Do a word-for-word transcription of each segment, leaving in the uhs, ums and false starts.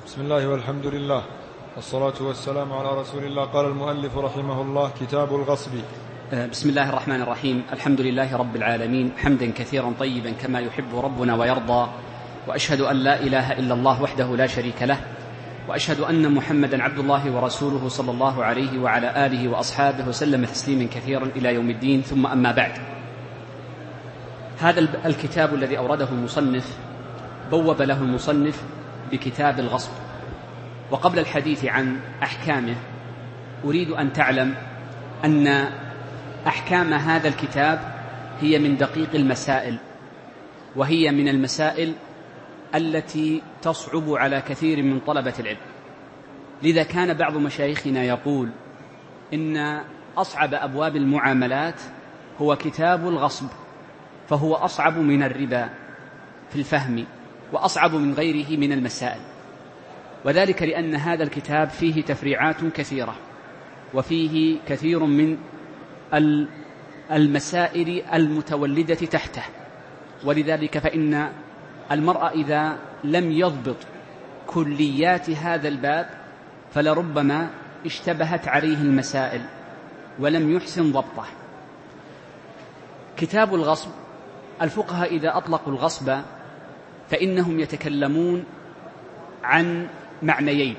بسم الله والحمد لله والصلاة والسلام على رسول الله. قال المؤلف رحمه الله: كتاب الغصب. بسم الله الرحمن الرحيم. الحمد لله رب العالمين، حمدا كثيرا طيبا كما يحب ربنا ويرضى، وأشهد أن لا إله إلا الله وحده لا شريك له، وأشهد أن محمدا عبد الله ورسوله صلى الله عليه وعلى آله وأصحابه وسلم تسليما كثيرا إلى يوم الدين. ثم أما بعد، هذا الكتاب الذي أورده المصنف بوب له المصنف بكتاب الغصب. وقبل الحديث عن أحكامه أريد أن تعلم أن أحكام هذا الكتاب هي من دقيق المسائل، وهي من المسائل التي تصعب على كثير من طلبة العلم. لذا كان بعض مشايخنا يقول إن أصعب أبواب المعاملات هو كتاب الغصب، فهو أصعب من الربا في الفهم، وأصعب من غيره من المسائل، وذلك لأن هذا الكتاب فيه تفريعات كثيرة، وفيه كثير من المسائل المتولدة تحته. ولذلك فإن المرء إذا لم يضبط كليات هذا الباب فلربما اشتبهت عليه المسائل ولم يحسن ضبطه. كتاب الغصب، الفقهاء إذا أطلقوا الغصب فإنهم يتكلمون عن معنيين.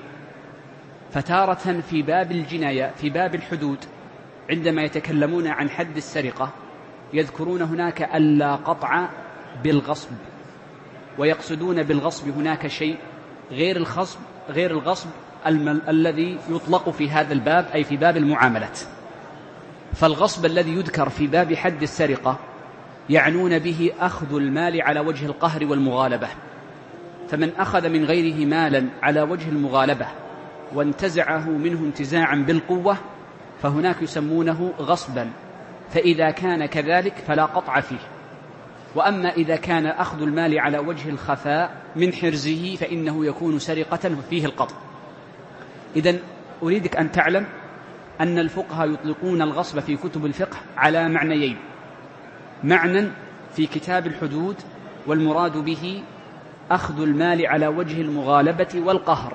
فتارة في باب الجناية، في باب الحدود، عندما يتكلمون عن حد السرقة يذكرون هناك ألا قطع بالغصب، ويقصدون بالغصب هناك شيء غير الغصب غير الغصب الذي يطلق في هذا الباب، أي في باب المعاملات. فالغصب الذي يذكر في باب حد السرقة يعنون به أخذ المال على وجه القهر والمغالبة، فمن أخذ من غيره مالا على وجه المغالبة وانتزعه منه انتزاعا بالقوة فهناك يسمونه غصبا، فإذا كان كذلك فلا قطع فيه. وأما إذا كان أخذ المال على وجه الخفاء من حرزه فإنه يكون سرقة فيه القطع. إذن أريدك أن تعلم أن الفقهاء يطلقون الغصب في كتب الفقه على معنيين: معنى في كتاب الحدود والمراد به أخذ المال على وجه المغالبة والقهر،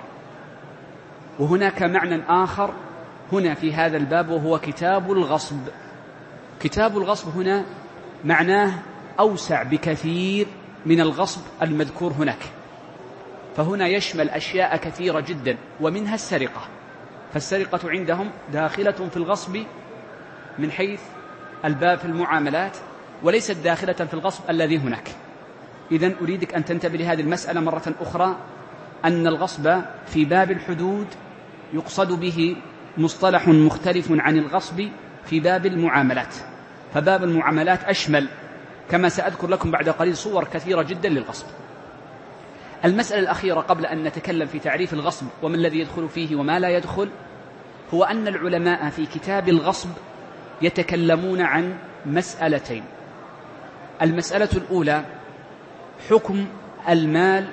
وهناك معنى آخر هنا في هذا الباب وهو كتاب الغصب. كتاب الغصب هنا معناه أوسع بكثير من الغصب المذكور هناك، فهنا يشمل أشياء كثيرة جدا، ومنها السرقة. فالسرقة عندهم داخلة في الغصب من حيث الباب في المعاملات، وليست داخلة في الغصب الذي هناك. إذن أريدك أن تنتبه لهذه المسألة مرة أخرى، أن الغصب في باب الحدود يقصد به مصطلح مختلف عن الغصب في باب المعاملات، فباب المعاملات أشمل، كما سأذكر لكم بعد قليل صور كثيرة جدا للغصب. المسألة الأخيرة قبل أن نتكلم في تعريف الغصب وما الذي يدخل فيه وما لا يدخل، هو أن العلماء في كتاب الغصب يتكلمون عن مسألتين. المسألة الأولى حكم المال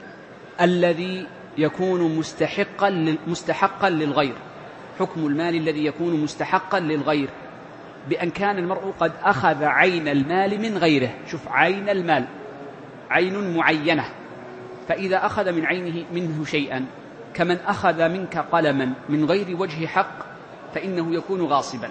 الذي يكون مستحقا مستحقا للغير، حكم المال الذي يكون مستحقا للغير بأن كان المرء قد أخذ عين المال من غيره. شوف، عين المال عين معينة، فإذا أخذ من عينه منه شيئا كمن أخذ منك قلما من غير وجه حق فإنه يكون غاصبا.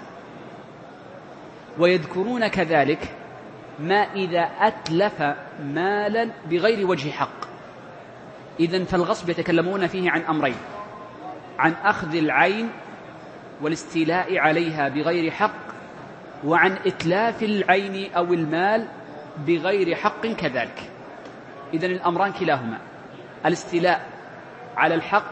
ويذكرون كذلك ما إذا أتلف مالا بغير وجه حق. إذن فالغصب يتكلمون فيه عن أمرين: عن أخذ العين والاستيلاء عليها بغير حق، وعن إتلاف العين أو المال بغير حق كذلك. إذن الأمران كلاهما، الاستيلاء على الحق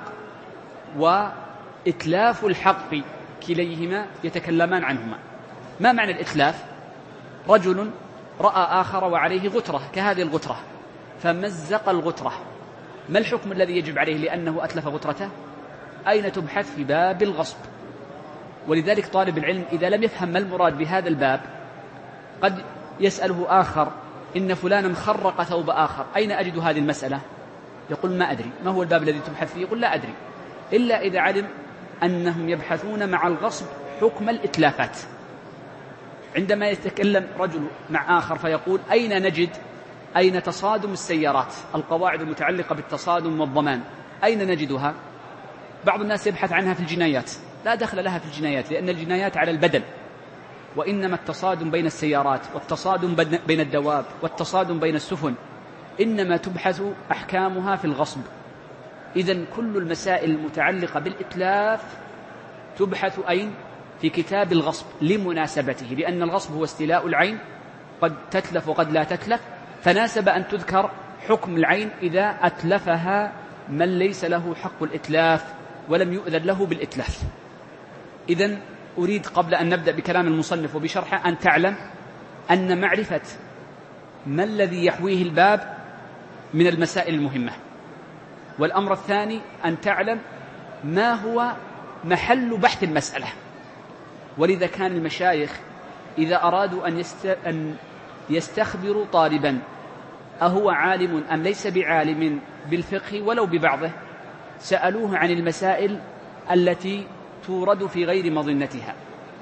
وإتلاف الحق، كليهما يتكلمان عنهما. ما معنى الإتلاف؟ رجل رأى آخر وعليه غترة كهذه الغترة فمزق الغترة، ما الحكم الذي يجب عليه لأنه أتلف غترته؟ أين تبحث؟ في باب الغصب. ولذلك طالب العلم إذا لم يفهم ما المراد بهذا الباب قد يسأله آخر: إن فلانا خرق ثوب آخر، أين أجد هذه المسألة؟ يقول: ما أدري. ما هو الباب الذي تبحث فيه؟ يقول: لا أدري، إلا إذا علم أنهم يبحثون مع الغصب حكم الإتلافات. عندما يتكلم رجل مع آخر فيقول: أين نجد أين تصادم السيارات، القواعد المتعلقة بالتصادم والضمان، أين نجدها؟ بعض الناس يبحث عنها في الجنايات. لا دخل لها في الجنايات، لأن الجنايات على البدل، وإنما التصادم بين السيارات والتصادم بين الدواب والتصادم بين السفن، إنما تبحث أحكامها في الغصب. إذن كل المسائل المتعلقة بالإتلاف تبحث أين؟ في كتاب الغصب لمناسبته، لأن الغصب هو استيلاء العين، قد تتلف وقد لا تتلف، فناسب أن تذكر حكم العين إذا أتلفها من ليس له حق الإتلاف ولم يؤذن له بالإتلاف. إذن أريد قبل أن نبدأ بكلام المصنف وبشرحه أن تعلم أن معرفة ما الذي يحويه الباب من المسائل المهمة. والأمر الثاني أن تعلم ما هو محل بحث المسألة. ولذا كان المشايخ إذا أرادوا أن, يست... أن يستخبروا طالبا أهو عالم أم ليس بعالم بالفقه ولو ببعضه، سألوه عن المسائل التي تورد في غير مظنتها.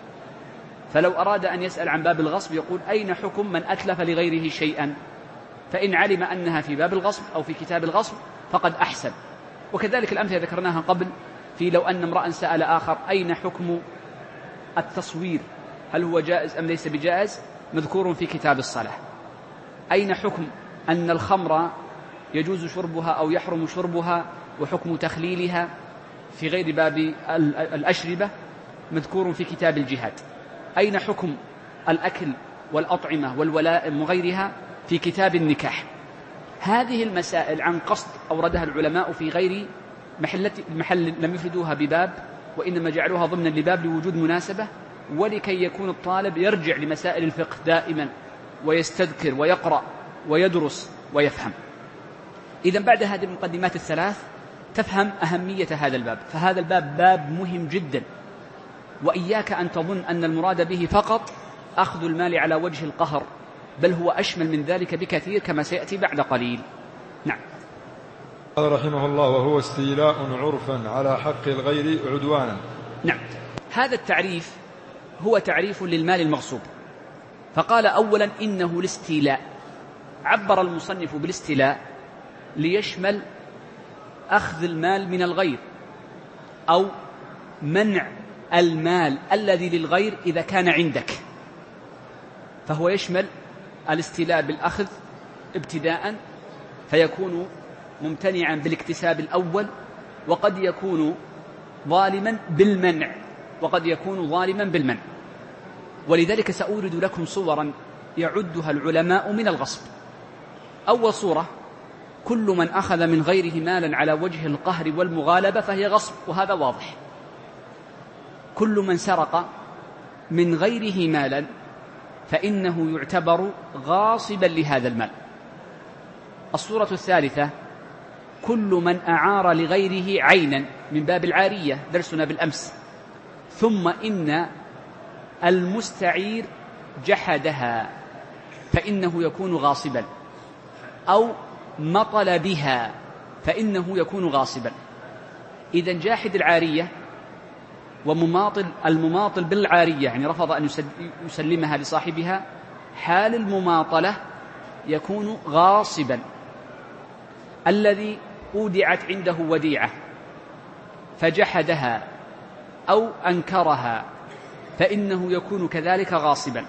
فلو أراد أن يسأل عن باب الغصب يقول أين حكم من أتلف لغيره شيئا، فإن علم أنها في باب الغصب أو في كتاب الغصب فقد أحسن. وكذلك الأمثلة ذكرناها قبل في لو أن امرأ سأل آخر أين حكم التصوير، هل هو جائز أم ليس بجائز، مذكور في كتاب الصلاة. أين حكم أن الخمر يجوز شربها أو يحرم شربها وحكم تخليلها في غير باب الأشربة، مذكور في كتاب الجهاد. أين حكم الأكل والأطعمة والولائم وغيرها في كتاب النكاح. هذه المسائل عن قصد أوردها العلماء في غير محل، لم يفردوها بباب وإنما جعلوها ضمن لباب لوجود مناسبة، ولكي يكون الطالب يرجع لمسائل الفقه دائما ويستذكر ويقرأ ويدرس ويفهم. إذن بعد هذه المقدمات الثلاث تفهم أهمية هذا الباب. فهذا الباب باب مهم جدا، وإياك أن تظن أن المراد به فقط أخذ المال على وجه القهر، بل هو أشمل من ذلك بكثير كما سيأتي بعد قليل. نعم. قال رحمه الله: وهو استيلاء عرفا على حق الغير عدوانا. نعم، هذا التعريف هو تعريف للمال المغصوب. فقال أولا إنه الاستيلاء. عبر المصنف بالاستيلاء ليشمل أخذ المال من الغير أو منع المال الذي للغير إذا كان عندك، فهو يشمل الاستيلاء بالأخذ ابتداء، فيكون ممتنعا بالاكتساب الأول، وقد يكون ظالما بالمنع، وقد يكون ظالما بالمنع. ولذلك سأورد لكم صورا يعدها العلماء من الغصب. أول صورة: كل من أخذ من غيره مالا على وجه القهر والمغالبة فهي غصب، وهذا واضح. كل من سرق من غيره مالا فإنه يعتبر غاصبا لهذا المال. الصورة الثالثة: كل من أعار لغيره عينا من باب العارية، درسنا بالأمس، ثم إن المستعير جحدها فإنه يكون غاصبا، أو مطل بها فإنه يكون غاصبا. إذن جاحد العارية ومماطل المماطل بالعارية، يعني رفض أن يسلمها لصاحبها، حال المماطلة يكون غاصبا. الذي أودعت عنده وديعة فجحدها أو أنكرها فإنه يكون كذلك غاصبا.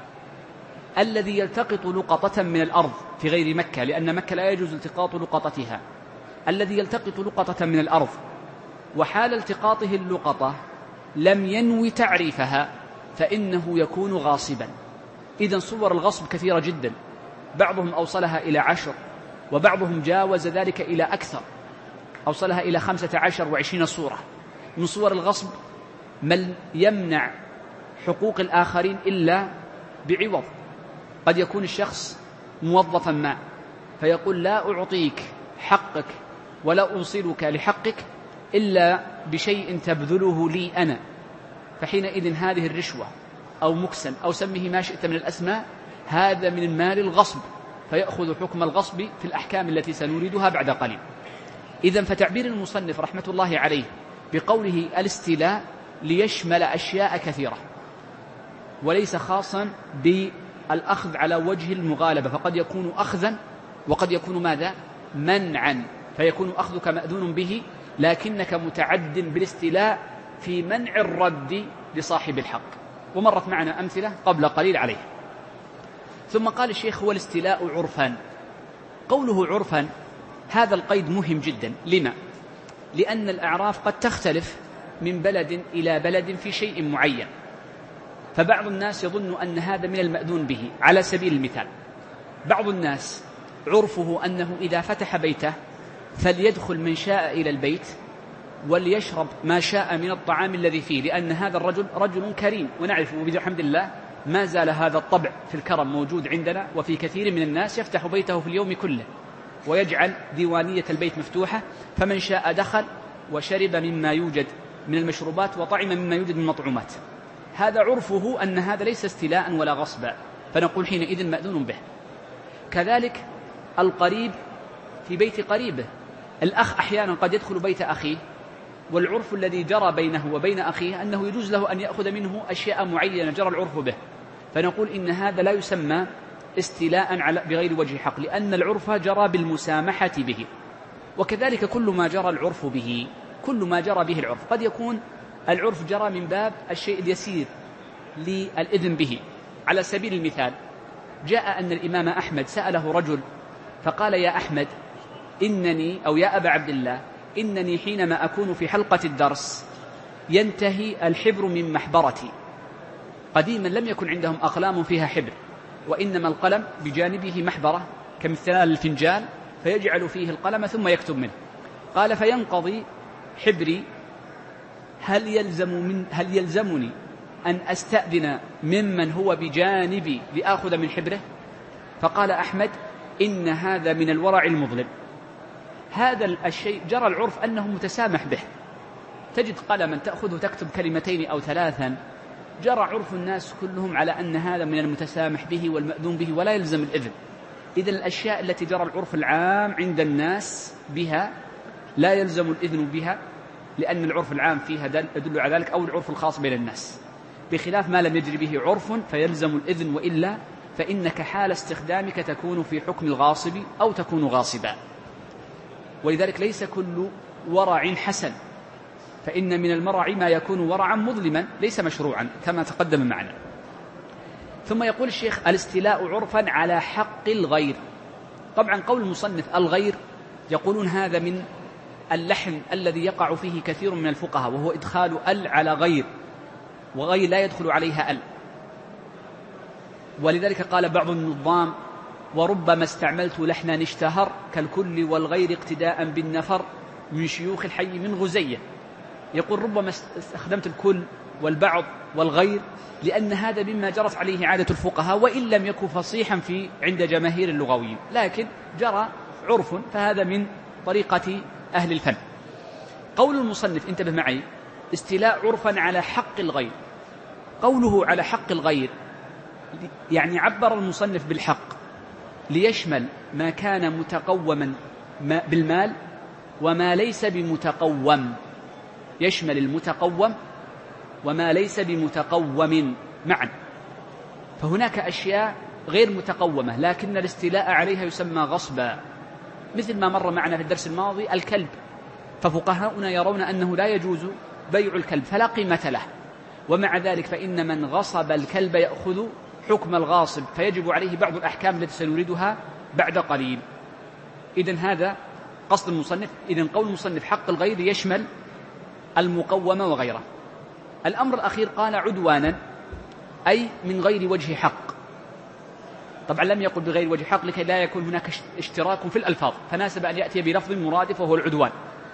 الذي يلتقط لقطة من الأرض في غير مكة، لأن مكة لا يجوز التقاط لقطتها، الذي يلتقط لقطة من الأرض وحال التقاطه اللقطة لم ينوي تعريفها فإنه يكون غاصبا. إذن صور الغصب كثيرة جدا، بعضهم أوصلها إلى عشر، وبعضهم جاوز ذلك إلى أكثر، أوصلها إلى خمسة عشر وعشرين صورة. من صور الغصب من يمنع حقوق الآخرين إلا بعوض. قد يكون الشخص موظفا ما فيقول: لا أعطيك حقك ولا أوصلك لحقك إلا بشيء تبذله لي أنا، فحينئذ هذه الرشوة أو مكسن أو سمه ما شئت من الأسماء، هذا من المال الغصب، فيأخذ حكم الغصب في الأحكام التي سنوردها بعد قليل. إذن فتعبير المصنف رحمة الله عليه بقوله الاستيلاء ليشمل أشياء كثيرة، وليس خاصا بالأخذ على وجه المغالبة، فقد يكون أخذا وقد يكون ماذا؟ منعا. فيكون أخذك مأذون به، لكنك متعد بالاستيلاء في منع الرد لصاحب الحق. ومرت معنا أمثلة قبل قليل عليه. ثم قال الشيخ: هو الاستيلاء عرفا. قوله عرفا هذا القيد مهم جدا. لما؟ لأن الأعراف قد تختلف من بلد إلى بلد في شيء معين، فبعض الناس يظن أن هذا من المأذون به. على سبيل المثال، بعض الناس عرفه أنه إذا فتح بيته فليدخل من شاء إلى البيت وليشرب ما شاء من الطعام الذي فيه، لأن هذا الرجل رجل كريم، ونعرف وبحمد الله ما زال هذا الطبع في الكرم موجود عندنا، وفي كثير من الناس يفتح بيته في اليوم كله ويجعل ديوانية البيت مفتوحة، فمن شاء دخل وشرب مما يوجد من المشروبات وطعم مما يوجد من المطعومات. هذا عرفه أن هذا ليس استيلاء ولا غصبا، فنقول حينئذ مأذون به. كذلك القريب في بيت قريبه، الأخ أحيانا قد يدخل بيت أخيه، والعرف الذي جرى بينه وبين أخيه أنه يجوز له أن يأخذ منه أشياء معينة جرى العرف به، فنقول إن هذا لا يسمى استيلاء على بغير وجه حق، لأن العرف جرى بالمسامحة به. وكذلك كل ما جرى العرف به، كل ما جرى به العرف، قد يكون العرف جرى من باب الشيء اليسير للإذن به. على سبيل المثال، جاء أن الإمام أحمد سأله رجل فقال: يا أحمد إنني أو يا أبا عبد الله إنني حينما أكون في حلقة الدرس ينتهي الحبر من محبرتي. قديما لم يكن عندهم أقلام فيها حبر، وإنما القلم بجانبه محبرة كمثال الفنجان فيجعل فيه القلم ثم يكتب منه. قال: فينقضي حبري، هل يلزم من هل يلزمني أن أستأذن ممن هو بجانبي لآخذ من حبره؟ فقال أحمد: إن هذا من الورع المظلم. هذا الشيء جرى العرف أنه متسامح به. تجد قلما تأخذه تكتب كلمتين أو ثلاثا، جرى عرف الناس كلهم على أن هذا من المتسامح به والمأذون به ولا يلزم الإذن. إذن الأشياء التي جرى العرف العام عند الناس بها لا يلزم الإذن بها، لأن العرف العام فيها يدل على ذلك، أو العرف الخاص بين الناس، بخلاف ما لم يجري به عرف فيلزم الإذن، وإلا فإنك حال استخدامك تكون في حكم الغاصب أو تكون غاصبا. ولذلك ليس كل ورع حسن، فإن من المرع ما يكون ورعا مظلما ليس مشروعا كما تقدم معنا. ثم يقول الشيخ: الاستيلاء عرفا على حق الغير. طبعا قول المصنف الغير يقولون هذا من اللحن الذي يقع فيه كثير من الفقهاء، وهو إدخال ال على غير، وغير لا يدخل عليها ال. ولذلك قال بعض النظام: وربما استعملت لحنا اشتهر كالكل والغير اقتداء بالنفر من شيوخ الحي من غزية. يقول ربما استخدمت الكل والبعض والغير لأن هذا مما جرت عليه عادة الفقهاء، وإن لم يكن فصيحا في عند جماهير اللغويين، لكن جرى عرف، فهذا من طريقة أهل الفن. قول المصنف، انتبه معي: استيلاء عرفا على حق الغير. قوله على حق الغير يعني عبر المصنف بالحق ليشمل ما كان متقوما بالمال وما ليس بمتقوم، يشمل المتقوم وما ليس بمتقوم معا. فهناك أشياء غير متقومة لكن الاستيلاء عليها يسمى غصبا، مثل ما مر معنا في الدرس الماضي الكلب، ففقهاؤنا يرون أنه لا يجوز بيع الكلب فلا قيمة له، ومع ذلك فإن من غصب الكلب يأخذ حكم الغاصب، فيجب عليه بعض الأحكام التي سنريدها بعد قليل. إذن هذا قصد المصنف. إذن قول المصنف حق الغير يشمل المقوم وغيره. الأمر الأخير قال عدوانا، أي من غير وجه حق. طبعا لم يقل بغير وجه حق لكي لا يكون هناك اشتراك في الألفاظ، فناسب أن يأتي بلفظ مرادف وهو العدوان،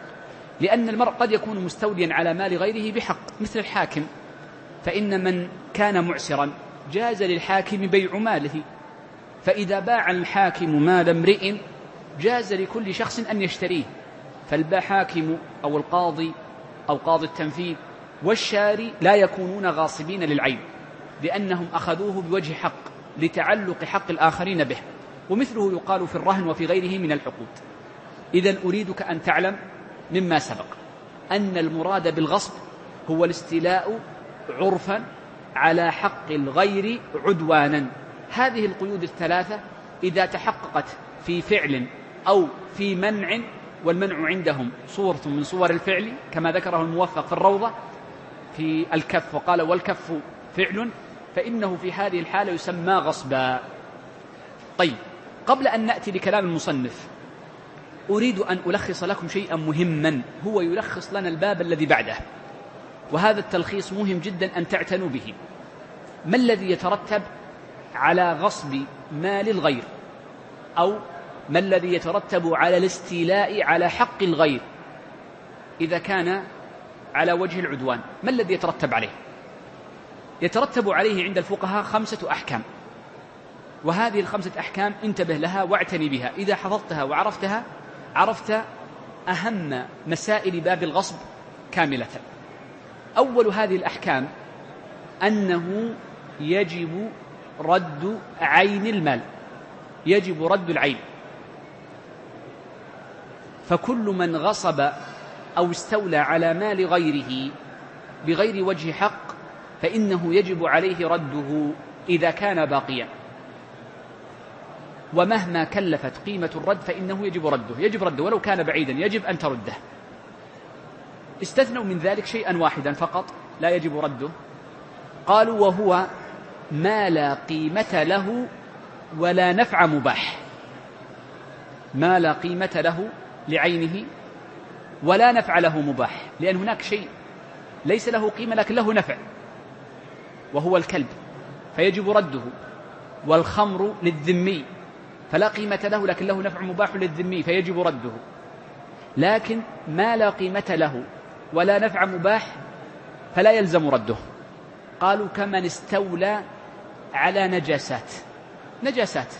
لأن المرء قد يكون مستوليا على مال غيره بحق، مثل الحاكم، فإن من كان معسرا جاز للحاكم بيع ماله، فإذا باع الحاكم مال امرئ جاز لكل شخص أن يشتريه، فالحاكم أو القاضي أو قاضي التنفيذ والشاري لا يكونون غاصبين للعين، لأنهم أخذوه بوجه حق لتعلق حق الآخرين به، ومثله يقال في الرهن وفي غيره من العقود. إذن أريدك أن تعلم مما سبق أن المراد بالغصب هو الاستيلاء عرفا على حق الغير عدوانا. هذه القيود الثلاثة إذا تحققت في فعل أو في منع والمنع عندهم صورة من صور الفعل كما ذكره الموفق في الروضة في الكف، وقال والكف فعل، فإنه في هذه الحالة يسمى غصبا. طيب، قبل أن نأتي لكلام المصنف أريد أن ألخص لكم شيئا مهما هو يلخص لنا الباب الذي بعده، وهذا التلخيص مهم جدا أن تعتنوا به. ما الذي يترتب على غصب مال الغير، أو ما الذي يترتب على الاستيلاء على حق الغير إذا كان على وجه العدوان؟ ما الذي يترتب عليه؟ يترتب عليه عند الفقهاء خمسة أحكام، وهذه الخمسة أحكام انتبه لها واعتني بها. إذا حفظتها وعرفتها عرفت أهم مسائل باب الغصب كاملة. أول هذه الأحكام أنه يجب رد عين المال، يجب رد العين. فكل من غصب أو استولى على مال غيره بغير وجه حق فإنه يجب عليه رده إذا كان باقيا، ومهما كلفت قيمة الرد فإنه يجب رده، يجب رده ولو كان بعيدا يجب أن ترده. استثنوا من ذلك شيئا واحدا فقط لا يجب رده، قالوا وهو ما لا قيمة له ولا نفع مباح. ما لا قيمة له لعينه ولا نفع له مباح، لأن هناك شيء ليس له قيمة لكن له نفع وهو الكلب فيجب رده، والخمر للذمي فلا قيمة له لكن له نفع مباح للذمي فيجب رده. لكن ما لا قيمة له ولا نفع مباح فلا يلزم رده. قالوا كمن استولى على نجاسات، نجاسات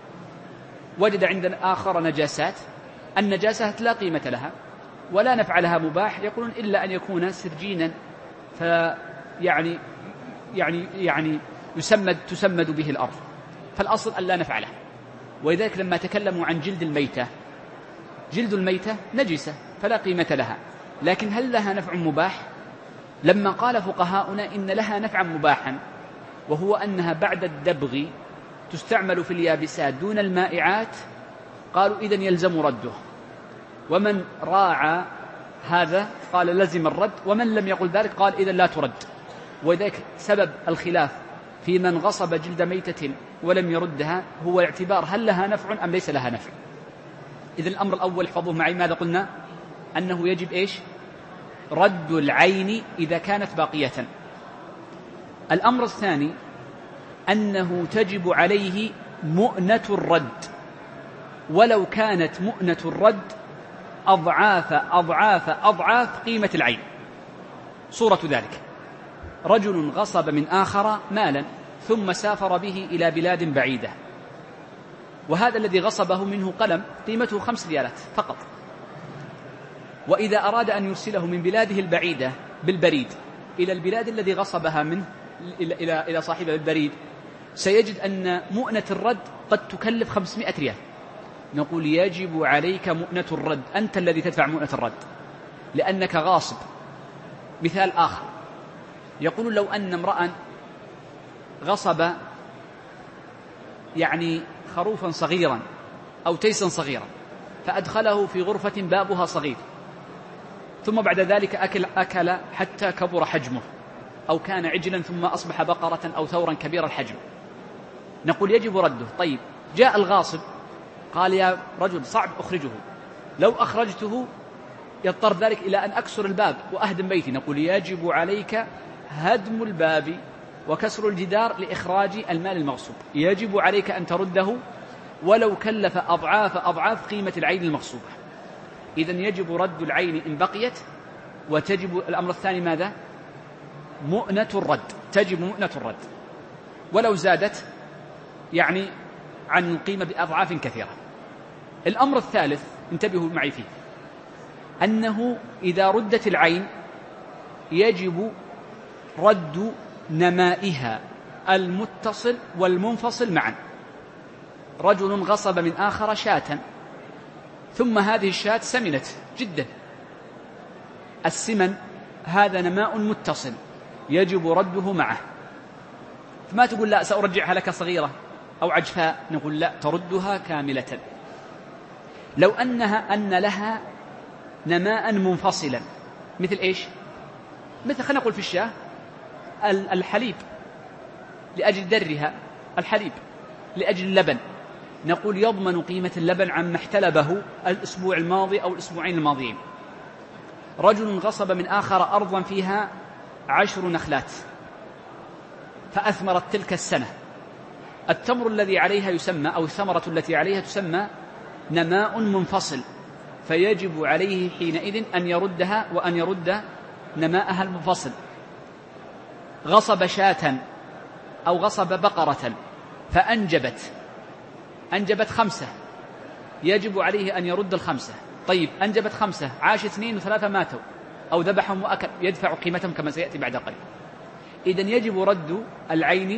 وجد عند آخر نجاسات، النجاسات لا قيمة لها ولا نفع لها مباح، يقولون إلا أن يكون سرجينا فيعني يعني يعني يسمد تسمد به الأرض، فالأصل أن لا نفع له. ولذلك لما تكلموا عن جلد الميتة، جلد الميتة نجسة فلا قيمة لها، لكن هل لها نفع مباح؟ لما قال فقهاؤنا إن لها نفعا مباحا وهو أنها بعد الدبغ تستعمل في اليابسات دون المائعات، قالوا إذن يلزم رده. ومن راعى هذا قال لزم الرد، ومن لم يقل ذلك قال إذن لا ترد. وذلك سبب الخلاف في من غصب جلد ميتة ولم يردها هو اعتبار هل لها نفع أم ليس لها نفع. إذن الأمر الأول احفظوه معي، ماذا قلنا؟ أنه يجب إيش؟ رد العين إذا كانت باقية. الأمر الثاني أنه تجب عليه مؤنة الرد، ولو كانت مؤنة الرد أضعاف أضعاف أضعاف قيمة العين. صورة ذلك رجل غصب من آخر مالا ثم سافر به إلى بلاد بعيدة، وهذا الذي غصبه منه قلم قيمته خمس ريالات فقط، وإذا أراد أن يرسله من بلاده البعيدة بالبريد إلى البلاد الذي غصبها منه إلى, إلى, إلى صاحبه البريد سيجد أن مؤنة الرد قد تكلف خمسمائة ريال. نقول يجب عليك مؤنة الرد، أنت الذي تدفع مؤنة الرد لأنك غاصب. مثال آخر، يقول لو أن امرأ غصب يعني خروفا صغيرا أو تيسا صغيرا فأدخله في غرفة بابها صغير، ثم بعد ذلك أكل, أكل حتى كبر حجمه، أو كان عجلا ثم أصبح بقرة أو ثورا كبير الحجم، نقول يجب رده. طيب جاء الغاصب قال يا رجل صعب أخرجه، لو أخرجته يضطر ذلك إلى أن أكسر الباب وأهدم بيتي، نقول يجب عليك هدم الباب وكسر الجدار لإخراج المال المغصوب، يجب عليك أن ترده ولو كلف أضعاف أضعاف قيمة العين المغصوبة. إذن يجب رد العين إن بقيت، وتجب الأمر الثاني ماذا؟ مؤنة الرد، تجب مؤنة الرد ولو زادت يعني عن القيمة بأضعاف كثيرة. الأمر الثالث انتبهوا معي فيه، أنه إذا ردت العين يجب رد نمائها المتصل والمنفصل معا. رجل غصب من آخر شاة ثم هذه الشاة سمنت جدا، السمن هذا نماء متصل يجب رده معه، فما تقول لا سأرجعها لك صغيرة أو عجفاء، نقول لا تردها كاملة. لو أنها أن لها نماء منفصلا. مثل إيش؟ مثل خلينا نقول في الشاة الحليب لأجل درها، الحليب لأجل اللبن، نقول يضمن قيمة اللبن عما احتلبه الأسبوع الماضي أو الأسبوعين الماضيين. رجل غصب من آخر أرضا فيها عشر نخلات فأثمرت تلك السنة، التمر الذي عليها يسمى أو الثمرة التي عليها تسمى نماء منفصل، فيجب عليه حينئذ أن يردها وأن يرد نماءها المنفصل. غصب شاة أو غصب بقرة فأنجبت أنجبت خمسة، يجب عليه أن يرد الخمسة. طيب أنجبت خمسة، عاش اثنين وثلاثة ماتوا أو ذبحهم وأكل، يدفع قيمتهم كما سيأتي بعد قليل. إذن يجب رد العين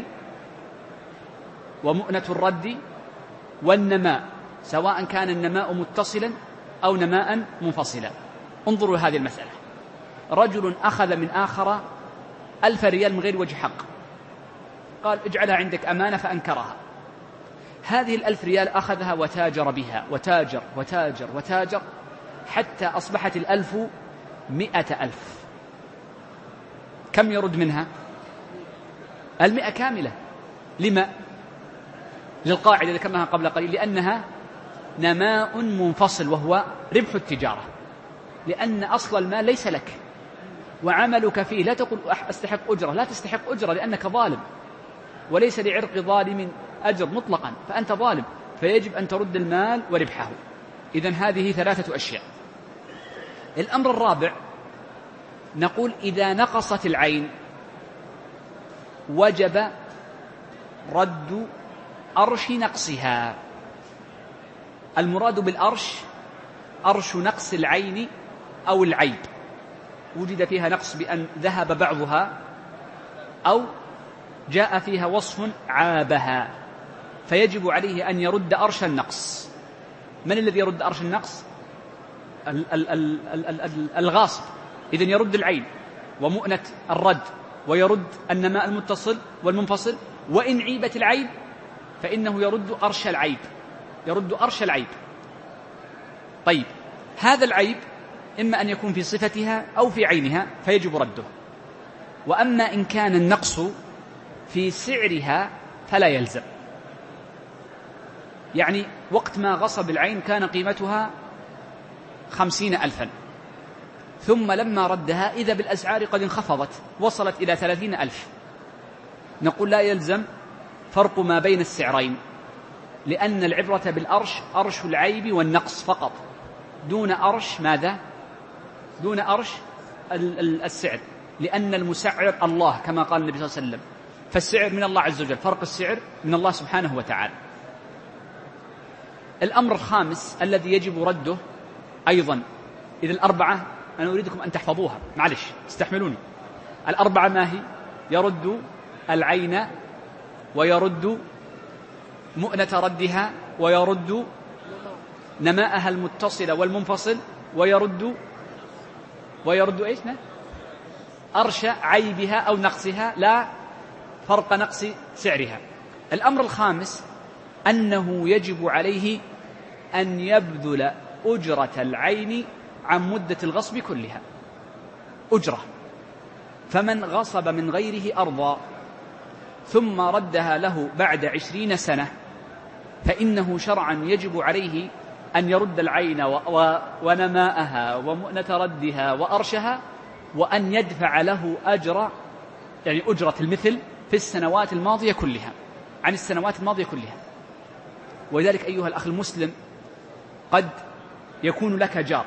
ومؤنة الرد والنماء، سواء كان النماء متصلا أو نماء منفصلا. انظروا هذه المسألة. رجل أخذ من آخر ألف ريال من غير وجه حق، قال اجعلها عندك أمانة، فأنكرها. هذه الألف ريال أخذها وتاجر بها وتاجر وتاجر وتاجر حتى أصبحت الألف مئة ألف. كم يرد منها؟ المئة كاملة. لما؟ للقاعدة اللي كمها قبل قليل، لأنها نماء منفصل وهو ربح التجارة، لأن أصل المال ليس لك وعملك فيه. لا تقول أستحق أجرة، لا تستحق أجرة لأنك ظالم، وليس لعرق ظالم أجر مطلقا، فأنت ظالم، فيجب أن ترد المال وربحه. إذن هذه ثلاثة أشياء. الأمر الرابع، نقول إذا نقصت العين وجب رد أرش نقصها. المراد بالأرش أرش نقص العين أو العيب، وجد فيها نقص بأن ذهب بعضها أو جاء فيها وصف عابها، فيجب عليه أن يرد أرش النقص. من الذي يرد أرش النقص؟ الغاصب. إذن يرد العين ومؤنة الرد، ويرد النماء المتصل والمنفصل، وإن عيبت العيب فإنه يرد أرش العيب، يرد أرش العيب. طيب هذا العيب إما أن يكون في صفتها أو في عينها فيجب رده. وأما إن كان النقص في سعرها فلا يلزم. يعني وقت ما غصب العين كان قيمتها خمسين ألفا، ثم لما ردها إذا بالأسعار قد انخفضت وصلت إلى ثلاثين ألف، نقول لا يلزم فرق ما بين السعرين، لأن العبرة بالأرش أرش العيب والنقص فقط، دون أرش ماذا؟ دون أرش السعر، لأن المسعر الله كما قال النبي صلى الله عليه وسلم، فالسعر من الله عز وجل، فرق السعر من الله سبحانه وتعالى. الأمر الخامس الذي يجب رده أيضا، إذا الأربعة أنا أريدكم أن تحفظوها، معلش استحملوني. الأربعة ما هي؟ يرد العين، ويرد مؤنة ردها، ويرد نماءها المتصل والمنفصل، ويرد ويرد إيش؟ أرش عيبها أو نقصها، لا فرق نقص سعرها. الأمر الخامس أنه يجب عليه أن يبذل أجرة العين عن مدة الغصب كلها، أجرة. فمن غصب من غيره أرضا ثم ردها له بعد عشرين سنة فإنه شرعا يجب عليه أن يرد العين ونماءها ومؤنة ردها وأرشها، وأن يدفع له أجر، يعني أجرة المثل في السنوات الماضية كلها، عن السنوات الماضية كلها. ولذلك أيها الأخ المسلم قد يكون لك جار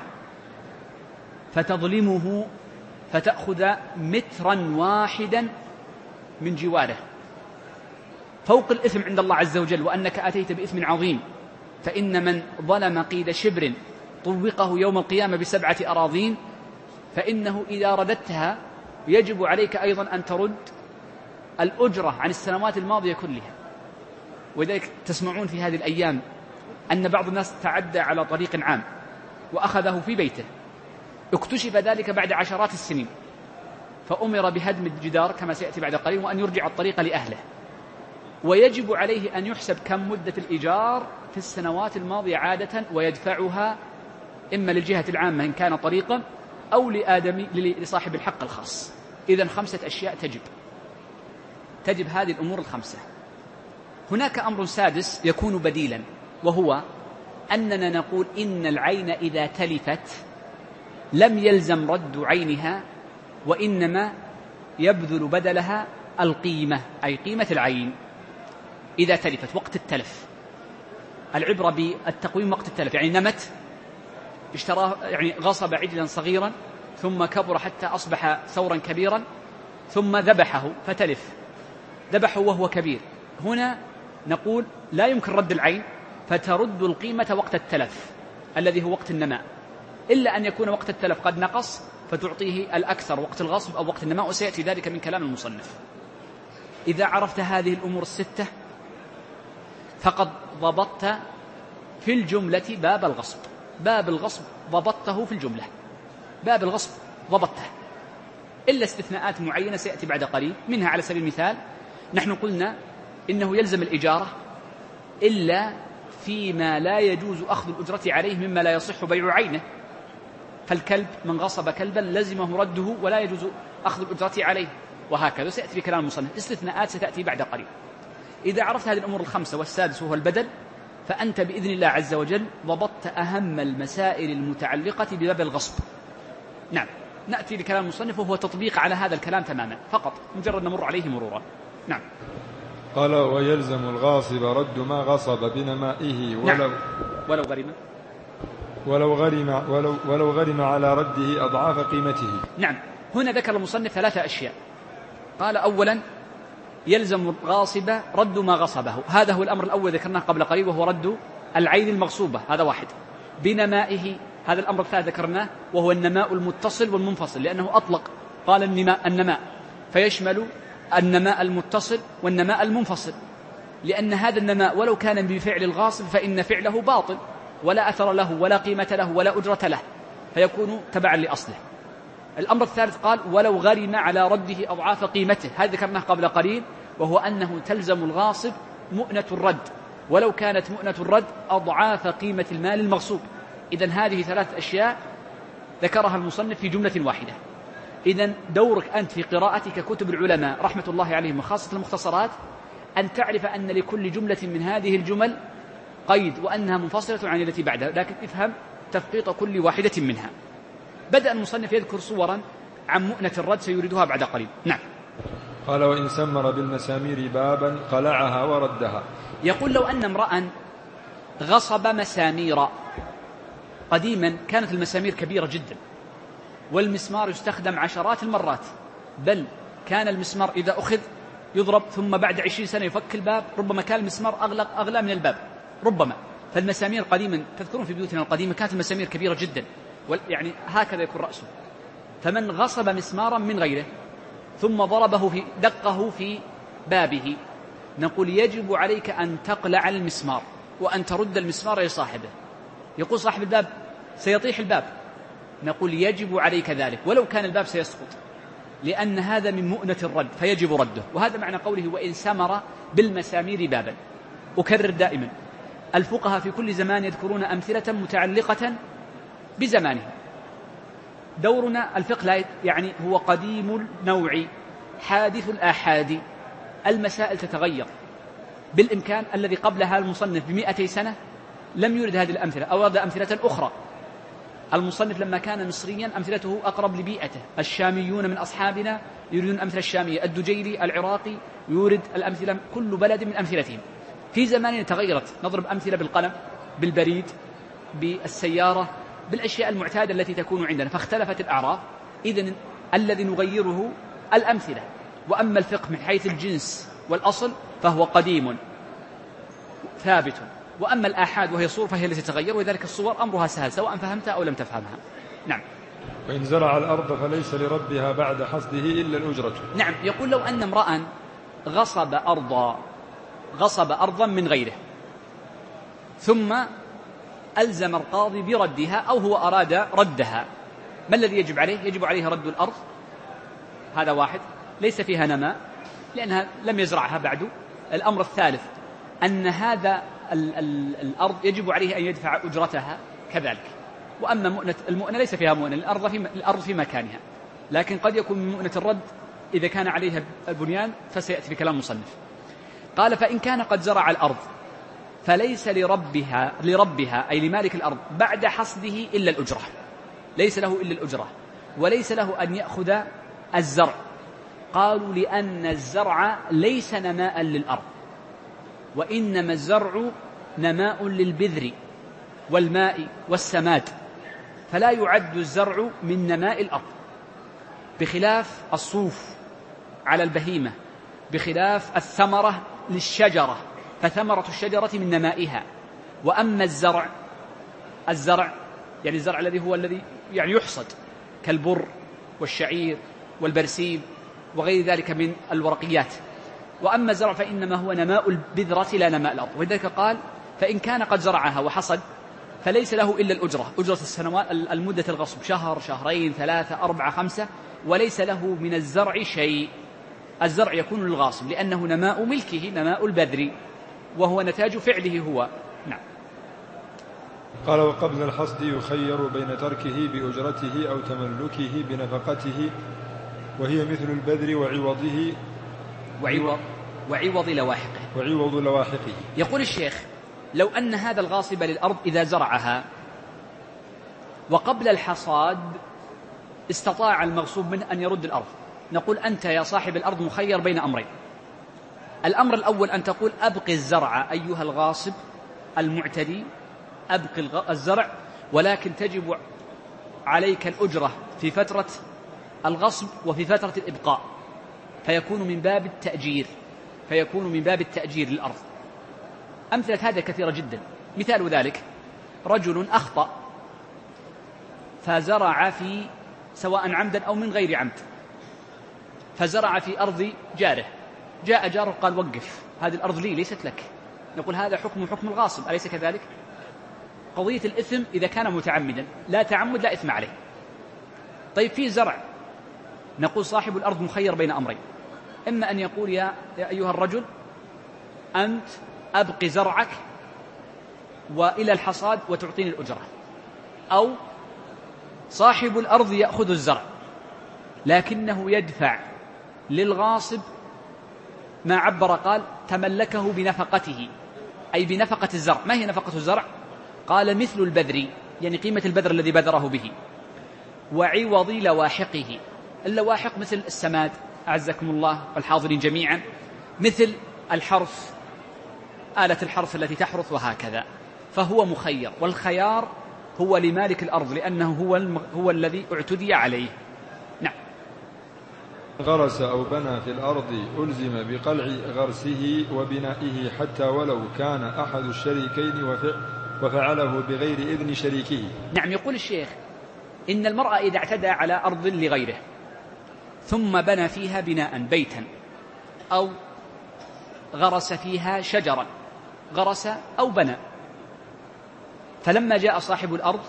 فتظلمه فتأخذ مترا واحدا من جواره فوق الإثم عند الله عز وجل، وأنك أتيت بإثم عظيم. فإن من ظلم قيد شبر طوقه يوم القيامة بسبعة أراضين، فإنه إذا رددتها يجب عليك أيضا أن ترد الأجرة عن السنوات الماضية كلها. ولذلك تسمعون في هذه الأيام أن بعض الناس تعدى على طريق عام وأخذه في بيته، اكتشف ذلك بعد عشرات السنين، فأمر بهدم الجدار كما سيأتي بعد قليل، وأن يرجع الطريق لأهله. ويجب عليه أن يحسب كم مدة الإيجار في السنوات الماضية عادة، ويدفعها إما للجهة العامة إن كان طريقا أو لآدمي لصاحب الحق الخاص. إذن خمسة أشياء تجب تجب هذه الأمور الخمسة. هناك أمر سادس يكون بديلا، وهو أننا نقول إن العين إذا تلفت لم يلزم رد عينها، وإنما يبذل بدلها القيمة، أي قيمة العين إذا تلفت وقت التلف. العبرة بالتقويم وقت التلف، يعني نمت اشتراه، يعني غصب عجلا صغيرا ثم كبر حتى أصبح ثورا كبيرا ثم ذبحه فتلف، ذبحه وهو كبير. هنا نقول لا يمكن رد العين، فترد القيمة وقت التلف الذي هو وقت النماء، إلا أن يكون وقت التلف قد نقص فتعطيه الأكثر وقت الغصب أو وقت النماء، وسيأتي ذلك من كلام المصنف. إذا عرفت هذه الأمور الستة فقد ضبطت في الجملة باب الغصب. باب الغصب ضبطته في الجملة، باب الغصب ضبطته، إلا استثناءات معينة سيأتي بعد قليل. منها على سبيل المثال نحن قلنا إنه يلزم الإجارة إلا فيما لا يجوز أخذ الأجرة عليه مما لا يصح بيع عينه، فالكلب من غصب كلبا لزمه رده ولا يجوز أخذ الأجرة عليه، وهكذا سيأتي في كلام المصنف. استثناءات ستأتي بعد قليل. إذا عرفت هذه الأمور الخمسة، والسادس وهو البدل، فأنت بإذن الله عز وجل ضبطت أهم المسائل المتعلقة بباب الغصب. نعم، نأتي لكلام المصنف وهو تطبيق على هذا الكلام تماما، فقط مجرد نمر عليه مرورا. نعم. قال ويلزم الغاصب رد ما غصب بنمائه ولو نعم. ولو غرم ولو غرم ولو ولو غرم على رده أضعاف قيمته. نعم. هنا ذكر المصنف ثلاثة أشياء. قال أولا يلزم الغاصب رد ما غصبه، هذا هو الأمر الأول ذكرناه قبل قليل، وهو رد العين المغصوبة، هذا واحد. بنمائه، هذا الأمر الثالث ذكرناه، وهو النماء المتصل والمنفصل، لأنه أطلق قال النماء النماء فيشمل النماء المتصل والنماء المنفصل، لأن هذا النماء ولو كان بفعل الغاصب فإن فعله باطل ولا أثر له ولا قيمة له ولا أجرة له، فيكون تبعا لأصله. الأمر الثالث قال ولو غرم على رده أضعاف قيمته، هذا ذكرناه قبل قليل، وهو أنه تلزم الغاصب مؤنة الرد، ولو كانت مؤنة الرد أضعاف قيمة المال المغصوب. إذن هذه ثلاث أشياء ذكرها المصنف في جملة واحدة. إذن دورك أنت في قراءتك كتب العلماء رحمة الله عليهم وخاصة المختصرات أن تعرف أن لكل جملة من هذه الجمل قيد، وأنها منفصلة عن التي بعدها، لكن افهم تفقيط كل واحدة منها. بدأ المصنف يذكر صورا عن مؤنة الرد سيريدها بعد قليل. نعم. قال وإن سمر بالمسامير بابا قلعها وردها. يقول لو أن امرأ غصب مسامير، قديما كانت المسامير كبيرة جدا والمسمار يستخدم عشرات المرات، بل كان المسمار إذا أخذ يضرب ثم بعد عشرين سنة يفك الباب، ربما كان المسمار أغلى, أغلى من الباب ربما. فالمسامير قديما تذكرون في بيوتنا القديمة كانت المسامير كبيرة جدا، يعني هكذا يكون رأسه. فمن غصب مسمارا من غيره ثم ضربه في دقه في بابه، نقول يجب عليك أن تقلع المسمار وأن ترد المسمار لصاحبه. يقول صاحب الباب سيطيح الباب، نقول يجب عليك ذلك ولو كان الباب سيسقط، لأن هذا من مؤنة الرد فيجب رده. وهذا معنى قوله وإن سمر بالمسامير بابا. أكرر دائما، الفقهاء في كل زمان يذكرون أمثلة متعلقة بزمانه. دورنا الفقه لا يعني هو قديم النوع حادث الآحاد، المسائل تتغير. بالإمكان الذي قبلها المصنف بمئتي سنة لم يرد هذه الأمثلة أو أرد أمثلة أخرى. المصنف لما كان مصريا أمثلته أقرب لبيئته، الشاميون من أصحابنا يريدون الأمثلة الشامية، الدجيلي العراقي يورد الأمثلة، كل بلد من أمثلتهم. في زماننا تغيرت، نضرب أمثلة بالقلم، بالبريد، بالسيارة، بالأشياء المعتادة التي تكون عندنا، فاختلفت الأعراف. إذن الذي نغيره الأمثلة. وأما الفقه من حيث الجنس والأصل فهو قديم ثابت، وأما الآحاد وهي صور فهي التي تتغير، وذلك الصور أمرها سهل سواء فهمتها أو لم تفهمها. نعم. وإن زرع الأرض فليس لربها بعد حصده إلا الأجرة. نعم. يقول لو أن امرأ غصب أرضا غصب أرضا من غيره ثم ألزم القاضي بردها أو هو أراد ردها، ما الذي يجب عليه؟ يجب عليه رد الأرض، هذا واحد، ليس فيها نماء لأنها لم يزرعها بعد. الأمر الثالث أن هذا ال ال الأرض يجب عليه أن يدفع أجرتها كذلك، وأما مؤنة المؤنة ليس فيها مؤنة، الأرض في الأرض في مكانها، لكن قد يكون من مؤنة الرد إذا كان عليها البنيان، فسيأتي بكلام مصنف. قال: فإن كان قد زرع الأرض فليس لربها لربها أي لمالك الأرض بعد حصده إلا الأجرة، ليس له إلا الأجرة، وليس له أن يأخذ الزرع. قالوا: لأن الزرع ليس نماء للأرض، وإنما الزرع نماء للبذر والماء والسماد، فلا يعد الزرع من نماء الأرض، بخلاف الصوف على البهيمة، بخلاف الثمرة للشجرة، فثمرة الشجرة من نمائها. وأما الزرع الزرع يعني الزرع الذي هو الذي يعني يحصد كالبر والشعير والبرسيم وغير ذلك من الورقيات. وأما الزرع فإنما هو نماء البذرة لا نماء الأرض. ولذلك قال: فإن كان قد زرعها وحصد فليس له إلا الأجرة، أجرة السنوات المدة الغصب، شهر شهرين ثلاثة أربعة خمسة، وليس له من الزرع شيء. الزرع يكون للغاصب لأنه نماء ملكه، نماء البذر، وهو نتاج فعله هو. نعم. قال: وقبل الحصد يخير بين تركه بأجرته أو تملكه بنفقته، وهي مثل البذر وعوضه وعوض, وعوض لواحقه وعوض لواحقه. يقول الشيخ: لو أن هذا الغاصب للأرض إذا زرعها وقبل الحصاد استطاع المغصوب منه أن يرد الأرض، نقول: أنت يا صاحب الأرض مخير بين أمرين. الأمر الأول أن تقول: أبقي الزرع أيها الغاصب المعتدي، أبقي الزرع، ولكن تجب عليك الأجرة في فترة الغصب وفي فترة الإبقاء، فيكون من باب التأجير فيكون من باب التأجير للأرض. أمثلة هذا كثيرة جدا. مثال ذلك: رجل أخطأ فزرع في سواء عمدا أو من غير عمد، فزرع في أرض جاره، جاء جاره قال: وقف، هذه الأرض لي ليست لك. نقول: هذا حكم حكم الغاصب، أليس كذلك؟ قضية الإثم إذا كان متعمدا، لا تعمد لا إثم عليه. طيب في زرع، نقول: صاحب الأرض مخير بين أمرين، إما أن يقول: يا أيها الرجل أنت أبقي زرعك وإلى الحصاد وتعطيني الأجرة، أو صاحب الأرض يأخذ الزرع لكنه يدفع للغاصب ما عبر قال: تملكه بنفقته، أي بنفقة الزرع. ما هي نفقة الزرع؟ قال: مثل البذر، يعني قيمة البذر الذي بذره به، وعوض لواحقه. اللواحق مثل السماد، أعزكم الله والحاضرين جميعا، مثل الحرث، آلة الحرث التي تحرث، وهكذا. فهو مخير، والخيار هو لمالك الأرض لأنه هو, الم... هو الذي اعتدي عليه. نعم. غرس أو بنى في الأرض ألزم بقلع غرسه وبنائه حتى ولو كان أحد الشريكين وفعله بغير إذن شريكه. نعم. يقول الشيخ: إن المرأة إذا اعتدى على أرض لغيره ثم بنى فيها بناء بيتا، أو غرس فيها شجرا، غرس أو بنى، فلما جاء صاحب الأرض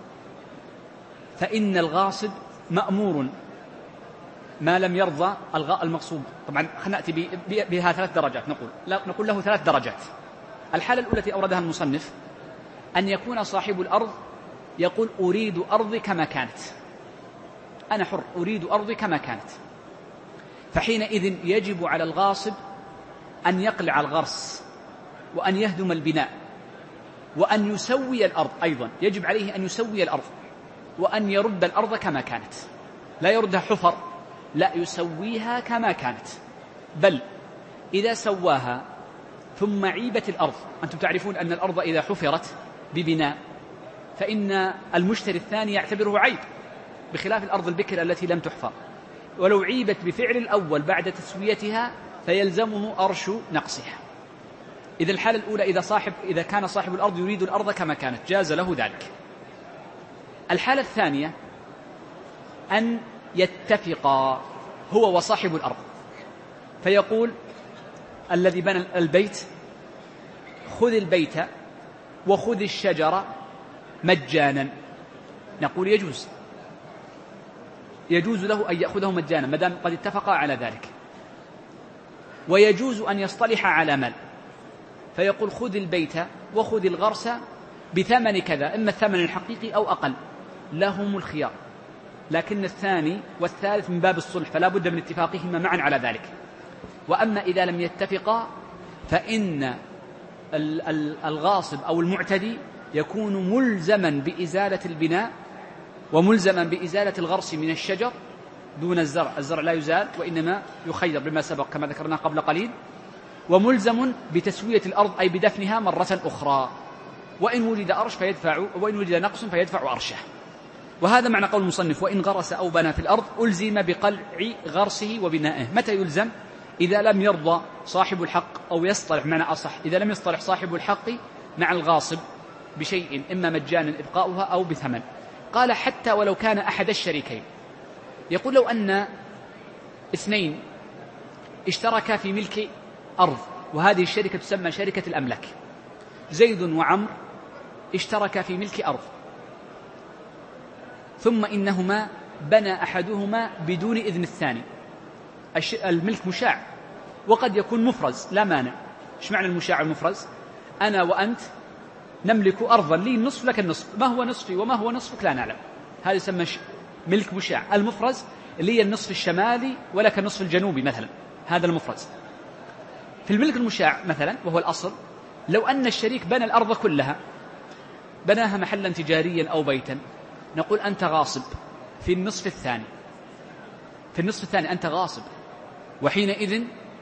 فإن الغاصب مأمور ما لم يرضى المغصوب. طبعا نأتي بها ثلاث درجات، نقول لا نقول له ثلاث درجات. الحالة الأولى التي أوردها المصنف أن يكون صاحب الأرض يقول: أريد أرضي كما كانت، أنا حر، أريد أرضي كما كانت. فحينئذ يجب على الغاصب أن يقلع الغرس، وأن يهدم البناء، وأن يسوي الأرض. أيضا يجب عليه أن يسوي الأرض، وأن يرد الأرض كما كانت، لا يردها حفر، لا، يسويها كما كانت. بل إذا سواها ثم عيبت الأرض، أنتم تعرفون أن الأرض إذا حفرت ببناء فإن المشتري الثاني يعتبره عيب، بخلاف الأرض البكر التي لم تحفر. ولو عيبت بفعل الأول بعد تسويتها فيلزمه أرش نقصها. إذا الحالة الأولى إذا, صاحب إذا كان صاحب الأرض يريد الأرض كما كانت جاز له ذلك. الحالة الثانية أن يتفقا هو وصاحب الأرض، فيقول الذي بنى البيت: خذ البيت وخذ الشجرة مجانا. نقول: يجوز يجوز له أن يأخذه مجانا ما دام قد اتفقا على ذلك. ويجوز أن يصطلح على مال، فيقول: خذ البيت وخذ الغرس بثمن كذا، إما الثمن الحقيقي أو أقل، لهم الخيار. لكن الثاني والثالث من باب الصلح، فلا بد من اتفاقهما معا على ذلك. وأما إذا لم يتفقا فإن الغاصب أو المعتدي يكون ملزما بإزالة البناء وملزما بإزالة الغرس من الشجر دون الزرع. الزرع لا يزال وإنما يخير بما سبق كما ذكرنا قبل قليل، وملزم بتسوية الأرض أي بدفنها مرة أخرى، وإن وجد أرش فيدفع، وإن وجد نقص فيدفع أرشه. وهذا معنى قول المصنف: وإن غرس أو بنى في الأرض ألزم بقلع غرسه وبنائه. متى يلزم؟ إذا لم يرضى صاحب الحق أو يصطلح، معنى أصح إذا لم يصطلح صاحب الحق مع الغاصب بشيء، إما مجانا إبقاؤها أو بثمن. قال: حتى ولو كان أحد الشريكين. يقول: لو أن اثنين اشتركا في ملك أرض، وهذه الشركة تسمى شركة الأملاك، زيد وعمر اشتركا في ملك أرض، ثم إنهما بنى أحدهما بدون إذن الثاني. الملك مشاع وقد يكون مفرز، لا مانع. إيش معنى المشاع المفرز؟ أنا وأنت نملك أرضا، لي النصف لك النصف، ما هو نصفي وما هو نصفك لا نعلم، هذا يسمى ملك مشاع. المفرز لي النصف الشمالي ولك النصف الجنوبي مثلا، هذا المفرز. في الملك المشاع مثلا وهو الأصل، لو أن الشريك بنى الأرض كلها، بناها محلا تجاريا أو بيتا، نقول: أنت غاصب في النصف الثاني، في النصف الثاني أنت غاصب، وحينئذ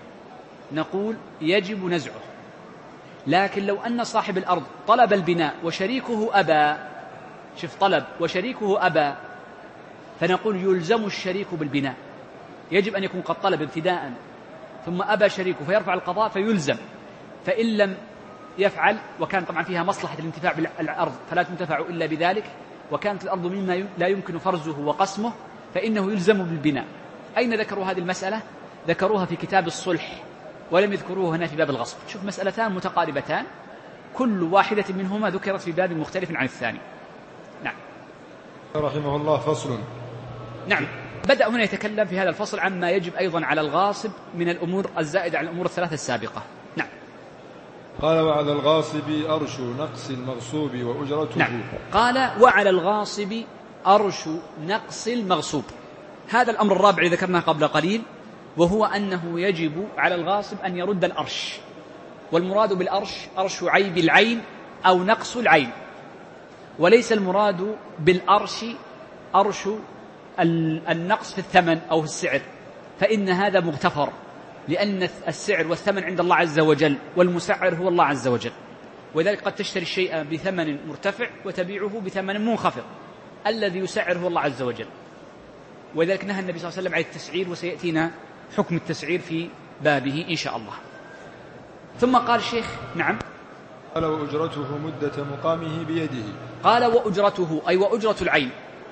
نقول يجب نزعه. لكن لو أن صاحب الأرض طلب البناء وشريكه أبى، شوف طلب وشريكه أبى، فنقول يلزم الشريك بالبناء، يجب أن يكون قد طلب ابتداء ثم أبى شريكه فيرفع القضاء فيلزم. فإن لم يفعل، وكان طبعا فيها مصلحة الانتفاع بالأرض فلا تنتفع إلا بذلك، وكانت الأرض مما لا يمكن فرزه وقسمه، فإنه يلزم بالبناء. أين ذكروا هذه المسألة؟ ذكروها في كتاب الصلح، ولم يذكروه هنا في باب الغصب. شوف، مسألتان متقاربتان، كل واحدة منهما ذكرت في باب مختلف عن الثاني. نعم. رحمه الله. فصل. نعم، بدأ هنا يتكلم في هذا الفصل عما يجب أيضا على الغاصب من الأمور الزائدة على الأمور الثلاثة السابقة. نعم. قال: وعلى الغاصب أرش نقص المغصوب وأجرته. نعم. قال: وعلى الغاصب أرش نقص المغصوب. هذا الأمر الرابع ذكرناه قبل قليل، وهو أنه يجب على الغاصب أن يرد الأرش. والمراد بالأرش أرش عيب العين أو نقص العين، وليس المراد بالأرش أرش النقص في الثمن أو في السعر، فإن هذا مغتفر، لأن السعر والثمن عند الله عز وجل، والمسعر هو الله عز وجل. ولذلك قد تشتري الشيء بثمن مرتفع وتبيعه بثمن منخفض، الذي يسعر هو الله عز وجل. ولذلك نهى النبي صلى الله عليه وسلم عن التسعير، وسيأتينا حكم التسعير في بابه إن شاء الله. ثم قال الشيخ: نعم. قال: وأجرته مدة مقامه بيده. قال: وأجرته أي وأجرة العين،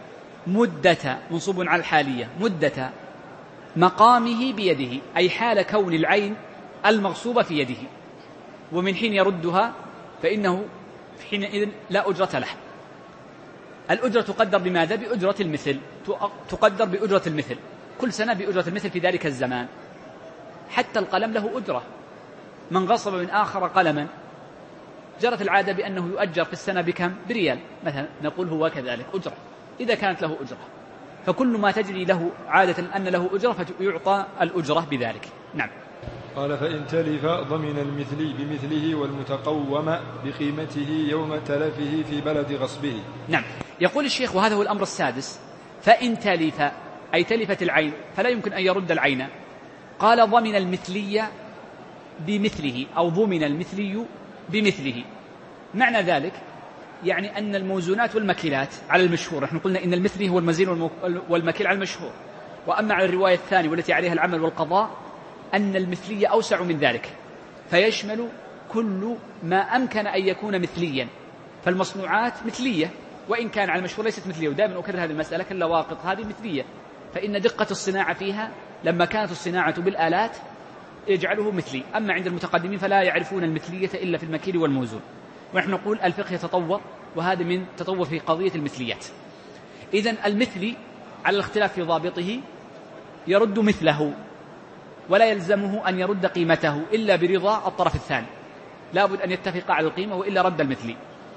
مدة منصوب على الحالية، مدة مقامه بيده، أي حال كون العين المغصوبة في يده، ومن حين يردها فإنه في حينئذ لا أجرة له. الأجرة تقدر بماذا؟ بأجرة المثل، تقدر بأجرة المثل، كل سنة بأجرة المثل في ذلك الزمان. حتى القلم له أجرة، من غصب من آخر قلما جرت العادة بأنه يؤجر في السنة بكم؟ بريال مثلا، نقول هو كذلك أجرة إذا كانت له أجرة. فكل ما تجري له عادة أن له أجرة فيعطى الأجرة بذلك. نعم. قال: فإن تلف ضمن المثلي بمثله والمتقوم بقيمته يوم تلفه في بلد غصبه. نعم. يقول الشيخ، وهذا هو الأمر السادس: فإن تلف أي تلفت العين فلا يمكن أن يرد العين. قال: ضمن المثلي بمثله أو ضمن المثلي بمثله. معنى ذلك يعني أن الموزونات والمكيلات على المشهور، نحن قلنا إن المثلي هو المزين والمكيل على المشهور، وأما على الرواية الثانية والتي عليها العمل والقضاء أن المثلية أوسع من ذلك، فيشمل كل ما أمكن أن يكون مثليا. فالمصنوعات مثلية وإن كان على المشهور ليست مثلية، ودائما أكرر هذه المسألة، كاللواقط هذه مثلية، فإن دقة الصناعة فيها لما كانت الصناعة بالآلات يجعله مثلي. أما عند المتقدمين فلا يعرفون المثلية إلا في المكيل والموزون. ونحن نقول الفقه يتطور، وهذا من تطور في قضية المثليات. إذن المثلي على الاختلاف في ضابطه يرد مثله، ولا يلزمه أن يرد قيمته إلا برضا الطرف الثاني، لا بد أن يتفق على القيمة وإلا رد المثلي.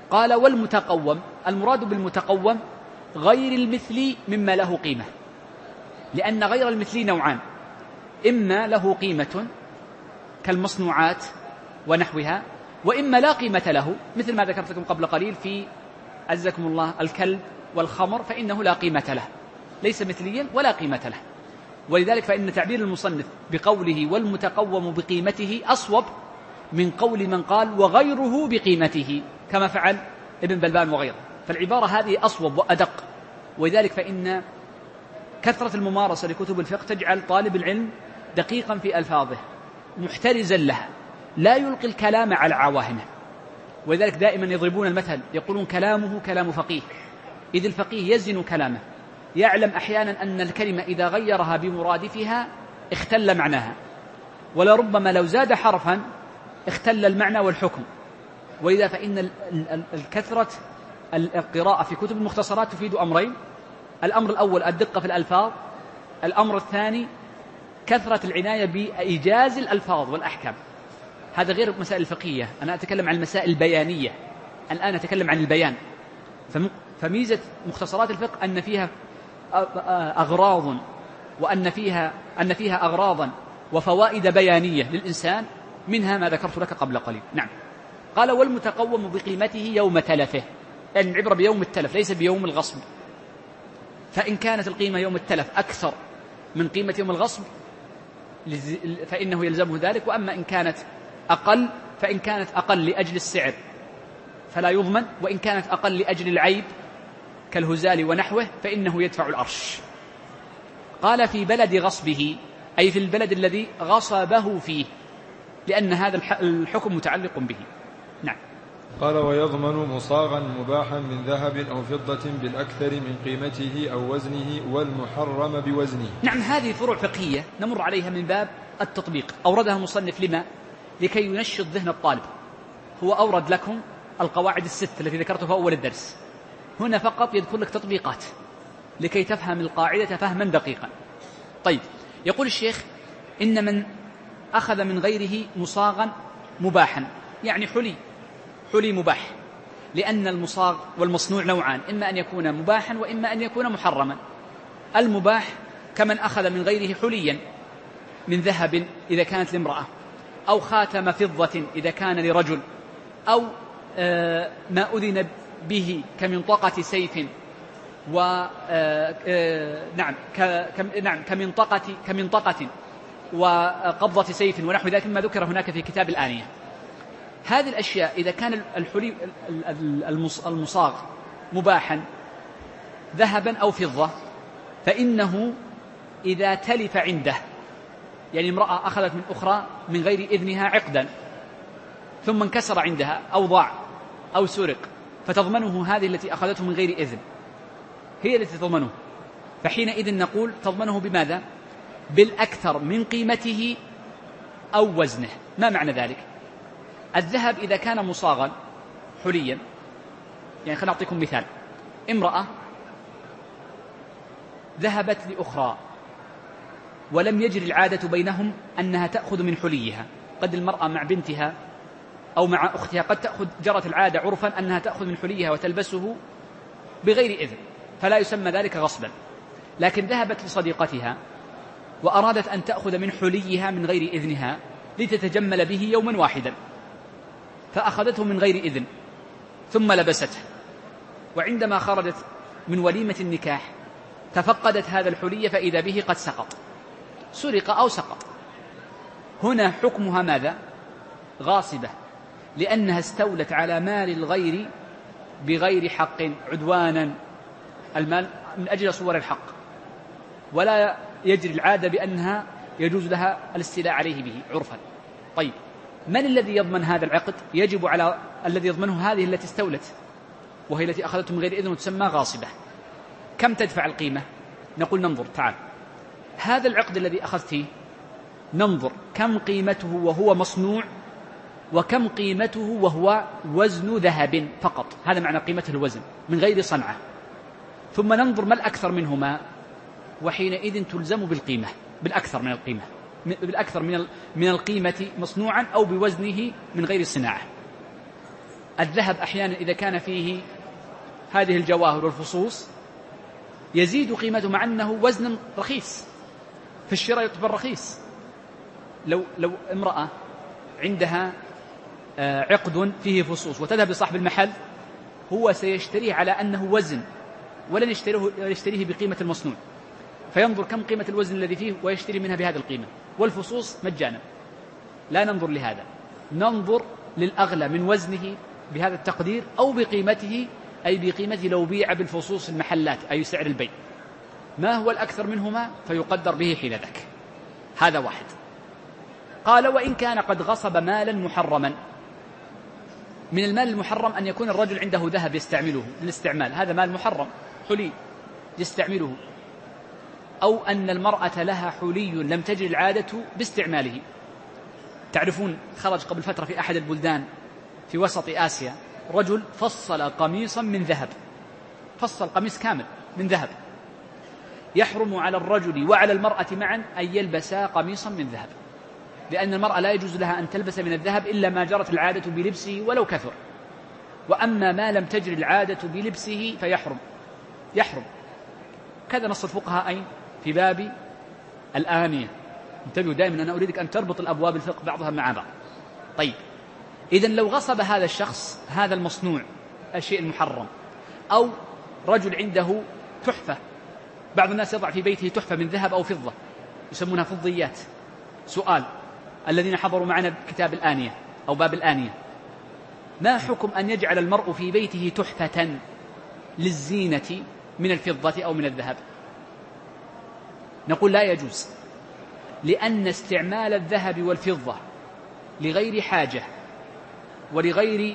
قال والمتقوم، المراد بالمتقوم غير المثلي مما له قيمة، لأن غير المثلي نوعان: إما له قيمة كالمصنوعات ونحوها، وإما لا قيمة له، مثل ما ذكرت لكم قبل قليل في عزكم الله الكلب والخمر، فإنه لا قيمة له، ليس مثليا ولا قيمة له. ولذلك فإن تعبير المصنف بقوله والمتقوم بقيمته أصوب من قول من قال وغيره بقيمته، كما فعل ابن بلبان وغيره، فالعبارة هذه أصوب وأدق. ولذلك فإن كثرة الممارسة لكتب الفقه تجعل طالب العلم دقيقا في ألفاظه محترزا لها، لا يلقي الكلام على عواهنه. ولذلك دائما يضربون المثل، يقولون كلامه كلام فقيه، إذ الفقيه يزن كلامه، يعلم أحيانا أن الكلمة إذا غيرها بمرادفها اختل معناها، ولربما لو زاد حرفا اختل المعنى والحكم. ولذا فإن الكثرة القراءة في كتب المختصرات تفيد أمرين: الأمر الأول الدقة في الألفاظ، الأمر الثاني كثرة العناية بإيجاز الألفاظ والأحكام. هذا غير المسائل الفقهية، أنا أتكلم عن المسائل البيانية، الآن أتكلم عن البيان. فميزة مختصرات الفقه أن فيها أغراض، وأن فيها أن فيها أغراضا وفوائد بيانية للإنسان، منها ما ذكرت لك قبل قليل. نعم. قال والمتقوم بقيمته يوم تلفه، يعني العبرة بيوم التلف ليس بيوم الغصب، فإن كانت القيمة يوم التلف أكثر من قيمة يوم الغصب فإنه يلزمه ذلك، وأما إن كانت أقل فإن كانت أقل لأجل السعر فلا يضمن، وإن كانت أقل لأجل العيب كالهزال ونحوه فإنه يدفع الأرش. قال في بلد غصبه، أي في البلد الذي غصبه فيه، لأن هذا الحكم متعلق به. نعم. قال ويضمن مصاغا مباحا من ذهب أو فضة بالأكثر من قيمته أو وزنه والمحرم بوزنه. نعم، هذه فروع فقهية نمر عليها من باب التطبيق، أوردها المصنف لما؟ لكي ينشط ذهن الطالب. هو أورد لكم القواعد الست التي ذكرتها في أول الدرس، هنا فقط يذكر لك تطبيقات لكي تفهم القاعدة فهما دقيقا. طيب، يقول الشيخ إن من أخذ من غيره مصاغا مباحا، يعني حلي حلي مباح، لأن المصاغ والمصنوع نوعان: إما أن يكون مباحا وإما أن يكون محرما. المباح كمن أخذ من غيره حليا من ذهب إذا كانت لامرأة، أو خاتم فضة إذا كان لرجل، أو آه ما أذن به كمنطقة سيف و آه آه نعم نعم كمنطقة كمنطقة وقبضة سيف ونحو ذلك مما ذكر هناك في كتاب الآنية. هذه الأشياء إذا كان الحلي المصاغ مباحا ذهبا أو فضة، فإنه إذا تلف عنده، يعني امرأة أخذت من أخرى من غير إذنها عقدا ثم انكسر عندها أو ضاع أو سرق، فتضمنه هذه التي أخذته من غير إذن، هي التي تضمنه. فحينئذ نقول تضمنه بماذا؟ بالأكثر من قيمته أو وزنه. ما معنى ذلك؟ الذهب إذا كان مصاغا حليا، يعني خلينا نعطيكم مثال: امرأة ذهبت لأخرى ولم يجري العادة بينهم أنها تأخذ من حليها، قد المرأة مع بنتها أو مع أختها قد تأخذ، جرت العادة عرفا أنها تأخذ من حليها وتلبسه بغير إذن، فلا يسمى ذلك غصبا. لكن ذهبت لصديقتها وأرادت أن تأخذ من حليها من غير إذنها لتتجمل به يوما واحدا، فأخذته من غير إذن ثم لبسته، وعندما خرجت من وليمة النكاح تفقدت هذا الحلي فإذا به قد سقط، سرق أو سقط. هنا حكمها ماذا؟ غاصبة، لأنها استولت على مال الغير بغير حق عدوانا، المال من أجل صور الحق، ولا يجري العادة بأنها يجوز لها الاستيلاء عليه به عرفا. طيب، من الذي يضمن هذا العقد؟ يجب على الذي يضمنه هذه التي استولت، وهي التي أخذته من غير إذن وتسمى غاصبة. كم تدفع القيمة؟ نقول ننظر، تعال، هذا العقد الذي أخذته ننظر كم قيمته وهو مصنوع، وكم قيمته وهو وزن ذهب فقط، هذا معنى قيمته الوزن من غير صنعة، ثم ننظر ما الأكثر منهما، وحينئذ تلزم بالقيمة، بالأكثر من القيمة، بالأكثر من من القيمة مصنوعا أو بوزنه من غير صناعة. الذهب أحيانا إذا كان فيه هذه الجواهر والفصوص يزيد قيمته مع أنه وزن رخيص، في الشراء يعتبر رخيص. لو, لو امرأة عندها عقد فيه فصوص وتذهب لصاحب المحل، هو سيشتريه على أنه وزن ولن يشتريه, يشتريه بقيمة المصنوع، فينظر كم قيمة الوزن الذي فيه ويشتري منها بهذه القيمة، والفصوص مجانا. لا ننظر لهذا، ننظر للأغلى من وزنه بهذا التقدير أو بقيمته، أي بقيمته لو بيع بالفصوص المحلات، أي سعر البيع، ما هو الأكثر منهما فيقدر به حين ذاك. هذا واحد. قال وإن كان قد غصب مالا محرما. من المال المحرم أن يكون الرجل عنده ذهب يستعمله للاستعمال، هذا مال محرم حلي يستعمله، أو أن المرأة لها حلي لم تجري العادة باستعماله. تعرفون خرج قبل فترة في أحد البلدان في وسط آسيا رجل فصل قميصا من ذهب، فصل قميص كامل من ذهب. يحرم على الرجل وعلى المرأة معا أن يلبسا قميصا من ذهب، لأن المرأة لا يجوز لها أن تلبس من الذهب إلا ما جرت العادة بلبسه ولو كثر، وأما ما لم تجري العادة بلبسه فيحرم يحرم كذا نص الفقهاء أين في باب الآنية. انتبهوا دائما، أنا أريدك أن تربط الأبواب الفقه بعضها مع بعض. طيب، إذن لو غصب هذا الشخص هذا المصنوع الشيء المحرم، أو رجل عنده تحفة، بعض الناس يضع في بيته تحفة من ذهب أو فضة يسمونها فضيات. سؤال الذين حضروا معنا كتاب الآنية أو باب الآنية، ما حكم أن يجعل المرء في بيته تحفة للزينة من الفضة أو من الذهب؟ نقول لا يجوز، لأن استعمال الذهب والفضة لغير حاجة ولغير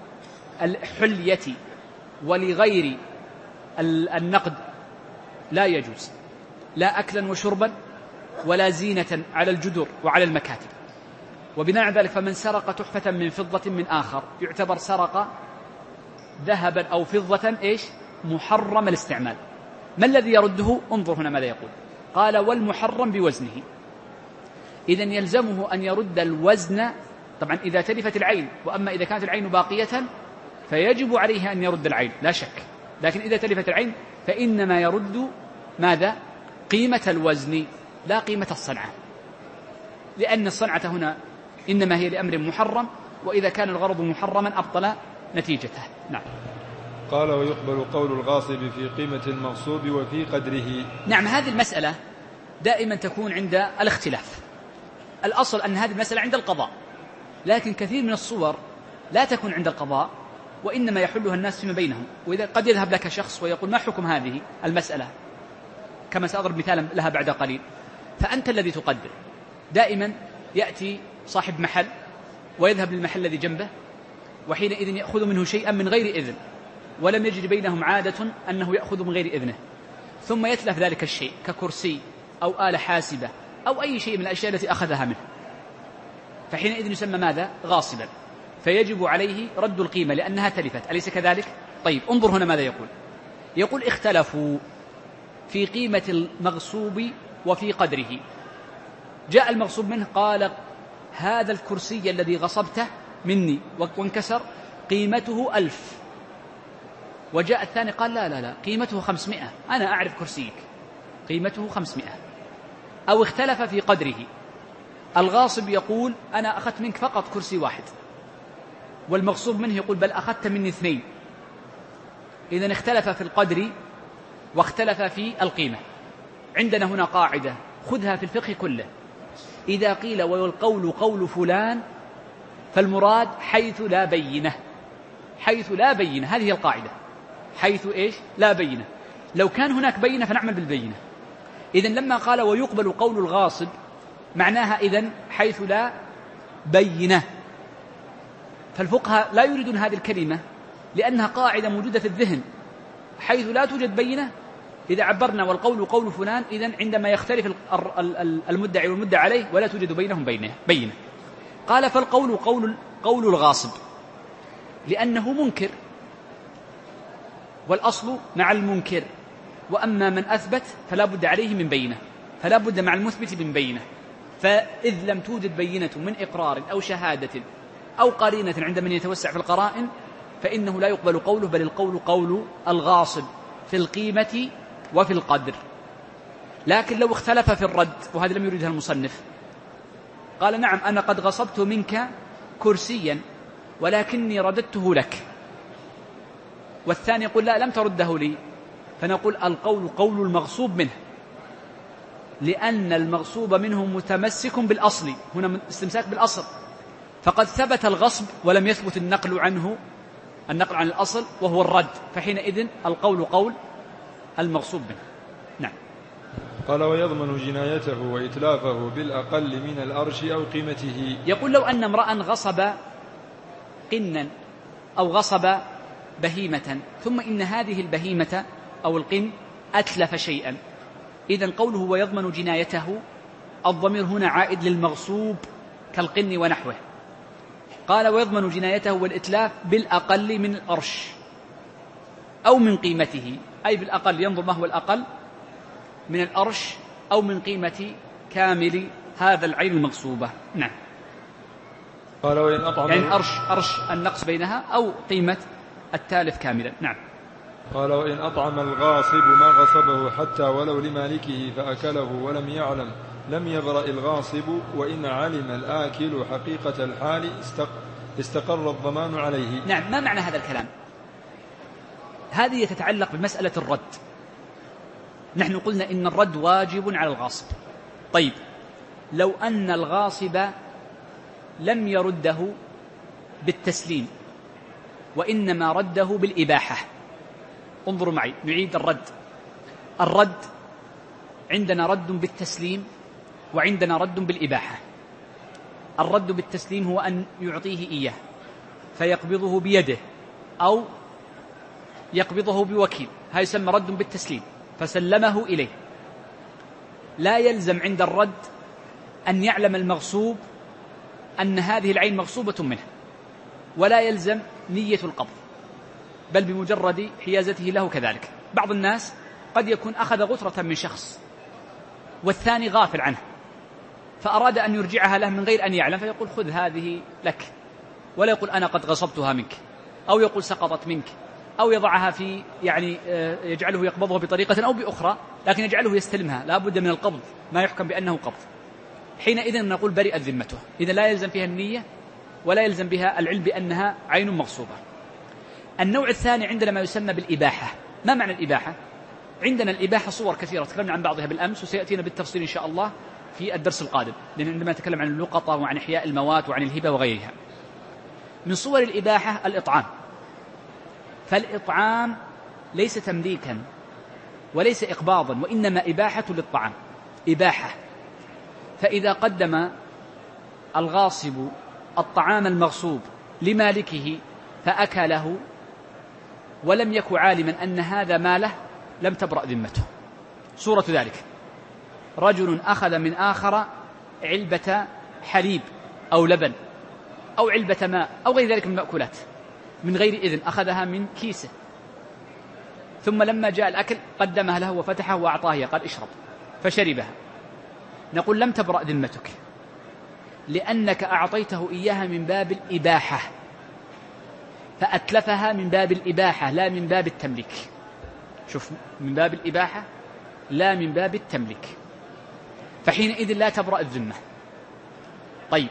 الحلية ولغير النقد لا يجوز، لا أكلا وشربا ولا زينة على الجدر وعلى المكاتب. وبناء على ذلك فمن سرق تحفة من فضة من آخر يعتبر سرق ذهبا أو فضة إيش محرم الاستعمال. ما الذي يرده؟ انظر هنا ماذا يقول. قال والمحرم بوزنه. إذن يلزمه أن يرد الوزن، طبعا إذا تلفت العين، وأما إذا كانت العين باقية فيجب عليه أن يرد العين لا شك، لكن إذا تلفت العين فإنما يرد ماذا؟ قيمة الوزن لا قيمة الصنعة، لأن الصنعة هنا إنما هي لأمر محرم، وإذا كان الغرض محرما أبطل نتيجته. نعم. قال ويقبل قول الغاصب في قيمة المغصوب وفي قدره. نعم، هذه المسألة دائما تكون عند الاختلاف. الأصل أن هذه المسألة عند القضاء، لكن كثير من الصور لا تكون عند القضاء، وإنما يحلها الناس فيما بينهم. وإذا قد يذهب لك شخص ويقول ما حكم هذه المسألة، كما سأضرب مثالا لها بعد قليل، فأنت الذي تقدر. دائما يأتي صاحب محل ويذهب للمحل الذي جنبه، وحينئذ يأخذ منه شيئا من غير إذن، ولم يجد بينهم عادة أنه يأخذ من غير إذنه، ثم يتلف ذلك الشيء ككرسي أو آلة حاسبة أو أي شيء من الأشياء التي أخذها منه، فحينئذ يسمى ماذا؟ غاصبا، فيجب عليه رد القيمة لأنها تلفت، أليس كذلك؟ طيب، انظر هنا ماذا يقول. يقول اختلفوا في قيمة المغصوب وفي قدره. جاء المغصوب منه قال هذا الكرسي الذي غصبته مني وانكسر قيمته ألف، وجاء الثاني قال لا لا لا قيمته خمسمائة، أنا أعرف كرسيك قيمته خمسمائة. أو اختلف في قدره، الغاصب يقول أنا أخذت منك فقط كرسي واحد، والمغصوب منه يقول بل أخذت مني اثنين. إذن اختلف في القدر واختلف في القيمة. عندنا هنا قاعدة خذها في الفقه كله، إذا قيل والقول قول فلان فالمراد حيث لا بينة، حيث لا بينة، هذه القاعدة، حيث إيش؟ لا بينة. لو كان هناك بينة فنعمل بالبينة. إذن لما قال ويقبل قول الغاصب معناها إذن حيث لا بينة، فالفقهاء لا يريدون هذه الكلمة لأنها قاعدة موجودة في الذهن، حيث لا توجد بينة. إذا عبرنا والقول قول فلان إذن عندما يختلف المدعي والمدعى عليه ولا توجد بينهم بينة. قال فالقول قول, قول الغاصب لأنه منكر، والأصل مع المنكر، وأما من أثبت فلا بد عليه من بينة، فلا بد مع المثبت من بينة. فإذ لم توجد بينة من إقرار أو شهادة أو قرينة عند من يتوسع في القرائن فإنه لا يقبل قوله، بل القول قول الغاصب في القيمة وفي القدر. لكن لو اختلف في الرد، وهذا لم يريدها المصنف، قال نعم أنا قد غصبت منك كرسيا ولكني رددته لك، والثاني يقول لا لم ترده لي، فنقول القول قول المغصوب منه، لأن المغصوب منه متمسك بالأصل، هنا استمساك بالأصل، فقد ثبت الغصب ولم يثبت النقل عنه، النقل عن الأصل وهو الرد، فحينئذ القول قول المغصوب منه. نعم. قال ويضمن جنايته وإتلافه بالأقل من الأرش أو قيمته. يقول لو أن امرأ غصب قنا أو غصب بهيمة، ثم إن هذه البهيمة أو القن أتلف شيئا، إذن قوله ويضمن جنايته الضمير هنا عائد للمغصوب كالقن ونحوه. قال ويضمن جنايته والإتلاف بالأقل من الأرش أو من قيمته، أي بالأقل ينظر ما هو الأقل من الأرش أو من قيمة كامل هذا العين المغصوبة. نعم. قال وإن أطعم يعني أرش, أرش النقص بينها أو قيمة التالف كاملا. نعم. قال وإن أطعم الغاصب ما غصبه حتى ولو لمالكه فأكله ولم يعلم لم يبرأ الغاصب، وإن علم الآكل حقيقة الحال استقر الضمان عليه. نعم. ما معنى هذا الكلام؟ هذه تتعلق بمسألة الرد. نحن قلنا إن الرد واجب على الغاصب. طيب لو أن الغاصب لم يرده بالتسليم وإنما رده بالإباحة، انظروا معي نعيد الرد. الرد عندنا رد بالتسليم وعندنا رد بالإباحة. الرد بالتسليم هو أن يعطيه إياه فيقبضه بيده أو يقبضه بوكيل، هذا يسمى رد بالتسليم، فسلمه إليه. لا يلزم عند الرد أن يعلم المغصوب أن هذه العين مغصوبة منه، ولا يلزم نية القبض، بل بمجرد حيازته له كذلك. بعض الناس قد يكون أخذ غترة من شخص والثاني غافل عنه، فأراد أن يرجعها له من غير أن يعلم، فيقول خذ هذه لك، ولا يقول أنا قد غصبتها منك، أو يقول سقطت منك، أو يضعها في يعني يجعله يقبضها بطريقة أو بأخرى، لكن يجعله يستلمها، لا بد من القبض، ما يحكم بأنه قبض. حينئذ نقول برئت ذمته، إذا لا يلزم فيها النية ولا يلزم بها العلم بأنها عين مغصوبة. النوع الثاني عندنا ما يسمى بالإباحة. ما معنى الإباحة؟ عندنا الإباحة صور كثيرة تكلمنا عن بعضها بالأمس، وسيأتينا بالتفصيل إن شاء الله في الدرس القادم، لأن عندما نتكلم عن اللقطة وعن إحياء الموات وعن الهبة وغيرها. من صور الإباحة الإطعام، فالإطعام ليس تمليكا وليس إقباضا، وإنما إباحة للطعام، إباحة. فإذا قدم الغاصب الطعام المغصوب لمالكه فأكله ولم يكن عالما أن هذا ماله لم تبرأ ذمته. صورة ذلك رجل أخذ من آخر علبة حليب أو لبن أو علبة ماء أو غير ذلك من المأكولات من غير إذن، أخذها من كيسه، ثم لما جاء الأكل قدمها له وفتحه وأعطاه قال اشرب، فشربها. نقول لم تبرأ ذمتك، لأنك أعطيته إياها من باب الإباحة، فأتلفها من باب الإباحة لا من باب التمليك. شوف، من باب الإباحة لا من باب التمليك، فحينئذ لا تبرأ الذمة. طيب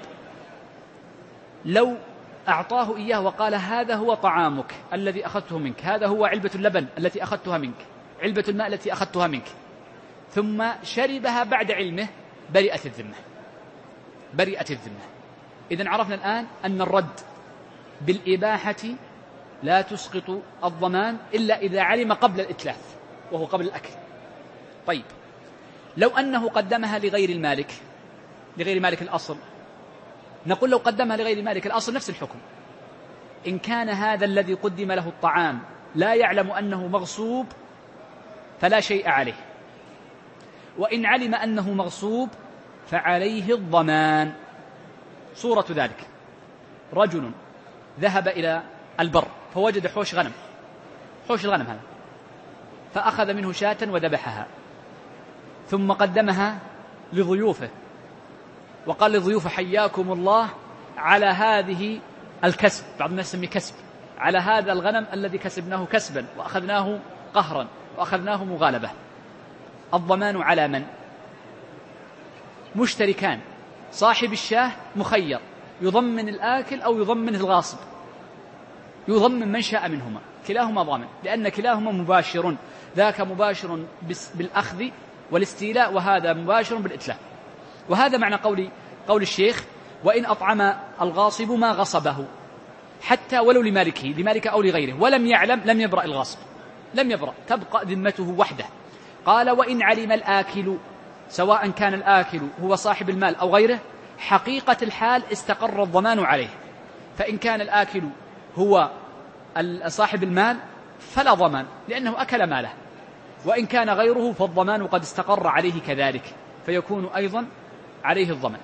لو أعطاه إياه وقال هذا هو طعامك الذي أخذته منك، هذا هو علبة اللبن التي أخذتها منك، علبة الماء التي أخذتها منك، ثم شربها بعد علمه، برئت الذمة، برئت الذمة. إذن عرفنا الآن أن الرد بالإباحة لا تسقط الضمان إلا إذا علم قبل الإتلاف، وهو قبل الأكل. طيب لو أنه قدمها لغير المالك، لغير مالك الأصل، نقول لو قدمها لغير مالك الأصل نفس الحكم. إن كان هذا الذي قدم له الطعام لا يعلم أنه مغصوب فلا شيء عليه، وإن علم أنه مغصوب فعليه الضمان. صورة ذلك رجل ذهب إلى البر فوجد حوش غنم، حوش الغنم هذا، فأخذ منه شاة وذبحها، ثم قدمها لضيوفه وقال لضيوفه حياكم الله على هذه الكسب، بعض الناس يسمي كسب، على هذا الغنم الذي كسبناه كسبا وأخذناه قهرا وأخذناه مغالبة. الضمان على من؟ مشتركان، صاحب الشاه مخير يضمن الآكل أو يضمن الغاصب، يضمن من شاء منهما، كلاهما ضامن، لأن كلاهما مباشر، ذاك مباشر بالأخذ والاستيلاء وهذا مباشر بالإتلاف. وهذا معنى قول قول الشيخ: وإن أطعم الغاصب ما غصبه حتى ولو لمالكه، لمالك أو لغيره، ولم يعلم لم يبرأ الغاصب، لم يبرأ، تبقى ذمته وحده. قال: وإن علم الآكل، سواء كان الآكل هو صاحب المال أو غيره، حقيقة الحال استقر الضمان عليه. فإن كان الآكل هو صاحب المال فلا ضمان لأنه أكل ماله، وإن كان غيره فالضمان قد استقر عليه كذلك، فيكون أيضا عليه الضمان.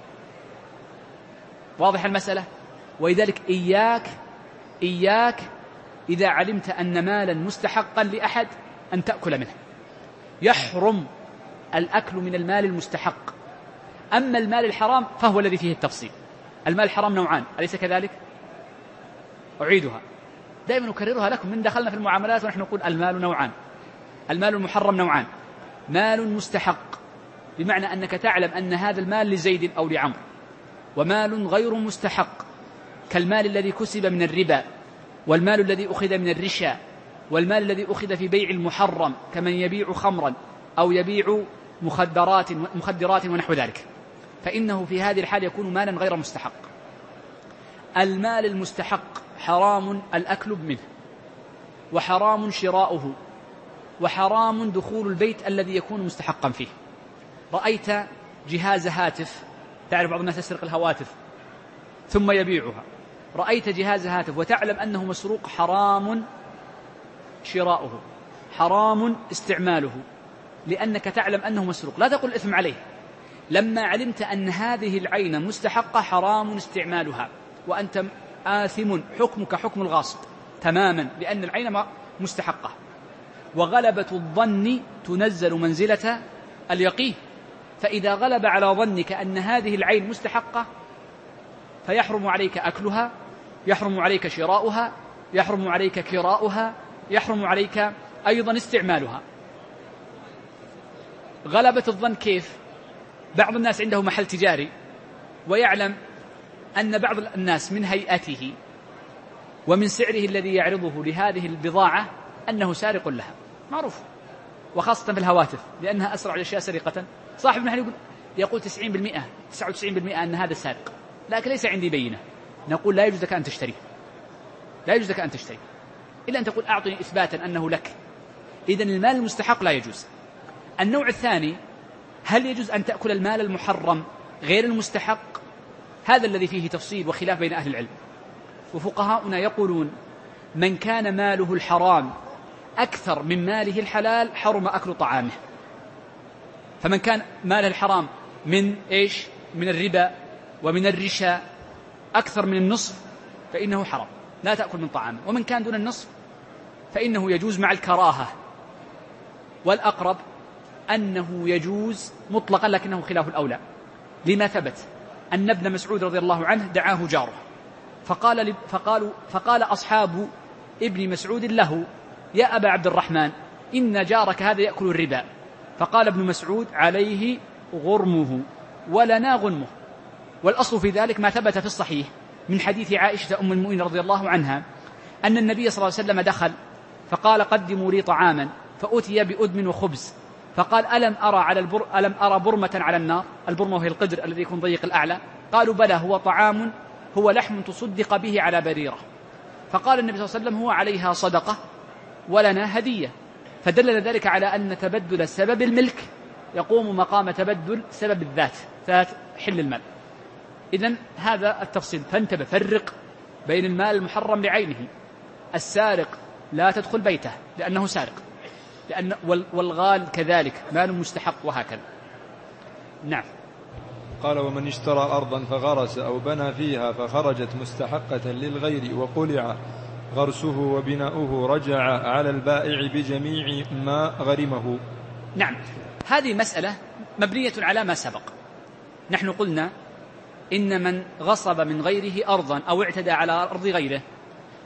واضح المسألة؟ ولذلك إياك إياك إذا علمت أن مالا مستحقا لأحد أن تأكل منه. يحرم الأكل من المال المستحق. أما المال الحرام فهو الذي فيه التفصيل. المال الحرام نوعان، أليس كذلك؟ أعيدها دائما أكررها لكم من دخلنا في المعاملات ونحن نقول المال نوعان. المال المحرم نوعان: مال مستحق بمعنى أنك تعلم أن هذا المال لزيد أو لعمر، ومال غير مستحق كالمال الذي كسب من الربا، والمال الذي أخذ من الرشا، والمال الذي أخذ في بيع المحرم كمن يبيع خمرا أو يبيع مخدرات مخدرات ونحو ذلك، فإنه في هذه الحال يكون مالا غير مستحق. المال المستحق حرام الأكل منه، وحرام شراؤه، وحرام دخول البيت الذي يكون مستحقا فيه. رأيت جهاز هاتف، تعرف بعض الناس يسرق الهواتف ثم يبيعها، رأيت جهاز هاتف وتعلم أنه مسروق، حرام شراؤه، حرام استعماله، لأنك تعلم أنه مسروق، لا تقول الإثم عليه. لما علمت أن هذه العين مستحقة حرام استعمالها، وأنت آثم، حكمك حكم الغاصب تماما، لأن العين مستحقة. وغلبة الظن تنزل منزلة اليقين، فإذا غلب على ظنك أن هذه العين مستحقة فيحرم عليك أكلها، يحرم عليك شراؤها، يحرم عليك كراؤها، يحرم عليك أيضا استعمالها. غلبة الظن كيف؟ بعض الناس عنده محل تجاري ويعلم أن بعض الناس من هيئته ومن سعره الذي يعرضه لهذه البضاعة أنه سارق لها، معروف، وخاصة في الهواتف لأنها أسرع الأشياء سرقة. صاحب المحل يقول يقول تسعين بالمئة تسعة وتسعين بالمئة أن هذا سارق، لكن ليس عندي بينة. نقول لا يجوز لك أن تشتري، لا يجوز لك أن تشتري إلا أن تقول أعطني إثباتا أنه لك. إذن المال المستحق لا يجوز. النوع الثاني: هل يجوز أن تأكل المال المحرم غير المستحق؟ هذا الذي فيه تفصيل وخلاف بين أهل العلم. وفقهاؤنا يقولون: من كان ماله الحرام أكثر من ماله الحلال حرم أكل طعامه. فمن كان ماله الحرام من إيش؟ من الربا ومن الرشا أكثر من النصف فإنه حرام، لا تأكل من طعامه. ومن كان دون النصف فإنه يجوز مع الكراهة. والأقرب أنه يجوز مطلقا لكنه خلاف الأولى، لما ثبت أن ابن مسعود رضي الله عنه دعاه جاره فقال, فقالوا فقال أصحاب ابن مسعود له: يا أبا عبد الرحمن، إن جارك هذا يأكل الربا. فقال ابن مسعود: عليه غرمه ولنا غنمه. والأصل في ذلك ما ثبت في الصحيح من حديث عائشة أم المؤمنين رضي الله عنها أن النبي صلى الله عليه وسلم دخل فقال: قدموا لي طعاما، فأتي بأدم وخبز، فقال: ألم أرى على البر ألم أرى برمة على النار؟ البرمة وهي القدر الذي يكون ضيق الأعلى. قالوا: بلى، هو طعام، هو لحم تصدق به على بريرة. فقال النبي صلى الله عليه وسلم: هو عليها صدقة ولنا هدية. فدل ذلك على أن تبدل سبب الملك يقوم مقام تبدل سبب الذات، ذات حل المال. إذن هذا التفصيل، فانتبه، فرق بين المال المحرم لعينه. السارق لا تدخل بيته لأنه سارق، لأن والغال كذلك مال مستحق، وهكذا. نعم. قال: ومن اشترى أرضا فغرس أو بنى فيها فخرجت مستحقة للغير وقلع غرسه وبناؤه رجع على البائع بجميع ما غرمه. نعم، هذه مسألة مبنية على ما سبق. نحن قلنا إن من غصب من غيره أرضا أو اعتدى على أرض غيره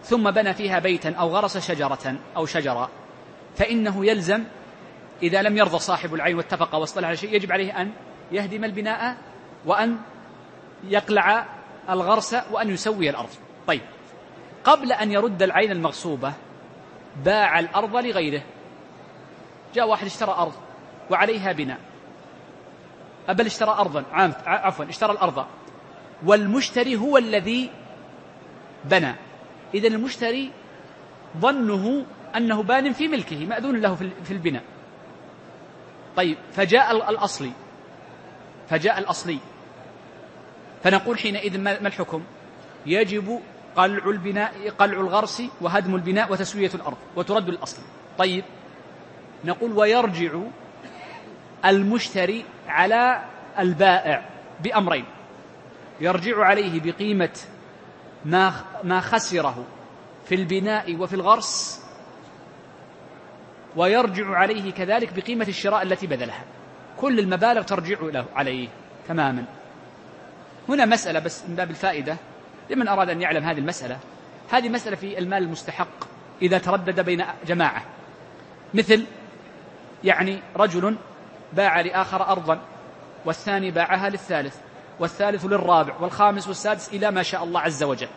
ثم بنى فيها بيتا أو غرس شجرة أو شجرة، فإنه يلزم إذا لم يرضى صاحب العين واتفق واصطلح على شيء يجب عليه أن يهدم البناء وأن يقلع الغرس وأن يسوي الأرض. طيب، قبل أن يرد العين المغصوبة باع الأرض لغيره. جاء واحد اشترى أرض وعليها بناء، بل اشترى أرضا عفوا اشترى الأرض والمشتري هو الذي بنى. إذن المشتري ظنه أنه بان في ملكه مأذون له في البناء. طيب، فجاء الأصلي فجاء الأصلي فنقول حينئذ ما الحكم؟ يجب قلع البناء قلع الغرس وهدم البناء وتسوية الأرض وترد الأصل. طيب، نقول ويرجع المشتري على البائع بأمرين: يرجع عليه بقيمة ما ما خسره في البناء وفي الغرس، ويرجع عليه كذلك بقيمة الشراء التي بذلها. كل المبالغ ترجع له عليه تماما. هنا مسألة بس من باب الفائدة لمن أراد أن يعلم هذه المسألة. هذه مسألة في المال المستحق إذا تردد بين جماعة، مثل يعني رجل باع لآخر أرضا والثاني باعها للثالث والثالث للرابع والخامس والسادس إلى ما شاء الله عز وجل،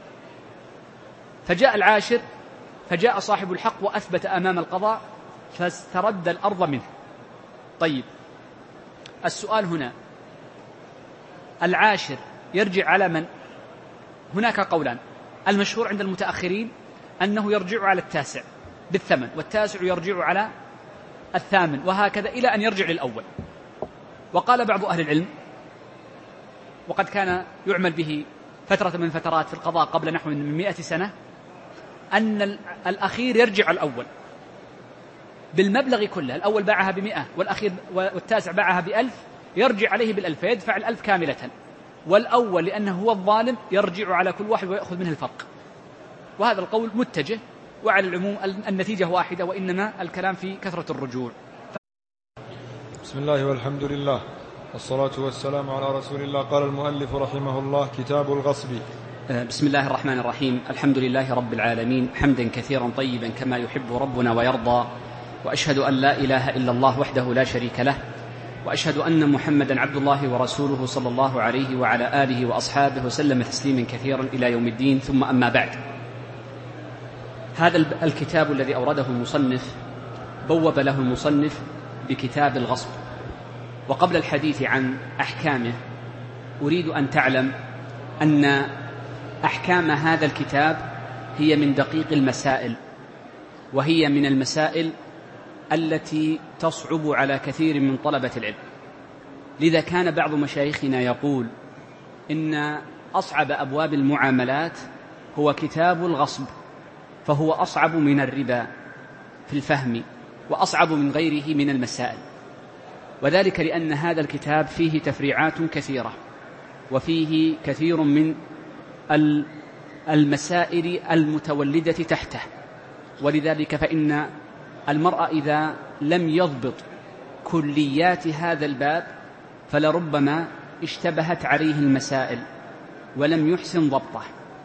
فجاء العاشر فجاء صاحب الحق وأثبت أمام القضاء فاسترد الأرض منه. طيب، السؤال هنا: العاشر يرجع على من؟ هناك قولان. المشهور عند المتأخرين أنه يرجع على التاسع بالثمن، والتاسع يرجع على الثامن، وهكذا إلى أن يرجع للأول. وقال بعض أهل العلم، وقد كان يعمل به فترة من فترات في القضاء قبل نحو من مئة سنة، أن الأخير يرجع الأول بالمبلغ كله. الأول باعها بمئة والأخير والتاسع باعها بألف، يرجع عليه بالألف فيدفع الألف كاملة، والأول لأنه هو الظالم يرجع على كل واحد ويأخذ منه الفرق. وهذا القول متجه، وعلى العموم النتيجة واحدة، وإنما الكلام في كثرة الرجوع. بسم الله والحمد لله والصلاة والسلام على رسول الله. قال المؤلف رحمه الله: كتاب الغصب. بسم الله الرحمن الرحيم. الحمد لله رب العالمين، حمدا كثيرا طيبا كما يحب ربنا ويرضى، وأشهد أن لا إله إلا الله وحده لا شريك له، وأشهد أن محمدا عبد الله ورسوله صلى الله عليه وعلى آله وأصحابه وسلم تسليما كثيرا إلى يوم الدين. ثم أما بعد، هذا الكتاب الذي أورده المصنف بوب له المصنف بكتاب الغصب. وقبل الحديث عن أحكامه أريد أن تعلم أن أحكام هذا الكتاب هي من دقيق المسائل، وهي من المسائل التي تصعب على كثير من طلبة العلم. لذا كان بعض مشايخنا يقول إن أصعب أبواب المعاملات هو كتاب الغصب، فهو أصعب من الربا في الفهم وأصعب من غيره من المسائل، وذلك لأن هذا الكتاب فيه تفريعات كثيرة وفيه كثير من المسائل المتولدة تحته. ولذلك فإن المرء إذا لم يضبط كليات هذا الباب فلربما اشتبهت عليه المسائل ولم يحسن ضبطه.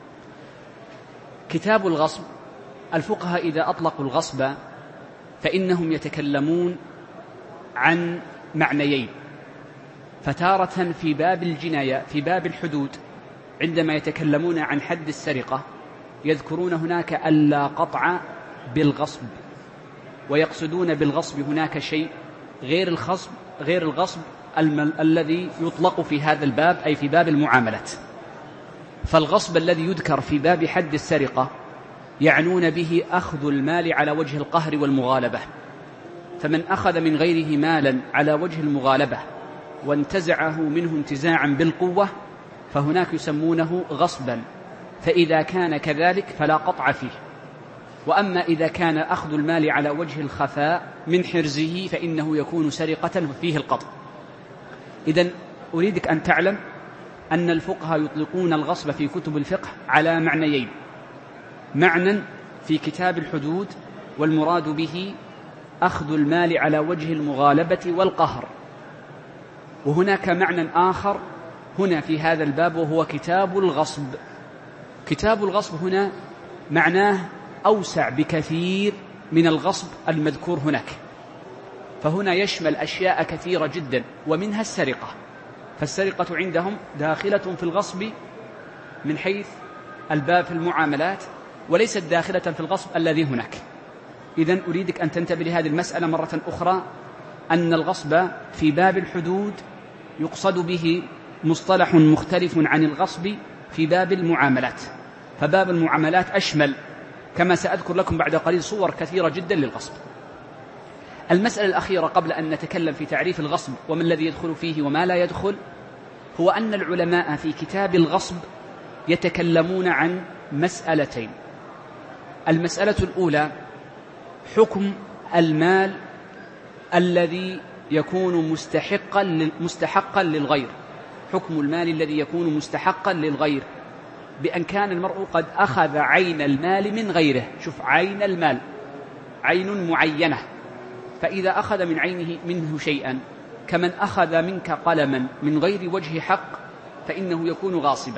كتاب الغصب، الفقهاء إذا أطلقوا الغصب فإنهم يتكلمون عن معنيين. فتارة في باب الجناية في باب الحدود عندما يتكلمون عن حد السرقة يذكرون هناك ألا قطع بالغصب، ويقصدون بالغصب هناك شيء غير الغصب غير الغصب الذي يطلق في هذا الباب، أي في باب المعاملات. فالغصب الذي يذكر في باب حد السرقة يعنون به أخذ المال على وجه القهر والمغالبة، فمن أخذ من غيره مالا على وجه المغالبة وانتزعه منه انتزاعا بالقوة فهناك يسمونه غصبا، فإذا كان كذلك فلا قطع فيه. وأما إذا كان أخذ المال على وجه الخفاء من حرزه فإنه يكون سرقة فيه القطع. إذن أريدك أن تعلم أن الفقهاء يطلقون الغصب في كتب الفقه على معنيين: معنى في كتاب الحدود والمراد به أخذ المال على وجه المغالبة والقهر، وهناك معنى آخر هنا في هذا الباب وهو كتاب الغصب. كتاب الغصب هنا معناه أوسع بكثير من الغصب المذكور هناك، فهنا يشمل أشياء كثيرة جدا ومنها السرقة، فالسرقة عندهم داخلة في الغصب من حيث الباب في المعاملات، وليست داخلة في الغصب الذي هناك. إذن أريدك أن تنتبه لهذه المسألة مرة أخرى، أن الغصب في باب الحدود يقصد به مصطلح مختلف عن الغصب في باب المعاملات، فباب المعاملات أشمل كما سأذكر لكم بعد قليل صور كثيرة جدا للغصب. المسألة الأخيرة قبل أن نتكلم في تعريف الغصب وما الذي يدخل فيه وما لا يدخل، هو أن العلماء في كتاب الغصب يتكلمون عن مسألتين. المسألة الأولى حكم المال الذي يكون مستحقا مستحقا للغير، حكم المال الذي يكون مستحقا للغير بأن كان المرء قد أخذ عين المال من غيره. شوف، عين المال عين معينة، فإذا أخذ من عينه منه شيئا كمن أخذ منك قلما من غير وجه حق فإنه يكون غاصبا.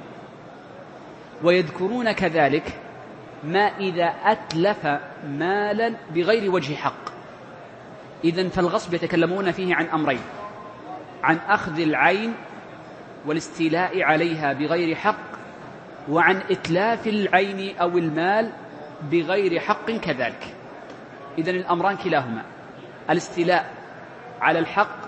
ويذكرون كذلك ما إذا أتلف مالا بغير وجه حق. إذن فالغصب يتكلمون فيه عن أمرين: عن أخذ العين والاستيلاء عليها بغير حق، وعن إتلاف العين أو المال بغير حق كذلك. إذن الأمران كلاهما، الاستيلاء على الحق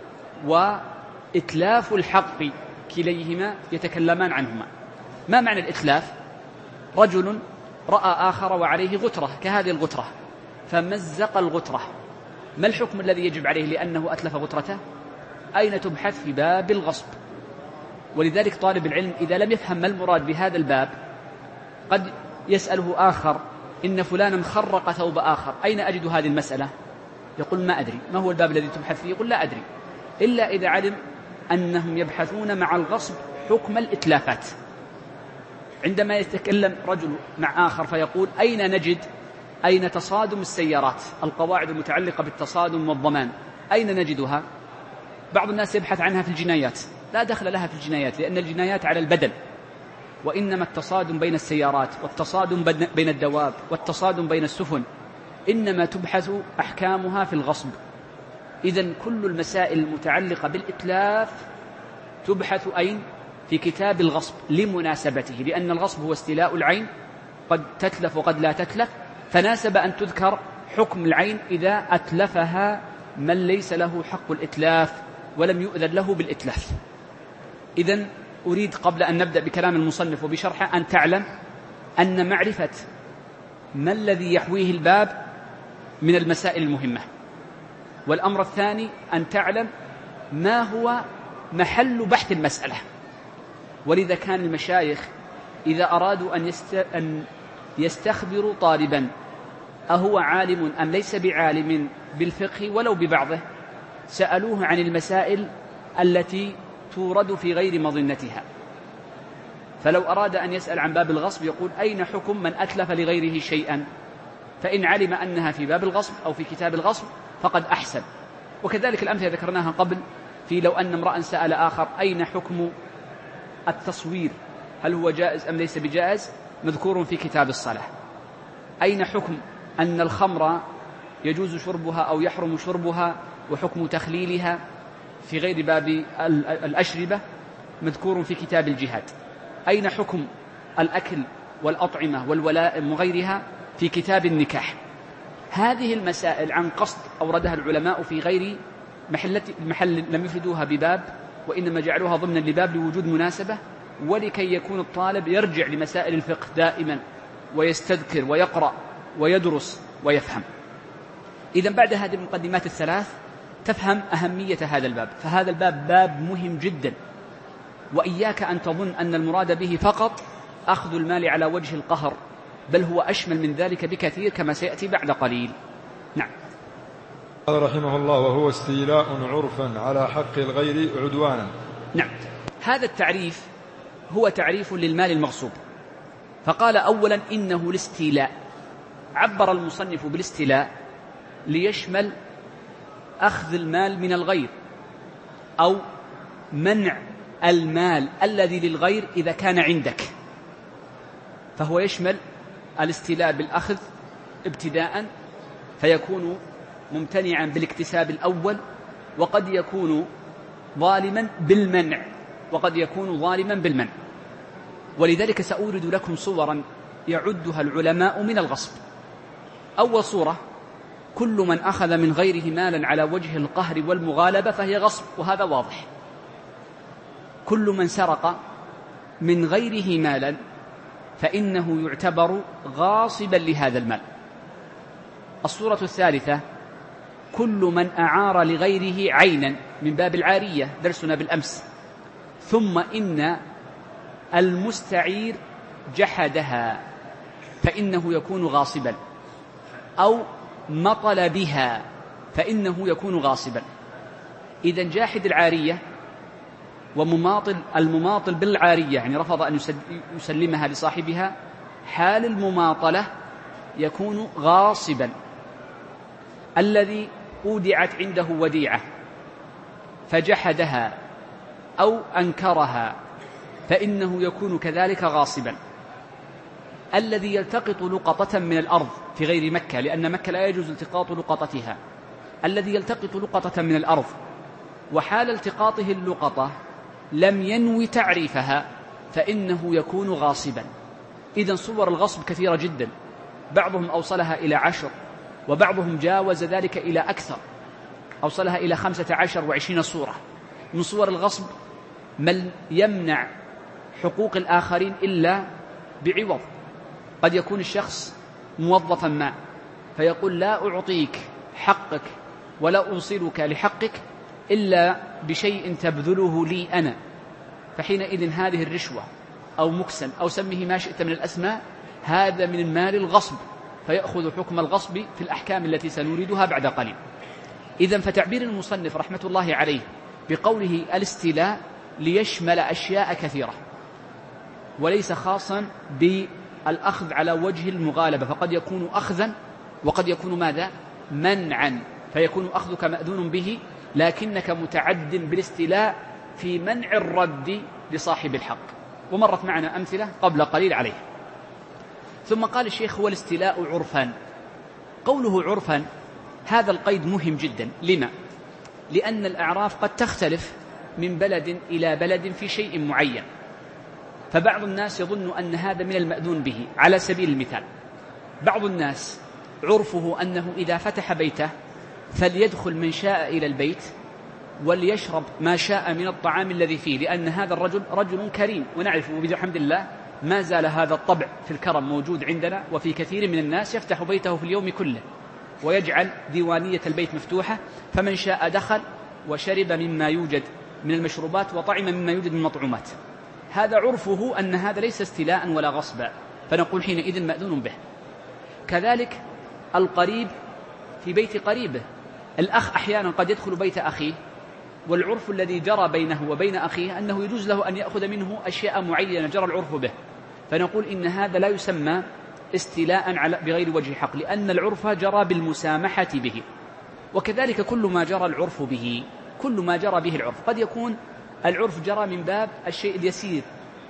وإتلاف الحق، كليهما يتكلمان عنهما. ما معنى الإتلاف؟ رجل رأى آخر وعليه غترة كهذه الغترة فمزق الغترة، ما الحكم الذي يجب عليه لأنه أتلف غترته؟ أين تبحث؟ في باب الغصب. ولذلك طالب العلم إذا لم يفهم ما المراد بهذا الباب قد يسأله آخر: إن فلانا خرق ثوب آخر، أين أجد هذه المسألة؟ يقول: ما أدري. ما هو الباب الذي تبحث فيه؟ يقول: لا أدري، إلا إذا علم أنهم يبحثون مع الغصب حكم الإتلافات. عندما يتكلم رجل مع آخر فيقول: أين نجد أين تصادم السيارات، القواعد المتعلقة بالتصادم والضمان أين نجدها؟ بعض الناس يبحث عنها في الجنايات، لا دخل لها في الجنايات، لأن الجنايات على البدل، وإنما التصادم بين السيارات والتصادم بين الدواب والتصادم بين السفن إنما تبحث أحكامها في الغصب. إذن كل المسائل المتعلقة بالإتلاف تبحث أين؟ في كتاب الغصب لمناسبته، لأن الغصب هو استيلاء العين، قد تتلف وقد لا تتلف، فناسب أن تذكر حكم العين إذا أتلفها من ليس له حق الإتلاف ولم يؤذن له بالإتلاف. إذن أريد قبل أن نبدأ بكلام المصنف وبشرحه أن تعلم أن معرفة ما الذي يحويه الباب من المسائل المهمة. والأمر الثاني أن تعلم ما هو محل بحث المسألة. ولذا كان المشايخ إذا أرادوا أن, يست... أن يستخبروا طالبا أهو عالم أم ليس بعالم بالفقه ولو ببعضه، سألوه عن المسائل التي تورد في غير مظنتها. فلو أراد أن يسأل عن باب الغصب يقول: أين حكم من أتلف لغيره شيئا؟ فإن علم أنها في باب الغصب أو في كتاب الغصب فقد أحسن. وكذلك الأمثلة ذكرناها قبل في لو أن امرأ سأل آخر: أين حكم التصوير، هل هو جائز أم ليس بجائز؟ مذكور في كتاب الصلاة. أين حكم أن الخمر يجوز شربها أو يحرم شربها وحكم تخليلها في غير باب الأشربة؟ مذكور في كتاب الجهاد. أين حكم الأكل والأطعمة والولائم وغيرها؟ في كتاب النكاح. هذه المسائل عن قصد أوردها العلماء في غير محل، لم يفردوها بباب وإنما جعلوها ضمنا لباب لوجود مناسبة، ولكي يكون الطالب يرجع لمسائل الفقه دائما ويستذكر ويقرأ ويدرس ويفهم. إذن بعد هذه المقدمات الثلاث تفهم أهمية هذا الباب. فهذا الباب باب مهم جدا، وإياك أن تظن أن المراد به فقط أخذ المال على وجه القهر، بل هو أشمل من ذلك بكثير كما سيأتي بعد قليل. نعم. قال رحمه الله: وهو استيلاء عرفا على حق الغير عدوانا. نعم، هذا التعريف هو تعريف للمال المغصوب. فقال أولا: إنه الاستيلاء. عبر المصنف بالاستيلاء ليشمل أخذ المال من الغير أو منع المال الذي للغير إذا كان عندك، فهو يشمل الاستيلاء بالأخذ ابتداء فيكون ممتنعا بالاكتساب الأول، وقد يكون ظالما بالمنع وقد يكون ظالما بالمنع. ولذلك سأورد لكم صورا يعدها العلماء من الغصب. أول صورة: كل من أخذ من غيره مالا على وجه القهر والمغالبة فهي غصب، وهذا واضح. كل من سرق من غيره مالا فإنه يعتبر غاصبا لهذا المال. الصورة الثالثة: كل من أعار لغيره عينا من باب العارية، درسنا بالأمس، ثم إن المستعير جحدها فإنه يكون غاصبا، أو مطل بها فإنه يكون غاصبا. إذن جاحد العارية ومماطل المماطل بالعارية، يعني رفض أن يسلمها لصاحبها، حال المماطلة يكون غاصبا. الذي أودعت عنده وديعة فجحدها أو أنكرها فإنه يكون كذلك غاصبا. الذي يلتقط لقطة من الأرض في غير مكة، لأن مكة لا يجوز التقاط لقطتها، الذي يلتقط لقطة من الأرض وحال التقاطه اللقطة لم ينوي تعريفها فإنه يكون غاصبا. إذن صور الغصب كثيرة جدا، بعضهم أوصلها إلى عشر، وبعضهم جاوز ذلك إلى أكثر، أوصلها إلى خمسة عشر وعشرين صورة. من صور الغصب من يمنع حقوق الآخرين إلا بعوض. قد يكون الشخص موظفا ما فيقول: لا أعطيك حقك ولا أوصلك لحقك إلا بشيء تبذله لي أنا، فحينئذ هذه الرشوة أو مكسن أو سمه ما شئت من الأسماء، هذا من المال الغصب، فيأخذ حكم الغصب في الأحكام التي سنوردها بعد قليل. إذن فتعبير المصنف رحمة الله عليه بقوله الاستيلاء ليشمل أشياء كثيرة، وليس خاصا بالأخذ على وجه المغالبة، فقد يكون أخذا وقد يكون ماذا؟ منعا، فيكون أخذك مأذون به لكنك متعد بالاستيلاء في منع الرد لصاحب الحق، ومرت معنا أمثلة قبل قليل عليه. ثم قال الشيخ: هو الاستيلاء عرفا. قوله عرفا هذا القيد مهم جدا. لما؟ لأن الأعراف قد تختلف من بلد إلى بلد في شيء معين، فبعض الناس يظن أن هذا من المأذون به. على سبيل المثال، بعض الناس عرفه أنه إذا فتح بيته فليدخل من شاء إلى البيت وليشرب ما شاء من الطعام الذي فيه، لأن هذا الرجل رجل كريم، ونعرف وبحمد الله ما زال هذا الطبع في الكرم موجود عندنا، وفي كثير من الناس يفتح بيته في اليوم كله ويجعل ديوانية البيت مفتوحة، فمن شاء دخل وشرب مما يوجد من المشروبات وطعم مما يوجد من المطعومات. هذا عرفه أن هذا ليس استيلاء ولا غصبا، فنقول حينئذ مأذون به. كذلك القريب في بيت قريبه، الأخ أحيانا قد يدخل بيت أخيه، والعرف الذي جرى بينه وبين أخيه أنه يجوز له أن يأخذ منه أشياء معينة جرى العرف به، فنقول إن هذا لا يسمى استيلاء بغير وجه حق، لأن العرف جرى بالمسامحة به. وكذلك كل ما جرى العرف به، كل ما جرى به العرف، قد يكون العرف جرى من باب الشيء اليسير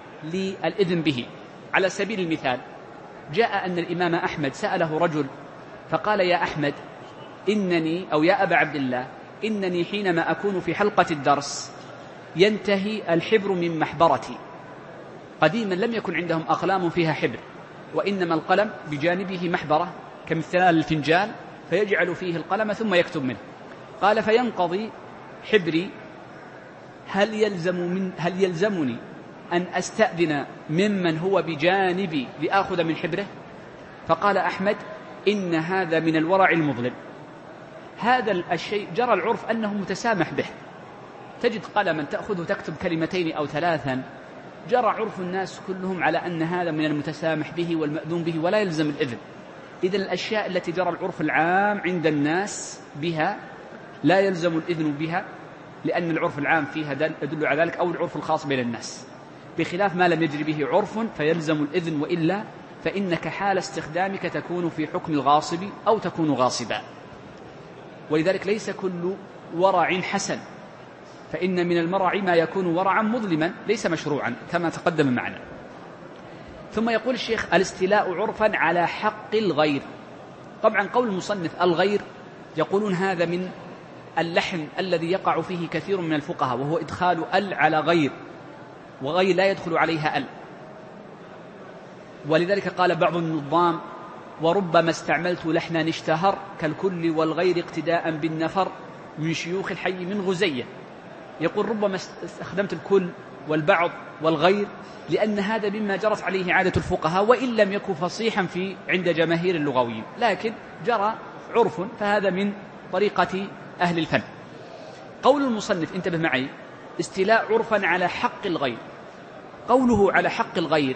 للإذن به. على سبيل المثال، جاء أن الإمام أحمد سأله رجل فقال: يا أحمد إنني أو يا أبا عبد الله إنني حينما أكون في حلقة الدرس ينتهي الحبر من محبرتي. قديما لم يكن عندهم أقلام فيها حبر، وإنما القلم بجانبه محبرة كمثال الفنجان فيجعل فيه القلم ثم يكتب منه. قال: فينقضي حبري، هل يلزم من هل يلزمني أن أستأذن ممن هو بجانبي لآخذ من حبره؟ فقال أحمد: إن هذا من الورع المظلم. هذا الشيء جرى العرف أنه متسامح به، تجد قلما تأخذ تكتب كلمتين أو ثلاثا، جرى عرف الناس كلهم على أن هذا من المتسامح به والمأذون به ولا يلزم الإذن. إذن الأشياء التي جرى العرف العام عند الناس بها لا يلزم الإذن بها، لأن العرف العام فيها يدل على ذلك، أو العرف الخاص بين الناس، بخلاف ما لم يجري به عرف فيلزم الإذن، وإلا فإنك حال استخدامك تكون في حكم الغاصب أو تكون غاصبا. ولذلك ليس كل ورع حسن، فإن من المرع ما يكون ورعا مظلما ليس مشروعا كما تقدم معنا. ثم يقول الشيخ الاستيلاء عرفا على حق الغير. طبعا قول المصنف الغير يقولون هذا من اللحن الذي يقع فيه كثير من الفقهاء، وهو إدخال ال على غير، وغير لا يدخل عليها ال. ولذلك قال بعض النظام: وربما استعملت لحنا اشتهر كالكل والغير اقتداء بالنفر من شيوخ الحي من غزية. يقول ربما استخدمت الكل والبعض والغير لأن هذا مما جرت عليه عادة الفقهاء، وإن لم يكن فصيحا في عند جماهير اللغويين، لكن جرى عرف، فهذا من طريقة أهل الفن. قول المصنف انتبه معي: استيلاء عرفا على حق الغير. قوله على حق الغير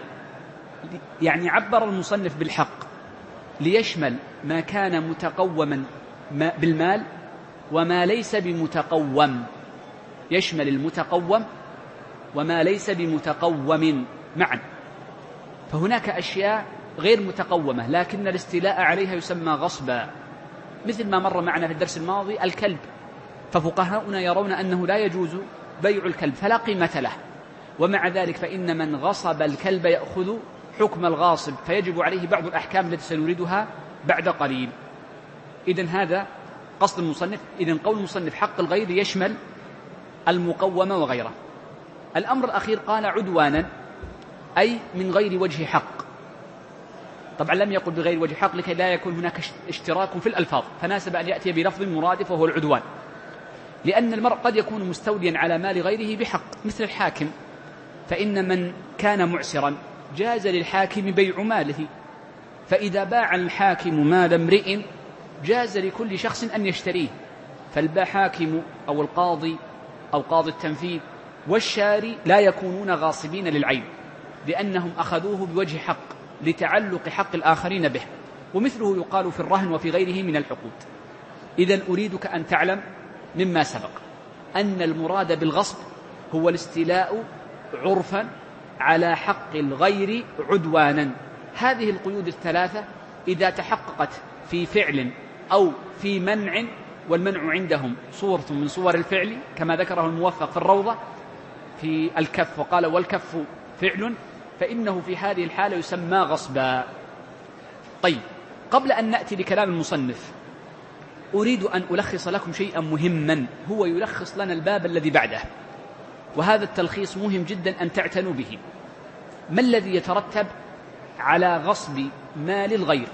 يعني عبر المصنف بالحق ليشمل ما كان متقوما بالمال وما ليس بمتقوم، يشمل المتقوم وما ليس بمتقوم معا. فهناك أشياء غير متقومة لكن الاستيلاء عليها يسمى غصبا، مثل ما مر معنا في الدرس الماضي الكلب، ففقهاؤنا يرون أنه لا يجوز بيع الكلب فلا قيمة له، ومع ذلك فإن من غصب الكلب يأخذ حكم الغاصب، فيجب عليه بعض الأحكام التي سنريدها بعد قليل. إذن هذا قصد المصنف. إذن قول المصنف حق الغير يشمل المقوم وغيره. الأمر الأخير قال عدوانا، أي من غير وجه حق. طبعا لم يقل بغير وجه حق لكي لا يكون هناك اشتراك في الألفاظ، فناسب أن يأتي بلفظ مرادف وهو العدوان، لأن المرء قد يكون مستوليا على مال غيره بحق، مثل الحاكم، فإن من كان معسرا جاز للحاكم بيع ماله، فإذا باع الحاكم مال امرئ جاز لكل شخص أن يشتريه، فالحاكم أو القاضي أو قاضي التنفيذ والشاري لا يكونون غاصبين للعين، لأنهم أخذوه بوجه حق لتعلق حق الآخرين به، ومثله يقال في الرهن وفي غيره من العقود. إذن أريدك أن تعلم مما سبق أن المراد بالغصب هو الاستيلاء عرفا على حق الغير عدوانا. هذه القيود الثلاثة إذا تحققت في فعل أو في منع، والمنع عندهم صورة من صور الفعل كما ذكره الموفق في الروضة في الكف، وقال والكف فعل، فإنه في هذه الحالة يسمى غصبا. طيب، قبل أن نأتي لكلام المصنف أريد أن ألخص لكم شيئا مهما هو يلخص لنا الباب الذي بعده، وهذا التلخيص مهم جدا أن تعتنوا به. ما الذي يترتب على غصب مال الغير،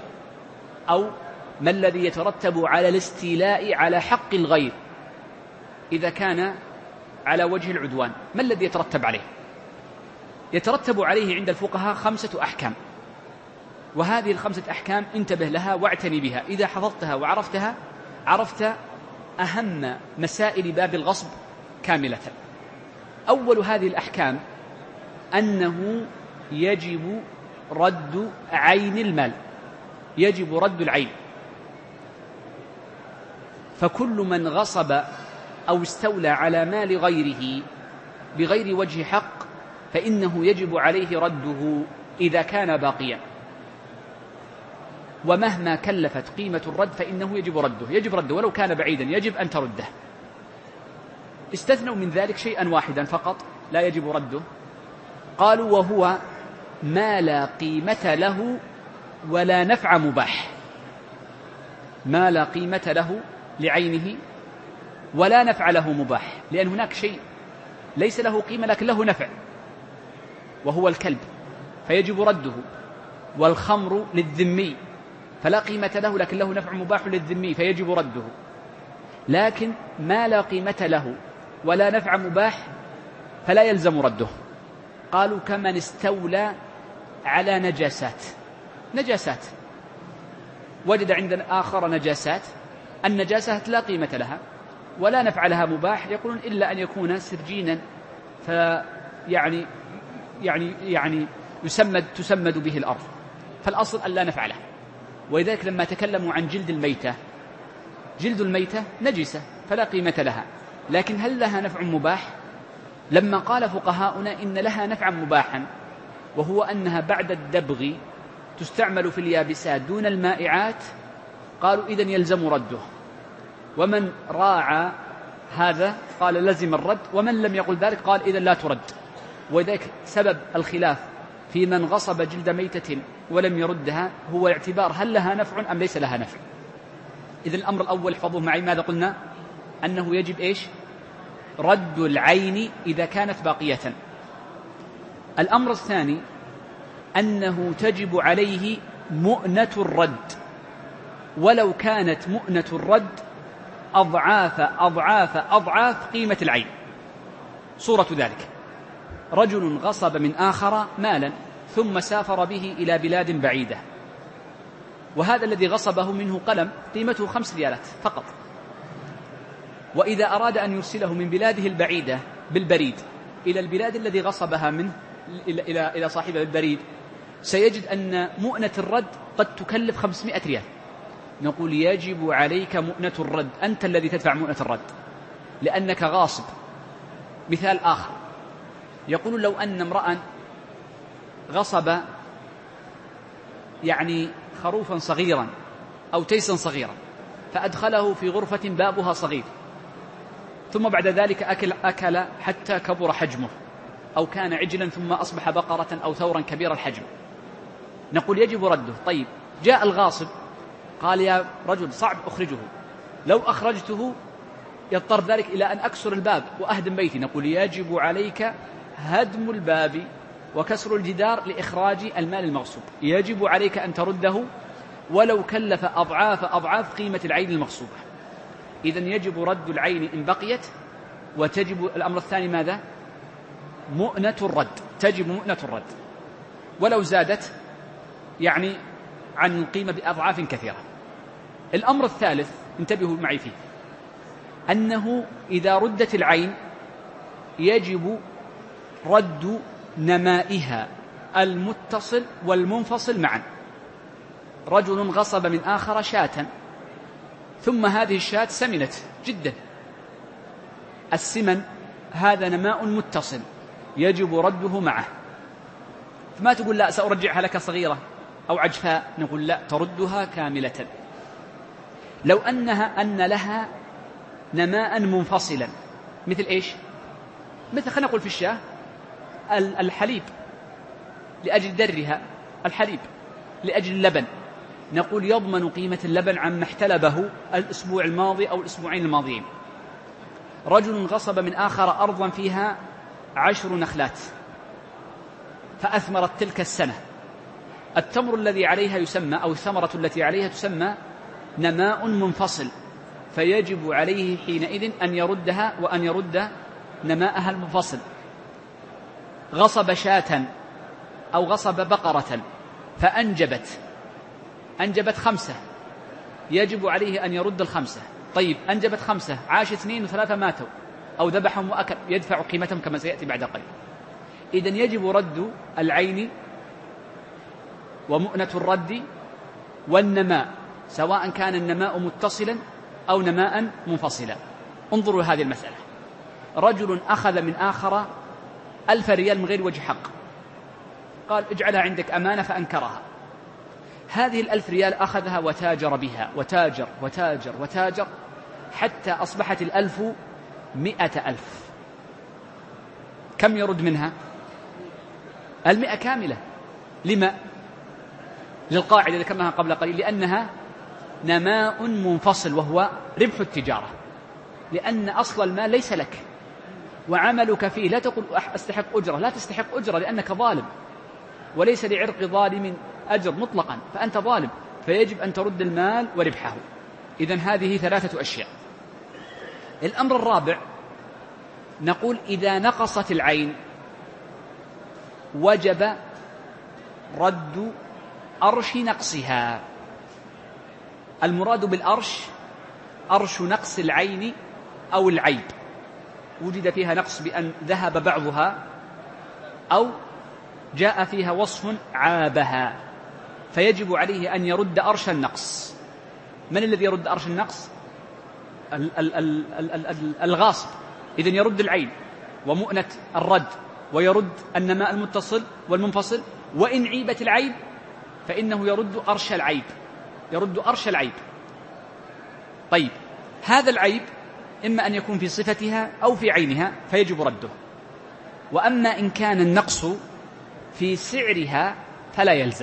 أو ما الذي يترتب على الاستيلاء على حق الغير إذا كان على وجه العدوان؟ ما الذي يترتب عليه؟ يترتب عليه عند الفقهاء خمسة أحكام، وهذه الخمسة أحكام انتبه لها واعتني بها. إذا حفظتها وعرفتها عرفت أهم مسائل باب الغصب كاملة. أول هذه الأحكام أنه يجب رد عين المال، يجب رد العين، فكل من غصب أو استولى على مال غيره بغير وجه حق فإنه يجب عليه رده إذا كان باقيا، ومهما كلفت قيمة الرد فإنه يجب رده، يجب رده ولو كان بعيدا يجب أن ترده. استثنوا من ذلك شيئا واحدا فقط لا يجب رده، قالوا وهو ما لا قيمة له ولا نفع مباح، ما لا قيمة له لعينه ولا نفع له مباح، لأن هناك شيء ليس له قيمة لكن له نفع وهو الكلب فيجب رده، والخمر للذمي فلا قيمة له لكن له نفع مباح للذمي فيجب رده. لكن ما لا قيمة له ولا نفع مباح فلا يلزم رده. قالوا كمن استولى على نجاسات، نجاسات وجد عند آخر نجاسات، النجاسات لا قيمة لها ولا نفع لها مباح، يقولون إلا أن يكون سرجينا فيعني يعني يعني يسمد تسمد به الأرض، فالأصل أن لا نفع له. ولذلك لما تكلموا عن جلد الميتة، جلد الميتة نجسة فلا قيمة لها، لكن هل لها نفع مباح؟ لما قال فقهاؤنا إن لها نفعا مباحا وهو أنها بعد الدبغ تستعمل في اليابسات دون المائعات، قالوا إذن يلزم رده. ومن راعى هذا قال لزم الرد، ومن لم يقل ذلك قال إذن لا ترد. وذلك سبب الخلاف في من غصب جلد ميتة ولم يردها هو اعتبار هل لها نفع أم ليس لها نفع. إذن الأمر الأول احفظوه معي، ماذا قلنا؟ أنه يجب إيش؟ رد العين إذا كانت باقية. الأمر الثاني أنه تجب عليه مؤنة الرد، ولو كانت مؤنة الرد أضعاف أضعاف أضعاف قيمة العين. صورة ذلك: رجل غصب من آخر مالا ثم سافر به إلى بلاد بعيدة، وهذا الذي غصبه منه قلم قيمته خمس ريالات فقط، وإذا أراد أن يرسله من بلاده البعيدة بالبريد إلى البلاد الذي غصبها منه إلى, إلى, إلى صاحبه البريد، سيجد أن مؤنة الرد قد تكلف خمسمائة ريال. نقول يجب عليك مؤنة الرد، أنت الذي تدفع مؤنة الرد لأنك غاصب. مثال آخر، يقول لو أن امرأ غصب يعني خروفا صغيرا أو تيسا صغيرا فأدخله في غرفة بابها صغير، ثم بعد ذلك أكل, أكل حتى كبر حجمه، أو كان عجلا ثم أصبح بقرة أو ثورا كبير الحجم، نقول يجب رده. طيب جاء الغاصب قال يا رجل صعب أخرجه، لو أخرجته يضطر ذلك إلى أن أكسر الباب وأهدم بيتي، نقول يجب عليك هدم الباب وكسر الجدار لإخراج المال المغصوب، يجب عليك أن ترده ولو كلف أضعاف أضعاف قيمة العين المغصوبة. إذن يجب رد العين إن بقيت، وتجب الأمر الثاني ماذا؟ مؤنة الرد، تجب مؤنة الرد ولو زادت يعني عن القيمة بأضعاف كثيرة. الأمر الثالث انتبهوا معي فيه، أنه إذا ردت العين يجب رد نمائها المتصل والمنفصل معا. رجل غصب من آخر شاة، ثم هذه الشاة سمنت جدا، السمن هذا نماء متصل يجب رده معه، فما تقول لا سأرجعها لك صغيرة أو عجفاء، نقول لا تردها كاملة. لو أنها أن لها نماء منفصلا، مثل إيش؟ مثل خلينا نقول في الشاة الحليب لأجل درها، الحليب لأجل اللبن، نقول يضمن قيمة اللبن عما احتلبه الأسبوع الماضي أو الأسبوعين الماضيين. رجل غصب من آخر أرضا فيها عشر نخلات فأثمرت تلك السنة، التمر الذي عليها يسمى أو الثمرة التي عليها تسمى نماء منفصل، فيجب عليه حينئذ أن يردها وأن يرد نماءها المنفصل. غصب شاة أو غصب بقرة فأنجبت أنجبت خمسة، يجب عليه أن يرد الخمسة. طيب أنجبت خمسة، عاش اثنين وثلاثة ماتوا أو ذبحهم وأكل، يدفع قيمتهم كما سيأتي بعد قليل. إذن يجب رد العين ومؤنة الرد والنماء، سواء كان النماء متصلا أو نماء منفصلا. انظروا هذه المسألة: رجل أخذ من آخر ألف ريال من غير وجه حق، قال اجعلها عندك أمانة فأنكرها. هذه الألف ريال أخذها وتاجر بها وتاجر وتاجر وتاجر حتى أصبحت الألف مئة ألف. كم يرد منها؟ المئة كاملة. لما؟ للقاعدة اللي ذكرناها قبل قليل، لأنها نماء منفصل وهو ربح التجارة، لأن أصل المال ليس لك وعملك فيه، لا تقول أستحق أجرة، لا تستحق أجرة لأنك ظالم، وليس لعرق ظالم أجر مطلقا، فأنت ظالم، فيجب أن ترد المال وربحه. إذن هذه ثلاثة أشياء. الأمر الرابع، نقول إذا نقصت العين وجب رد أرش نقصها. المراد بالأرش أرش نقص العين أو العيب، وجد فيها نقص بأن ذهب بعضها أو جاء فيها وصف عابها، فيجب عليه أن يرد أرش النقص. من الذي يرد أرش النقص؟ الغاصب. إذن يرد العين ومؤنة الرد، ويرد النماء المتصل والمنفصل، وإن عيبت العيب فإنه يرد أرش العيب، يرد أرش العيب. طيب هذا العيب إما أن يكون في صفتها أو في عينها فيجب رده. وأما إن كان النقص في سعرها فلا يلزم.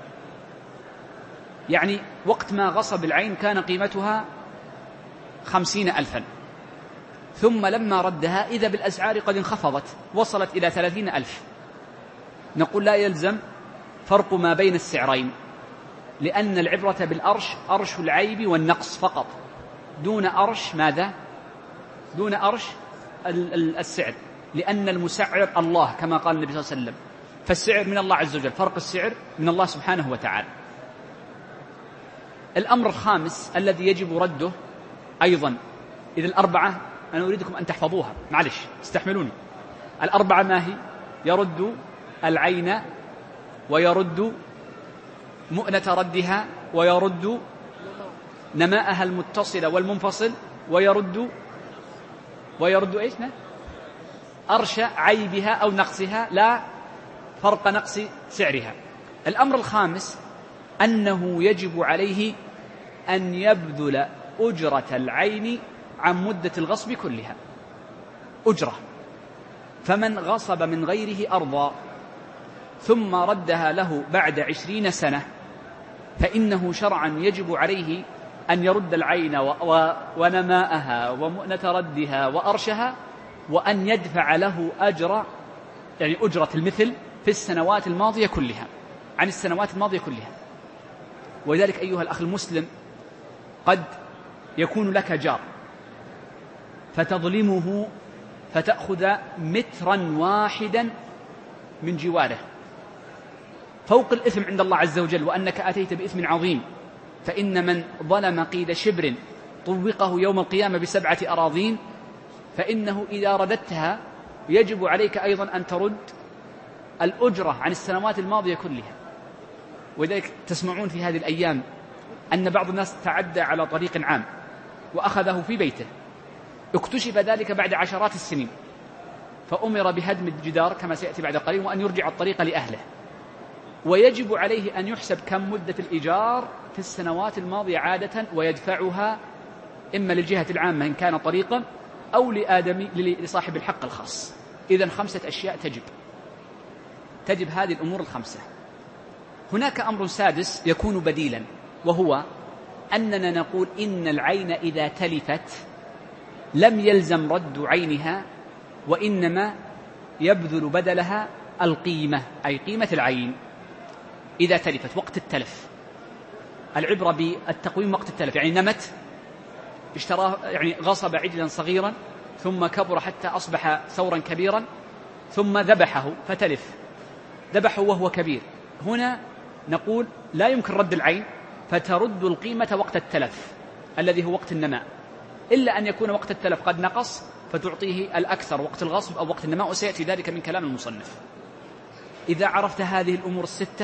يعني وقت ما غصب العين كان قيمتها خمسين ألفا، ثم لما ردها إذا بالأسعار قد انخفضت وصلت إلى ثلاثين ألف، نقول لا يلزم فرق ما بين السعرين، لأن العبرة بالأرش أرش العيب والنقص فقط، دون أرش ماذا؟ دون أرش السعر، لأن المسعر الله كما قال النبي صلى الله عليه وسلم، فالسعر من الله عز وجل، فرق السعر من الله سبحانه وتعالى. الأمر الخامس الذي يجب رده أيضا، إذا الأربعة أنا أريدكم أن تحفظوها، معلش استحملوني. الأربعة ما هي؟ يرد العين، ويرد مؤنة ردها، ويرد نماءها المتصل والمنفصل، ويرد ويرد إيش؟ أرش عيبها أو نقصها، لا فرق نقص سعرها. الأمر الخامس أنه يجب عليه أن يبذل أجرة العين عن مدة الغصب كلها، أجرة. فمن غصب من غيره أرضا ثم ردها له بعد عشرين سنة فإنه شرعا يجب عليه أن يرد العين ونماءها ومؤنة ردها وأرشها، وأن يدفع له أجر، يعني أجرة المثل في السنوات الماضية كلها، عن السنوات الماضية كلها. ولذلك أيها الأخ المسلم قد يكون لك جار فتظلمه فتأخذ مترا واحدا من جواره فوق الإثم عند الله عز وجل، وأنك أتيت بإثم عظيم. فإن من ظلم قيد شبر طوقه يوم القيامة بسبعة أراضين، فإنه إذا رددتها يجب عليك أيضا أن ترد الأجرة عن السنوات الماضية كلها. ولذلك تسمعون في هذه الأيام أن بعض الناس تعدى على طريق عام وأخذه في بيته، اكتشف ذلك بعد عشرات السنين، فأمر بهدم الجدار كما سيأتي بعد قليل، وأن يرجع الطريق لأهله. ويجب عليه أن يحسب كم مدة الإيجار في السنوات الماضية عادة، ويدفعها إما للجهة العامة إن كان طريقا، أو لآدمي لصاحب الحق الخاص. إذن خمسة أشياء تجب تجب هذه الأمور الخمسة. هناك أمر سادس يكون بديلا، وهو أننا نقول إن العين إذا تلفت لم يلزم رد عينها، وإنما يبذل بدلها القيمة، أي قيمة العين إذا تلفت وقت التلف. العبرة بالتقويم وقت التلف، يعني نمت، اشتراه، يعني غصب عجلا صغيرا ثم كبر حتى أصبح ثورا كبيرا، ثم ذبحه فتلف، ذبحه وهو كبير. هنا نقول لا يمكن رد العين، فترد القيمة وقت التلف الذي هو وقت النماء، إلا أن يكون وقت التلف قد نقص فتعطيه الأكثر وقت الغصب أو وقت النماء، وسيأتي ذلك من كلام المصنف. إذا عرفت هذه الأمور الستة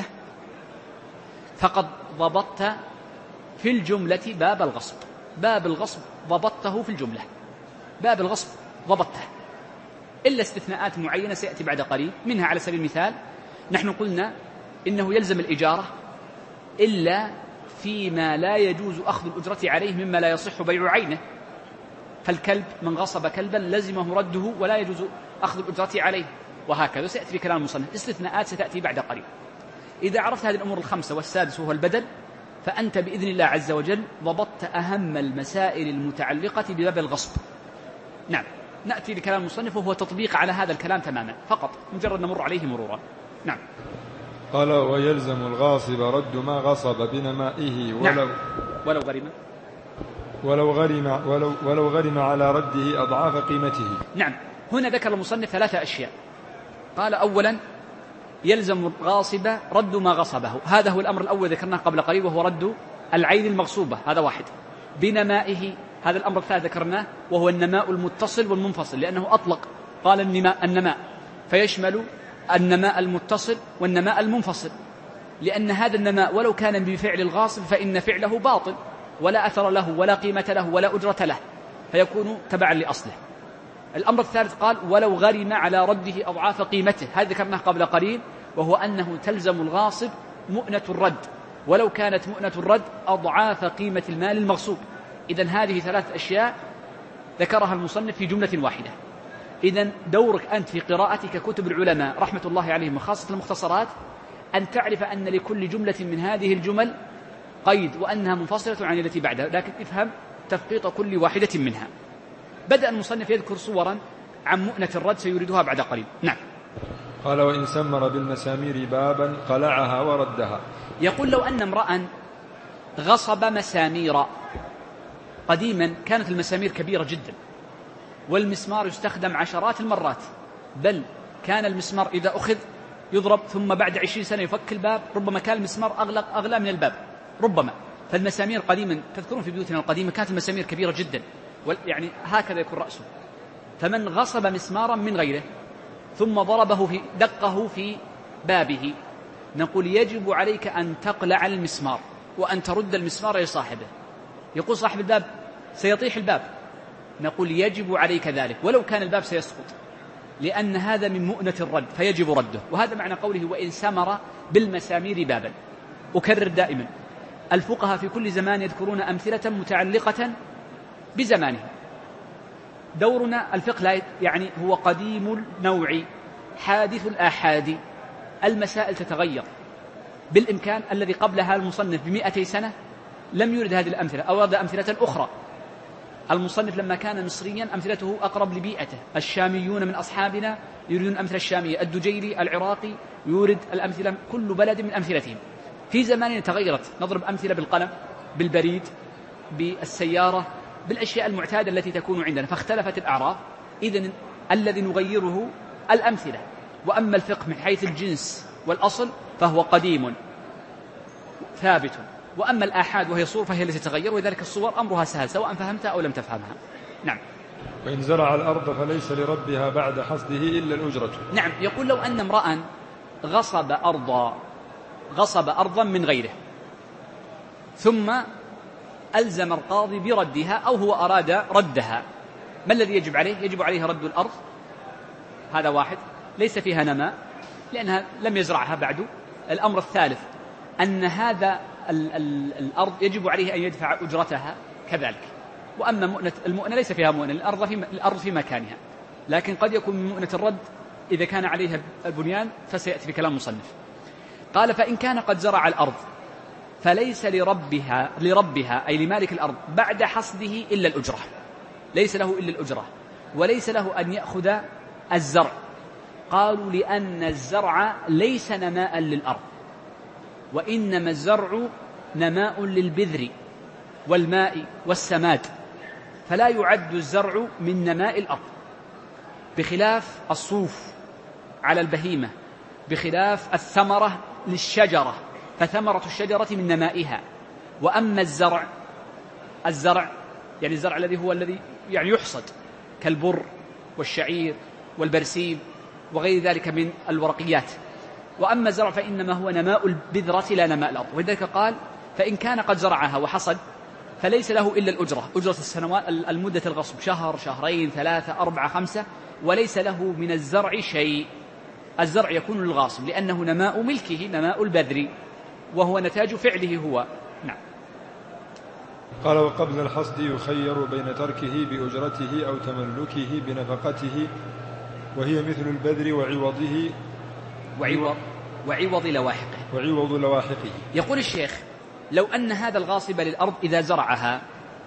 فقد ضبطت في الجملة باب الغصب. باب الغصب ضبطته في الجملة، باب الغصب ضبطته، إلا استثناءات معينة سيأتي بعد قليل. منها على سبيل المثال نحن قلنا إنه يلزم الإجارة إلا فيما لا يجوز أخذ الأجرة عليه مما لا يصح بيع عينه، فالكلب من غصب كلبا لزمه رده ولا يجوز أخذ الأجرة عليه، وهكذا سيأتي في كلام المصنف. استثناءات ستأتي بعد قليل. إذا عرفت هذه الأمور الخمسة، والسادس وهو البدل، فأنت بإذن الله عز وجل ضبطت أهم المسائل المتعلقة بباب الغصب. نعم، نأتي لكلام المصنف وهو تطبيق على هذا الكلام تماما، فقط مجرد نمر عليه مرورا. نعم. قال ويلزم الغاصب رد ما غصب بنمائه ولو نعم. ولو غرم ولو غرم ولو ولو غرم على رده أضعاف قيمته. نعم. هنا ذكر المصنف ثلاثة أشياء. قال أولا يلزم الغاصب رد ما غصبه، هذا هو الأمر الأول ذكرناه قبل قليل، وهو رد العين المغصوبة، هذا واحد. بنمائه، هذا الأمر الثالث ذكرناه، وهو النماء المتصل والمنفصل، لأنه أطلق قال النماء النماء فيشمل النماء المتصل والنماء المنفصل، لأن هذا النماء ولو كان بفعل الغاصب فإن فعله باطل ولا أثر له ولا قيمة له ولا أجرة له، فيكون تبعا لأصله. الأمر الثالث قال ولو غرم على رده أضعاف قيمته، هذا ذكرناه قبل قليل، وهو أنه تلزم الغاصب مؤنة الرد، ولو كانت مؤنة الرد أضعاف قيمة المال المغصوب. إذن هذه ثلاث أشياء ذكرها المصنف في جملة واحدة. إذن دورك أنت في قراءتك كتب العلماء رحمة الله عليهم وخاصة المختصرات أن تعرف أن لكل جملة من هذه الجمل قيد وأنها منفصلة عن التي بعدها، لكن افهم تفقيط كل واحدة منها. بدأ المصنف يذكر صورا عن مؤنة الرد سيريدها بعد قليل. نعم. قال وإن سمر بالمسامير بابا قلعها وردها. يقول لو أن امرأ غصب مسامير، قديما كانت المسامير كبيرة جدا والمسمار يستخدم عشرات المرات، بل كان المسمار إذا أخذ يضرب ثم بعد عشرين سنة يفك الباب، ربما كان المسمار أغلى, أغلى من الباب ربما. فالمسامير قديما تذكرون في بيوتنا القديمة كانت المسامير كبيرة جدا، يعني هكذا يكون رأسه. فمن غصب مسمارا من غيره ثم ضربه في دقه في بابه نقول يجب عليك أن تقلع المسمار وأن ترد المسمار لصاحبه. يقول صاحب الباب سيطيح الباب، نقول يجب عليك ذلك ولو كان الباب سيسقط، لأن هذا من مؤنة الرد فيجب رده. وهذا معنى قوله وإن سمر بالمسامير بابا. أكرر دائما الفقهاء في كل زمان يذكرون أمثلة متعلقة بزمانه. دورنا الفقه لا يعني هو قديم النوع حادث الآحاد، المسائل تتغير. بالإمكان الذي قبلها المصنف بمئتي سنة لم يرد هذه الأمثلة أو أرد أمثلة أخرى. المصنف لما كان مصريا أمثلته أقرب لبيئته، الشاميون من أصحابنا يريدون الأمثلة الشامية، الدجيلي العراقي يورد الأمثلة، كل بلد من أمثلتهم. في زماننا تغيرت، نضرب أمثلة بالقلم، بالبريد، بالسيارة، بالأشياء المعتادة التي تكون عندنا، فاختلفت الأعراف. إذن الذي نغيره الأمثلة. وأما الفقه من حيث الجنس والأصل فهو قديم ثابت، وأما الآحاد وهي صور فهي التي تتغير، وذلك الصور أمرها سهل سواء فهمتها أو لم تفهمها. نعم. وإن زرع الأرض فليس لربها بعد حصده إلا الأجرة. نعم. يقول لو أن امرأ غصب أرضا غصب أرضا من غيره ثم ألزم القاضي بردها أو هو أراد ردها، ما الذي يجب عليه؟ يجب عليه رد الأرض، هذا واحد، ليس فيها نماء لأنها لم يزرعها بعد. الأمر الثالث أن هذا ال ال الأرض يجب عليه أن يدفع أجرتها كذلك. وأما مؤنة المؤنة ليس فيها مؤنة، الأرض في, الأرض في مكانها، لكن قد يكون من مؤنة الرد إذا كان عليها البنيان، فسيأتي في كلام مصنف. قال فإن كان قد زرع الأرض فليس لربها لربها أي لمالك الأرض بعد حصده إلا الأجرة، ليس له إلا الأجرة، وليس له أن يأخذ الزرع. قالوا لأن الزرع ليس نماء للأرض، وإنما الزرع نماء للبذر والماء والسماد، فلا يعد الزرع من نماء الأرض، بخلاف الصوف على البهيمة، بخلاف الثمرة للشجرة فثمرة الشجرة من نمائها. وأما الزرع الزرع يعني الزرع الذي هو الذي يعني يحصد كالبر والشعير والبرسيم وغير ذلك من الورقيات. وأما الزرع فإنما هو نماء البذرة لا نماء الأرض. ولذلك قال فإن كان قد زرعها وحصد فليس له إلا الأجرة، أجرة السنوات المدة الغصب، شهر شهرين ثلاثة أربعة خمسة، وليس له من الزرع شيء. الزرع يكون للغاصب لأنه نماء ملكه، نماء البذر، وهو نتاج فعله هو. نعم. قال وقبل الحصد يخير بين تركه بأجرته أو تملكه بنفقته، وهي مثل البذر وعوضه وعوض, وعوض لواحقه وعوض لواحقه. يقول الشيخ لو أن هذا الغاصب للأرض إذا زرعها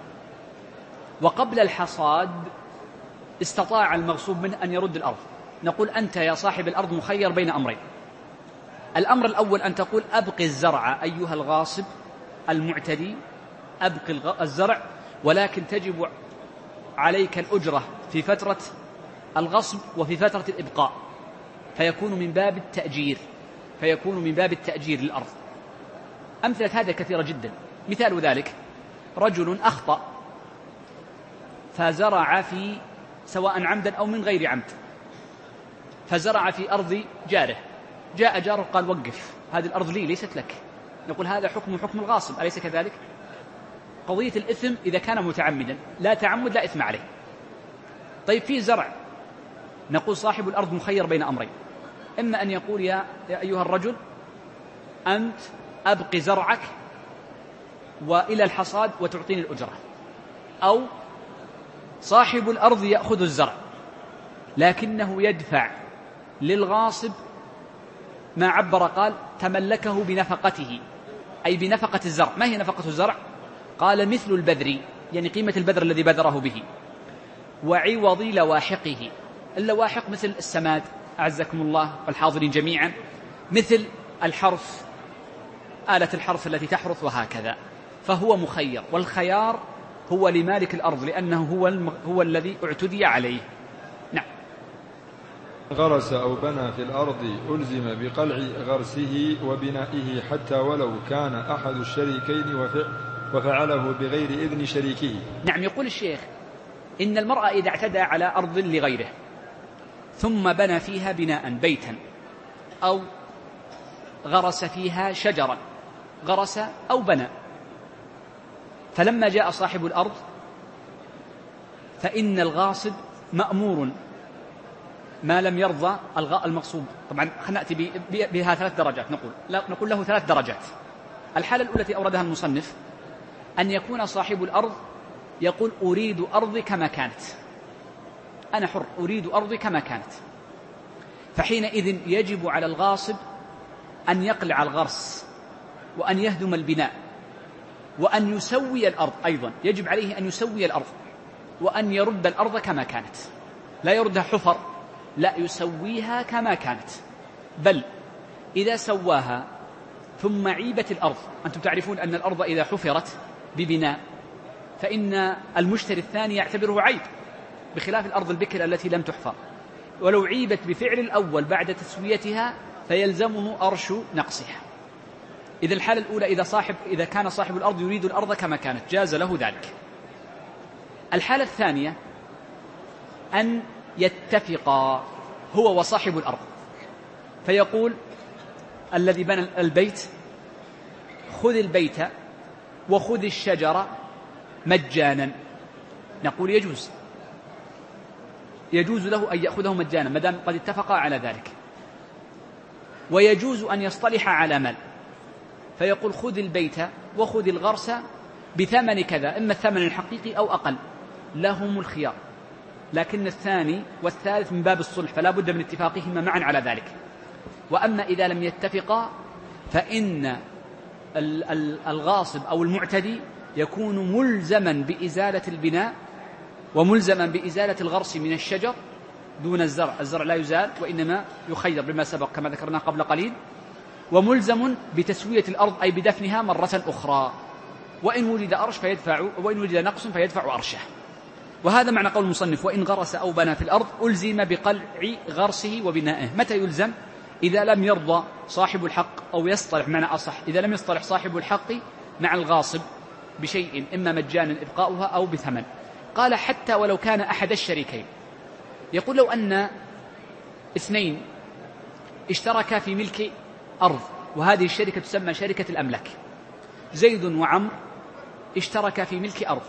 وقبل الحصاد استطاع المغصوب منه أن يرد الأرض، نقول أنت يا صاحب الأرض مخير بين أمرين. الأمر الأول أن تقول أبقي الزرع أيها الغاصب المعتدي، أبقي الزرع، ولكن تجب عليك الأجرة في فترة الغصب وفي فترة الإبقاء، فيكون من باب التأجير فيكون من باب التأجير للأرض. أمثلة هذا كثيرة جدا. مثال ذلك رجل أخطأ فزرع في سواء عمدا أو من غير عمد، فزرع في أرض جاره، جاء جاره قال وقف هذه الأرض لي ليست لك، نقول هذا حكم حكم الغاصب، أليس كذلك؟ قضية الإثم إذا كان متعمدا، لا تعمد لا إثم عليه. طيب في زرع، نقول صاحب الأرض مخير بين أمرين، إما أن يقول يا, يا أيها الرجل أنت أبقي زرعك وإلى الحصاد وتعطيني الأجرة، أو صاحب الأرض يأخذ الزرع لكنه يدفع للغاصب ما عبر قال تملكه بنفقته، أي بنفقة الزرع. ما هي نفقة الزرع؟ قال مثل البذر، يعني قيمة البذر الذي بذره به، وعوض لواحقه. اللواحق مثل السماد أعزكم الله والحاضرين جميعا، مثل الحرث، آلة الحرث التي تحرث وهكذا. فهو مخير، والخيار هو لمالك الأرض لأنه هو, الم... هو الذي اعتدي عليه. نعم. غرس أو بنى في الأرض ألزم بقلع غرسه وبنائه حتى ولو كان أحد الشريكين وفعله بغير إذن شريكه. نعم. يقول الشيخ إن المرأة إذا اعتدى على أرض لغيره ثم بنى فيها بناء بيتا أو غرس فيها شجرا، غرس أو بنى، فلما جاء صاحب الأرض فإن الغاصب مأمور ما لم يرضى المغصوب. طبعا خلينا نأتي بها ثلاث درجات. نقول نقول له ثلاث درجات. الحالة الأولى التي أوردها المصنف أن يكون صاحب الأرض يقول أريد أرضي كما كانت، أنا حر أريد أرضي كما كانت، فحينئذ يجب على الغاصب أن يقلع الغرس وأن يهدم البناء وأن يسوي الأرض. أيضا يجب عليه أن يسوي الأرض وأن يرد الأرض كما كانت، لا يردها حفر، لا يسويها كما كانت. بل إذا سواها ثم عيبت الأرض، أنتم تعرفون أن الأرض إذا حفرت ببناء فإن المشتري الثاني يعتبره عيب، بخلاف الأرض البكر التي لم تحفر. ولو عيبت بفعل الأول بعد تسويتها فيلزمه أرش نقصها. إذا الحالة الأولى إذا, صاحب إذا كان صاحب الأرض يريد الأرض كما كانت جاز له ذلك. الحالة الثانية أن يتفقا هو وصاحب الأرض، فيقول الذي بنى البيت خذ البيت وخذ الشجرة مجانا. نقول يجوز يجوز له أن يأخذه مجانا ما دام قد اتفقا على ذلك. ويجوز أن يصطلح على مال، فيقول خذ البيت وخذ الغرس بثمن كذا، إما الثمن الحقيقي أو أقل، لهم الخيار. لكن الثاني والثالث من باب الصلح، فلا بد من اتفاقهما معا على ذلك. وأما إذا لم يتفقا فإن الغاصب أو المعتدي يكون ملزما بإزالة البناء وملزما بإزالة الغرس من الشجر دون الزرع. الزرع لا يزال وإنما يخير بما سبق كما ذكرنا قبل قليل. وملزم بتسوية الأرض أي بدفنها مرة أخرى، وإن وجد أرش فيدفع، وإن وجد نقص فيدفع أرشه. وهذا معنى قول المصنف وإن غرس أو بنى في الأرض ألزم بقلع غرسه وبنائه. متى يلزم؟ إذا لم يرضى صاحب الحق أو يصطلح، معنى أصح إذا لم يصطلح صاحب الحق مع الغاصب بشيء إما مجانا إبقاؤها أو بثمن. قال حتى ولو كان أحد الشريكين. يقول لو أن اثنين اشتركا في ملك أرض، وهذه الشركة تسمى شركة الأملاك، زيد وعمر اشتركا في ملك أرض،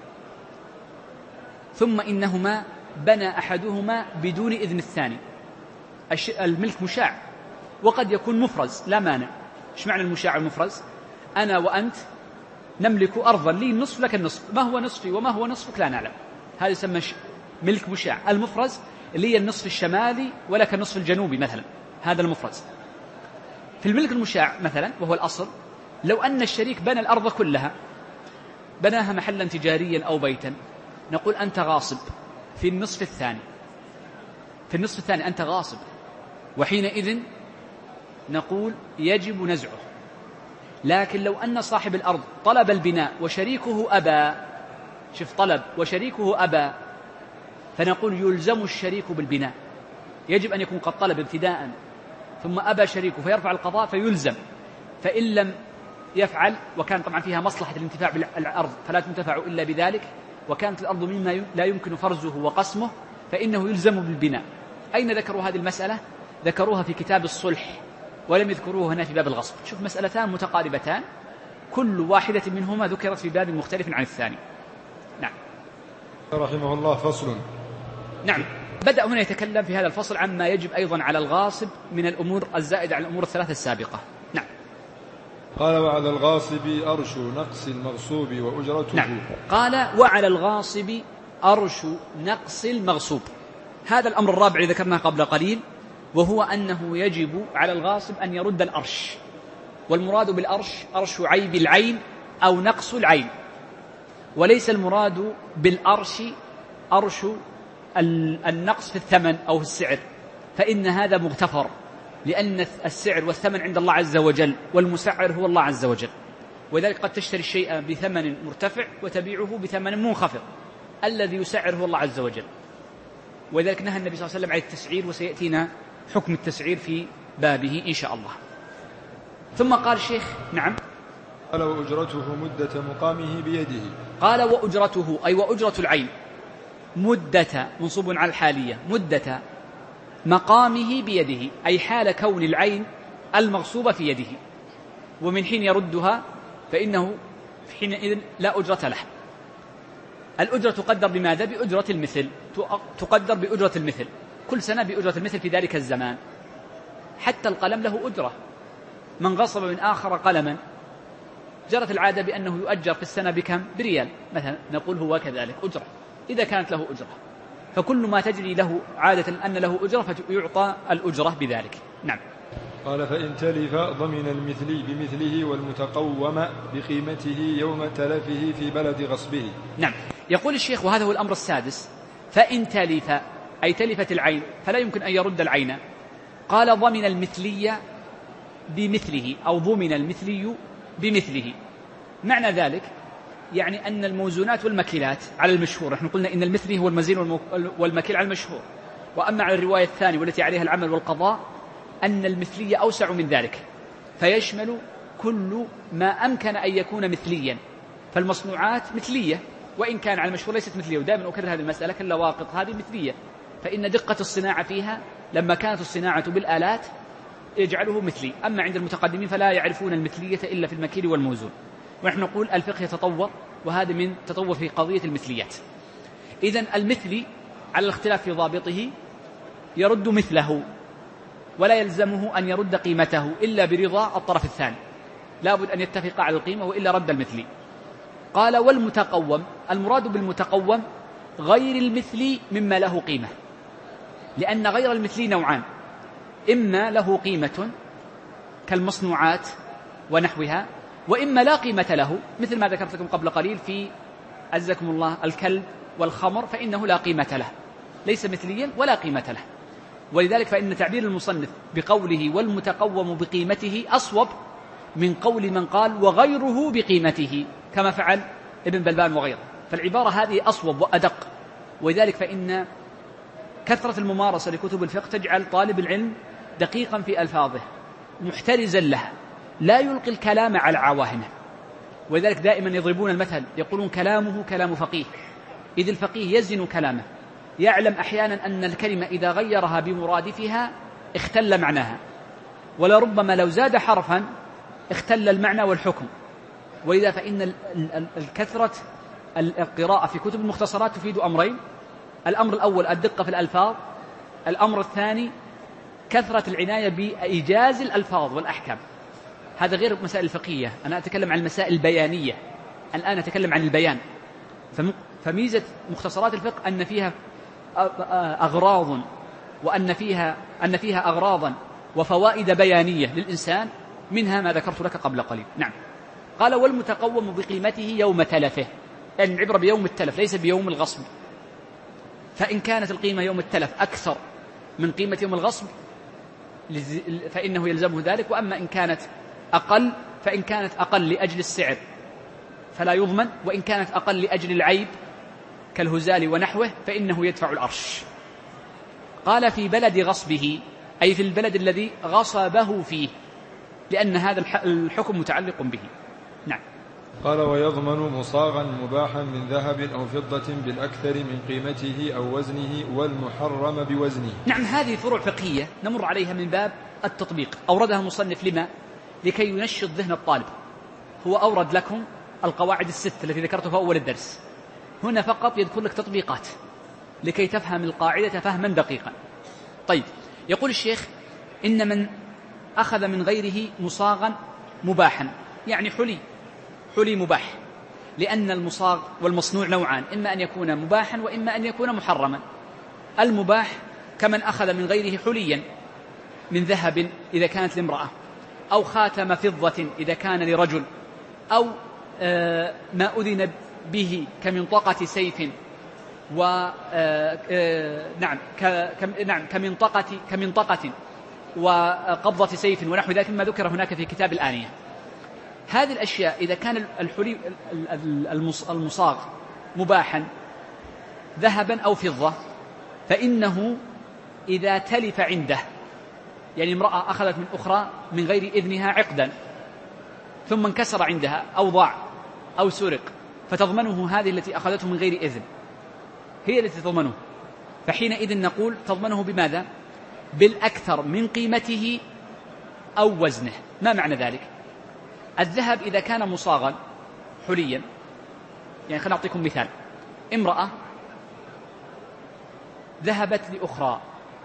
ثم إنهما بنى أحدهما بدون إذن الثاني. الملك مشاع وقد يكون مفرز لا مانع. ايش معنى المشاع المفرز؟ أنا وأنت نملك أرضا، لي النصف لك النصف، ما هو نصفي وما هو نصفك لا نعلم، هذا يسمى ملك مشاع. المفرز لي النصف الشمالي ولك النصف الجنوبي مثلا، هذا المفرز. في الملك المشاع مثلا وهو الأصل، لو أن الشريك بنى الأرض كلها، بناها محلا تجاريا أو بيتا، نقول أنت غاصب في النصف الثاني، في النصف الثاني أنت غاصب، وحينئذ نقول يجب نزعه. لكن لو أن صاحب الأرض طلب البناء وشريكه أبى، شوف طلب وشريكه أبى، فنقول يلزم الشريك بالبناء. يجب أن يكون قد طلب ابتداء ثم أبى شريكه فيرفع القضاء فيلزم. فإن لم يفعل، وكان طبعا فيها مصلحة الانتفاع بالأرض فلا تنتفع إلا بذلك، وكانت الأرض مما لا يمكن فرزه وقسمه، فإنه يلزم بالبناء. أين ذكروا هذه المسألة؟ ذكروها في كتاب الصلح ولم يذكروه هنا في باب الغصب. شوف مسألتان متقاربتان كل واحدة منهما ذكرت في باب مختلف عن الثاني. نعم. رحمه الله. فصل. نعم. بدأ هنا يتكلم في هذا الفصل عما يجب أيضا على الغاصب من الأمور الزائدة على الأمور الثلاثة السابقة. نعم. قال وعلى الغاصب أرش نقص المغصوب وأجرته. نعم. قال وعلى الغاصب أرش نقص المغصوب. هذا الأمر الرابع الذي ذكرناه قبل قليل، وهو أنه يجب على الغاصب أن يرد الأرش. والمراد بالأرش أرش عيب العين أو نقص العين، وليس المراد بالأرش أرش النقص في الثمن أو في السعر، فإن هذا مغتفر، لأن السعر والثمن عند الله عز وجل، والمسعر هو الله عز وجل. وذلك قد تشتري الشيء بثمن مرتفع وتبيعه بثمن منخفض، الذي يسعر هو الله عز وجل. وذلك نهى النبي صلى الله عليه وسلم عن التسعير، وسيأتينا حكم التسعير في بابه إن شاء الله. ثم قال الشيخ نعم قال وأجرته مدة مقامه بيده. قال وأجرته أي وأجرة العين مدة منصوب على الحالية، مدة مقامه بيده أي حال كون العين المغصوبة في يده، ومن حين يردها فإنه حينئذ لا أجرة له. الأجرة تقدر بماذا؟ بأجرة المثل، تقدر بأجرة المثل كل سنة بأجرة المثل في ذلك الزمان. حتى القلم له أجرة، من غصب من آخر قلما جرت العادة بأنه يؤجر في السنة بكم؟ بريال مثلا، نقول هو كذلك أجرة إذا كانت له أجرة، فكل ما تجري له عادة أن له أجرة فيعطى الأجرة بذلك. نعم. قال فإن تلف ضمن المثلي بمثله والمتقوم بقيمته يوم تلفه في بلد غصبه. نعم. يقول الشيخ وهذا هو الأمر السادس، فإن تلف أي تلفت العين فلا يمكن أن يرد العين. قال ضمن المثلي بمثله أو ضمن المثلي بمثله. معنى ذلك يعني أن الموزونات والمكيلات على المشهور، نحن قلنا إن المثلي هو المزين والمكيل على المشهور، وأما على الرواية الثانية والتي عليها العمل والقضاء أن المثلية أوسع من ذلك، فيشمل كل ما أمكن أن يكون مثليا. فالمصنوعات مثلية وإن كان على المشهور ليست مثلية، ودائما أكرر هذه المسألة، كاللواقط هذه مثلية، فإن دقة الصناعة فيها لما كانت الصناعة بالآلات يجعله مثلي. أما عند المتقدمين فلا يعرفون المثلية إلا في المكيل والموزون. ونحن نقول الفقه يتطور، وهذا من تطور في قضية المثليات. إذن المثلي على الاختلاف في ضابطه يرد مثله، ولا يلزمه أن يرد قيمته إلا برضا الطرف الثاني، لا بد أن يتفق على القيمة وإلا رد المثلي. قال والمتقوم، المراد بالمتقوم غير المثلي مما له قيمة، لأن غير المثلي نوعان، إما له قيمة كالمصنوعات ونحوها، وإما لا قيمة له، مثل ما ذكرت لكم قبل قليل في عزكم الله الكلب والخمر، فإنه لا قيمة له، ليس مثليا ولا قيمة له. ولذلك فإن تعبير المصنف بقوله والمتقوم بقيمته أصوب من قول من قال وغيره بقيمته، كما فعل ابن بلبان وغيره. فالعبارة هذه أصوب وأدق. ولذلك فإن كثرة الممارسة لكتب الفقه تجعل طالب العلم دقيقا في ألفاظه محترزا لها، لا يلقي الكلام على عواهنه. ولذلك دائما يضربون المثل، يقولون كلامه كلام فقيه، إذ الفقيه يزن كلامه، يعلم أحيانا أن الكلمة إذا غيرها بمرادفها اختل معناها، ولربما لو زاد حرفا اختل المعنى والحكم. ولذا فإن الكثرة القراءة في كتب المختصرات تفيد أمرين: الأمر الأول الدقة في الألفاظ، الأمر الثاني كثرة العناية بإيجاز الألفاظ والأحكام. هذا غير مسائل الفقهية، أنا أتكلم عن المسائل البيانية، الآن أتكلم عن البيان. فميزة مختصرات الفقه أن فيها أغراض، وأن فيها أن فيها أغراضا وفوائد بيانية للإنسان، منها ما ذكرت لك قبل قليل. نعم. قال والمتقوم بقيمته يوم تلفه، يعني العبرة بيوم التلف ليس بيوم الغصب. فإن كانت القيمة يوم التلف أكثر من قيمة يوم الغصب فإنه يلزمه ذلك، وأما إن كانت أقل فإن كانت أقل لأجل السعر فلا يضمن، وإن كانت أقل لأجل العيب كالهزال ونحوه فإنه يدفع الأرش. قال في بلد غصبه أي في البلد الذي غصبه فيه، لأن هذا الحكم متعلق به. نعم. قال ويضمن مصاغا مباحا من ذهب أو فضة بالأكثر من قيمته أو وزنه والمحرم بوزنه. نعم. هذه فروع فقهية نمر عليها من باب التطبيق، أوردها المصنف لما؟ لكي ينشط ذهن الطالب. هو أورد لكم القواعد الست التي ذكرتها في أول الدرس، هنا فقط يذكر لك تطبيقات لكي تفهم القاعدة فهما دقيقا. طيب، يقول الشيخ إن من أخذ من غيره مصاغا مباحا، يعني حلي حلي مباح، لأن المصاغ والمصنوع نوعان، إما أن يكون مباحا وإما أن يكون محرما. المباح كمن أخذ من غيره حليا من ذهب إذا كانت لامرأة، أو خاتم فضة إذا كان لرجل، أو ما أذن به كمنطقة سيف و نعم نعم كمنطقة كمنطقة وقبضة سيف ونحو ذلك مما ذكر هناك في كتاب الآنية. هذه الأشياء إذا كان الحلي المصاغ مباحا ذهبا أو فضة، فإنه إذا تلف عنده، يعني امرأة أخذت من أخرى من غير إذنها عقدا ثم انكسر عندها أو ضاع أو سرق، فتضمنه هذه التي أخذته من غير إذن، هي التي تضمنه، فحينئذ نقول تضمنه بماذا؟ بالأكثر من قيمته أو وزنه. ما معنى ذلك؟ الذهب إذا كان مصاغا حليا، يعني خلينا نعطيكم مثال. امرأة ذهبت لأخرى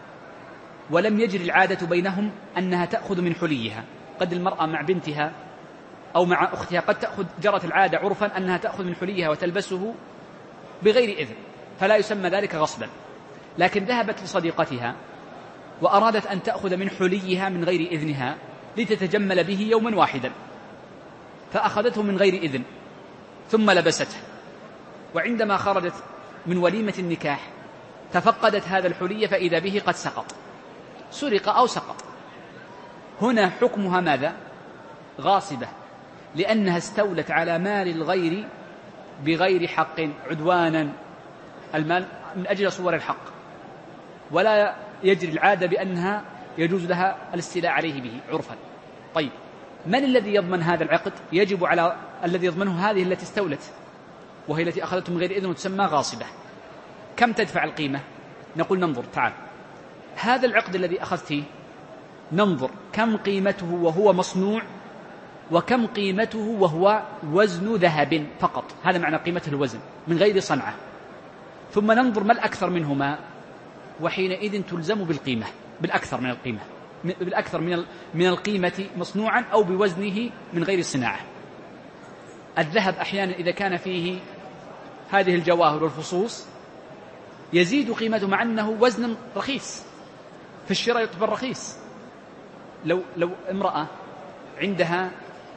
ولم يجري العادة بينهم أنها تأخذ من حليها، قد المرأة مع بنتها أو مع أختها قد تأخذ، جرت العادة عرفا أنها تأخذ من حليها وتلبسه بغير إذن، فلا يسمى ذلك غصبا. لكن ذهبت لصديقتها وأرادت أن تأخذ من حليها من غير إذنها لتتجمل به يوما واحدا، فأخذته من غير إذن ثم لبسته، وعندما خرجت من وليمة النكاح تفقدت هذا الحلي فإذا به قد سقط، سرق أو سقط. هنا حكمها ماذا؟ غاصبة، لأنها استولت على مال الغير بغير حق عدوانا، المال من أجل صور الحق، ولا يجري العادة بأنها يجوز لها الاستيلاء عليه به عرفا. طيب، من الذي يضمن هذا العقد؟ يجب على الذي يضمنه هذه التي استولت، وهي التي أخذته من غير إذن وتسمى غاصبة. كم تدفع القيمة؟ نقول ننظر، تعال، هذا العقد الذي أخذته ننظر كم قيمته وهو مصنوع، وكم قيمته وهو وزن ذهب فقط، هذا معنى قيمته الوزن من غير صنعة، ثم ننظر ما الأكثر منهما، وحينئذ تلزم بالقيمة، بالأكثر من القيمة، بالأكثر من من القيمة مصنوعا أو بوزنه من غير صناعة. الذهب أحيانا إذا كان فيه هذه الجواهر والفصوص يزيد قيمته مع أنه وزن رخيص، في الشراء يعتبر رخيص. لو لو امرأة عندها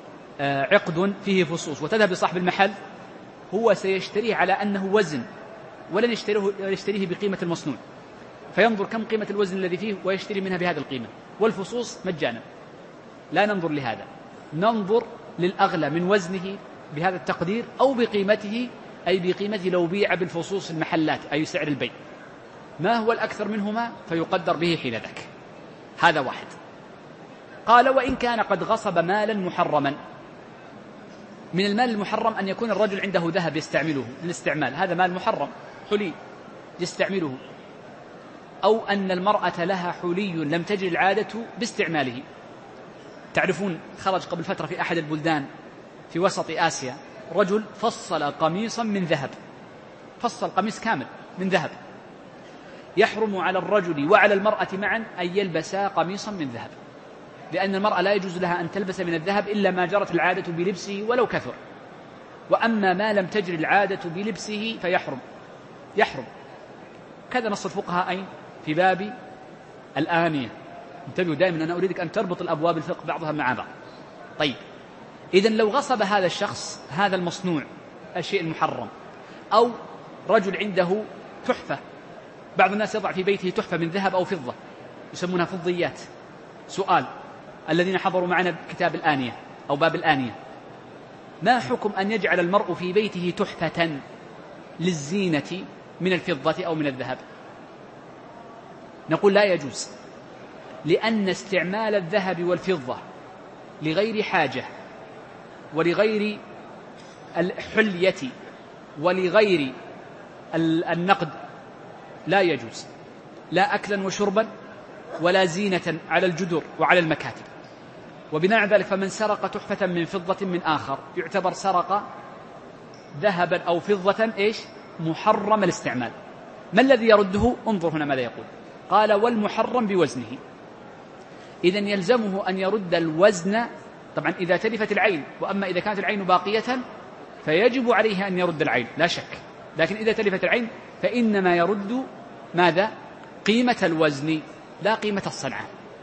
عقد فيه فصوص وتذهب لصاحب المحل، هو سيشتريه على أنه وزن ولن يشتريه, يشتريه بقيمة المصنوع، فينظر كم قيمة الوزن الذي فيه ويشتري منها بهذه القيمة، والفصوص مجانا. لا ننظر لهذا، ننظر للأغلى من وزنه بهذا التقدير أو بقيمته، أي بقيمته لو بيع بالفصوص المحلات، أي سعر البيع، ما هو الأكثر منهما فيقدر به حين ذاك. هذا واحد. قال: وإن كان قد غصب مالا محرما. من المال المحرم أن يكون الرجل عنده ذهب يستعمله للاستعمال، هذا مال محرم حلي يستعمله، أو أن المرأة لها حلي لم تجري العادة باستعماله. تعرفون خرج قبل فترة في أحد البلدان في وسط آسيا رجل فصل قميصا من ذهب، فصل قميص كامل من ذهب، يحرم على الرجل وعلى المرأة معا أن يلبسا قميصا من ذهب، لأن المرأة لا يجوز لها أن تلبس من الذهب إلا ما جرت العادة بلبسه ولو كثر، وأما ما لم تجري العادة بلبسه فيحرم، يحرم. كذا نص الفقهاء أين؟ في باب الآنية. انتبهوا دائما، أنا أريدك أن تربط الأبواب الفقه بعضها مع بعض. طيب، إذن لو غصب هذا الشخص هذا المصنوع الشيء المحرم، أو رجل عنده تحفة، بعض الناس يضع في بيته تحفة من ذهب أو فضة يسمونها فضيات. سؤال الذين حضروا معنا كتاب الآنية أو باب الآنية: ما حكم أن يجعل المرء في بيته تحفة للزينة من الفضة أو من الذهب؟ نقول لا يجوز، لأن استعمال الذهب والفضة لغير حاجة ولغير الحلية ولغير النقد لا يجوز، لا أكلا وشربا ولا زينة على الجدر وعلى المكاتب. وبناء ذلك فمن سرق تحفة من فضة من آخر يعتبر سرق ذهبا أو فضة إيش؟ محرم الاستعمال. ما الذي يرده؟ انظر هنا ماذا يقول. قال: والمحرم بوزنه. إذن يلزمه أن يرد الوزن، طبعا إذا تلفت العين، وأما إذا كانت العين باقية فيجب عليه أن يرد العين لا شك، لكن إذا تلفت العين فإنما يرد ماذا؟ قيمة الوزن لا قيمة الصنعة،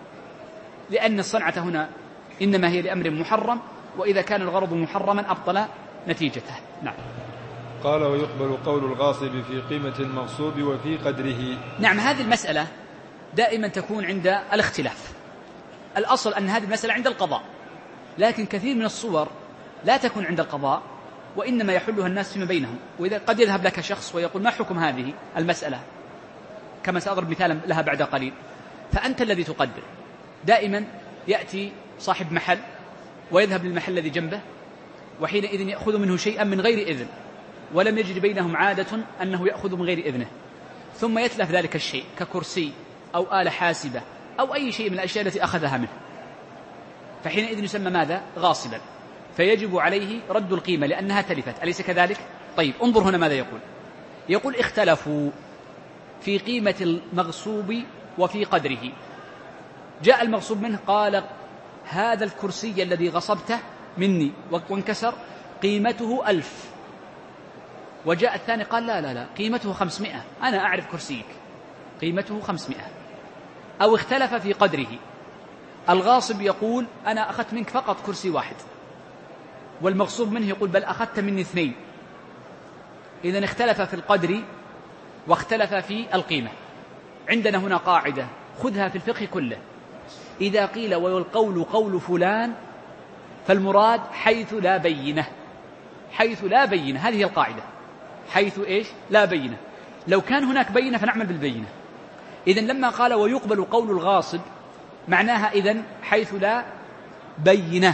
لأن الصنعة هنا إنما هي لأمر محرم، وإذا كان الغرض محرما أبطل نتيجته. نعم. قال ويقبل قول الغاصب في قيمة المغصوب وفي قدره. نعم، هذه المسألة دائما تكون عند الاختلاف. الأصل أن هذه المسألة عند القضاء، لكن كثير من الصور لا تكون عند القضاء، وإنما يحلها الناس فيما بينهم. وإذا قد يذهب لك شخص ويقول ما حكم هذه المسألة، كما سأضرب مثالا لها بعد قليل، فأنت الذي تقدر. دائما يأتي صاحب محل ويذهب للمحل الذي جنبه، وحينئذ يأخذ منه شيئا من غير إذن، ولم يجد بينهم عادة أنه يأخذ من غير إذنه، ثم يتلف ذلك الشيء ككرسي أو آلة حاسبة أو أي شيء من الأشياء التي أخذها منه، فحينئذ يسمى ماذا؟ غاصبا، فيجب عليه رد القيمة لأنها تلفت، أليس كذلك؟ طيب انظر هنا ماذا يقول. يقول اختلفوا في قيمة المغصوب وفي قدره. جاء المغصوب منه قال هذا الكرسي الذي غصبته مني وانكسر قيمته ألف، وجاء الثاني قال لا لا لا قيمته خمسمائة، أنا أعرف كرسيك قيمته خمسمائة. أو اختلف في قدره، الغاصب يقول أنا أخذت منك فقط كرسي واحد، والمغصوب منه يقول بل أخذت مني اثنين. إذن اختلف في القدر واختلف في القيمة. عندنا هنا قاعدة خذها في الفقه كله، إذا قيل والقول قول فلان فالمراد حيث لا بينة، حيث لا بينة، هذه القاعدة، حيث إيش؟ لا بينة. لو كان هناك بينة فنعمل بالبينة. إذن لما قال ويقبل قول الغاصب معناها إذن حيث لا بينة،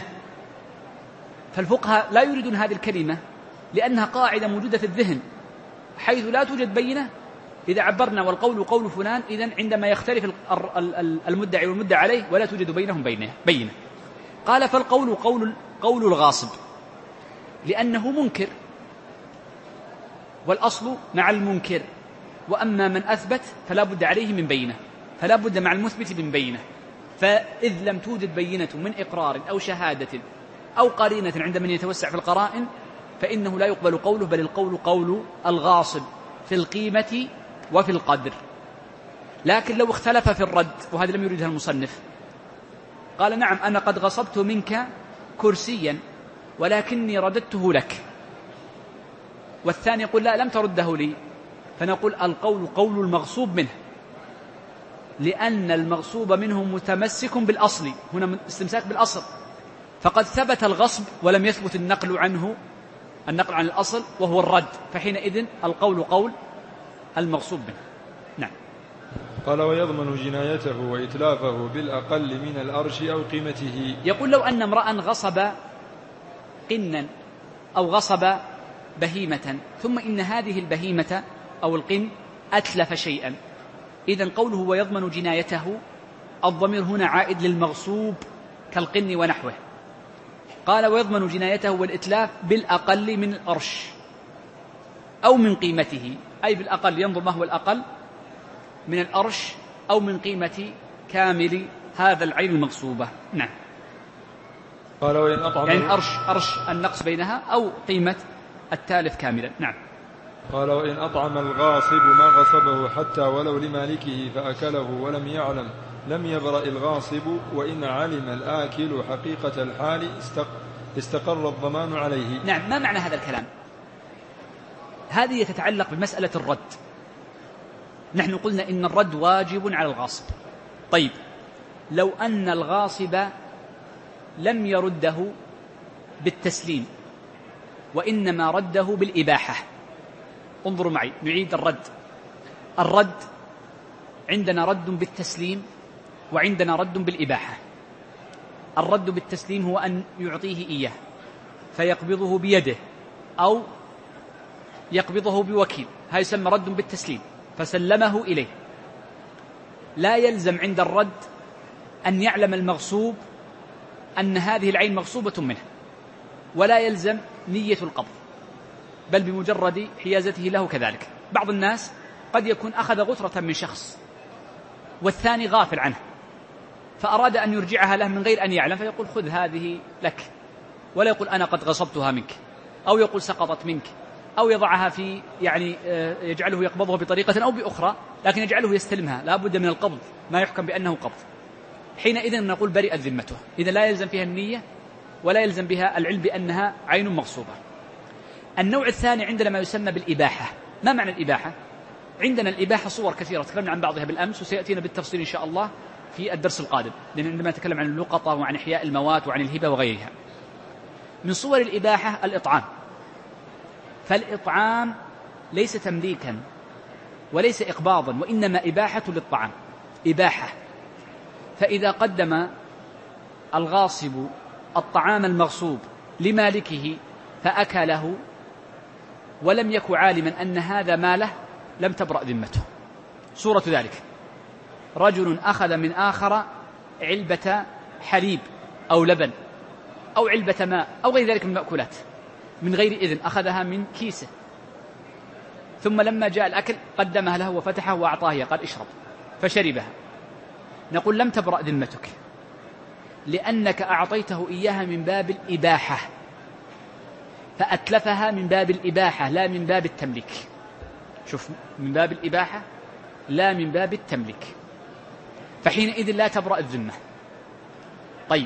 فالفقهاء لا يريدون هذه الكلمة لأنها قاعدة موجودة في الذهن، حيث لا توجد بينة. إذا عبرنا والقول قول فلان إذن عندما يختلف المدعي والمدعى عليه ولا توجد بينهم بينة. قال فالقول قول, قول الغاصب لأنه منكر، والأصل مع المنكر، وأما من أثبت فلا بد عليه من بينة، فلا بد مع المثبت من بينة. فإذ لم توجد بينة من إقرار أو شهادة أو قرينة عند من يتوسع في القرائن فإنه لا يقبل قوله، بل القول قول الغاصب في القيمة وفي القدر. لكن لو اختلف في الرد، وهذا لم يريدها المصنف، قال نعم أنا قد غصبت منك كرسيا ولكني رددته لك، والثاني يقول لا لم ترده لي، فنقول القول قول المغصوب منه، لأن المغصوب منه متمسك بالأصل، هنا استمساك بالأصل، فقد ثبت الغصب ولم يثبت النقل عنه، النقل عن الأصل وهو الرد، فحينئذ القول قول المغصوب منه. نعم. قال ويضمن جنايته وإتلافه بالأقل من الأرش أو قيمته. يقول لو أن امرأ غصب قنا أو غصب بهيمة، ثم إن هذه البهيمة أو القن أتلف شيئا، إذن قوله ويضمن جنايته الضمير هنا عائد للمغصوب كالقن ونحوه. قال ويضمن جنايته والإتلاف بالأقل من الأرش أو من قيمته، أي بالأقل ينظر ما هو الأقل من الأرش أو من قيمة كامل هذا العين المغصوبة. نعم. قال وإن أطعم يعني أرش, أرش النقص بينها أو قيمة التالف كاملا. نعم. قال وإن أطعم الغاصب ما غصبه حتى ولو لمالكه فأكله ولم يعلم لم يبرأ الغاصب، وإن علم الآكل حقيقة الحال استقر الضمان عليه. نعم. ما معنى هذا الكلام؟ هذه تتعلق بمسألة الرد. نحن قلنا إن الرد واجب على الغاصب. طيب لو أن الغاصب لم يرده بالتسليم وإنما رده بالإباحة، انظروا معي نعيد الرد. الرد عندنا رد بالتسليم وعندنا رد بالإباحة. الرد بالتسليم هو أن يعطيه إياه فيقبضه بيده أو يقبضه بوكيل، هذا يسمى رد بالتسليم، فسلمه إليه. لا يلزم عند الرد أن يعلم المغصوب أن هذه العين مغصوبة منه، ولا يلزم نية القبض، بل بمجرد حيازته له كذلك. بعض الناس قد يكون أخذ غترة من شخص والثاني غافل عنه، فأراد أن يرجعها له من غير أن يعلم، فيقول خذ هذه لك، ولا يقول أنا قد غصبتها منك، أو يقول سقطت منك، أو يضعها في يعني يجعله يقبضه بطريقة أو بأخرى، لكن يجعله يستلمها، لا بد من القبض، ما يحكم بأنه قبض، حينئذ نقول برئت ذمته. إذا لا يلزم فيها النية ولا يلزم بها العلم بأنها عين مغصوبة. النوع الثاني عندنا ما يسمى بالإباحة. ما معنى الإباحة؟ عندنا الإباحة صور كثيرة تكلمنا عن بعضها بالأمس، وسيأتينا بالتفصيل إن شاء الله في الدرس القادم، لأن عندما نتكلم عن اللقطة وعن إحياء الموات وعن الهبة وغيرها. من صور الإباحة الإطعام. فالإطعام ليس تمليكا وليس إقباضا، وإنما إباحة للطعام، إباحة. فإذا قدم الغاصب الطعام المغصوب لمالكه فأكله ولم يكن عالما أن هذا ماله لم تبرأ ذمته. صورة ذلك: رجل أخذ من آخر علبة حليب أو لبن أو علبة ماء أو غير ذلك من المأكولات من غير إذن، أخذها من كيسه، ثم لما جاء الأكل قدمها له وفتحه وأعطاه، قال اشرب، فشربها. نقول لم تبرأ ذمتك، لأنك أعطيته إياها من باب الإباحة، فأتلفها من باب الإباحة لا من باب التمليك. شوف، من باب الإباحة لا من باب التمليك، فحينئذ لا تبرأ الذمة. طيب،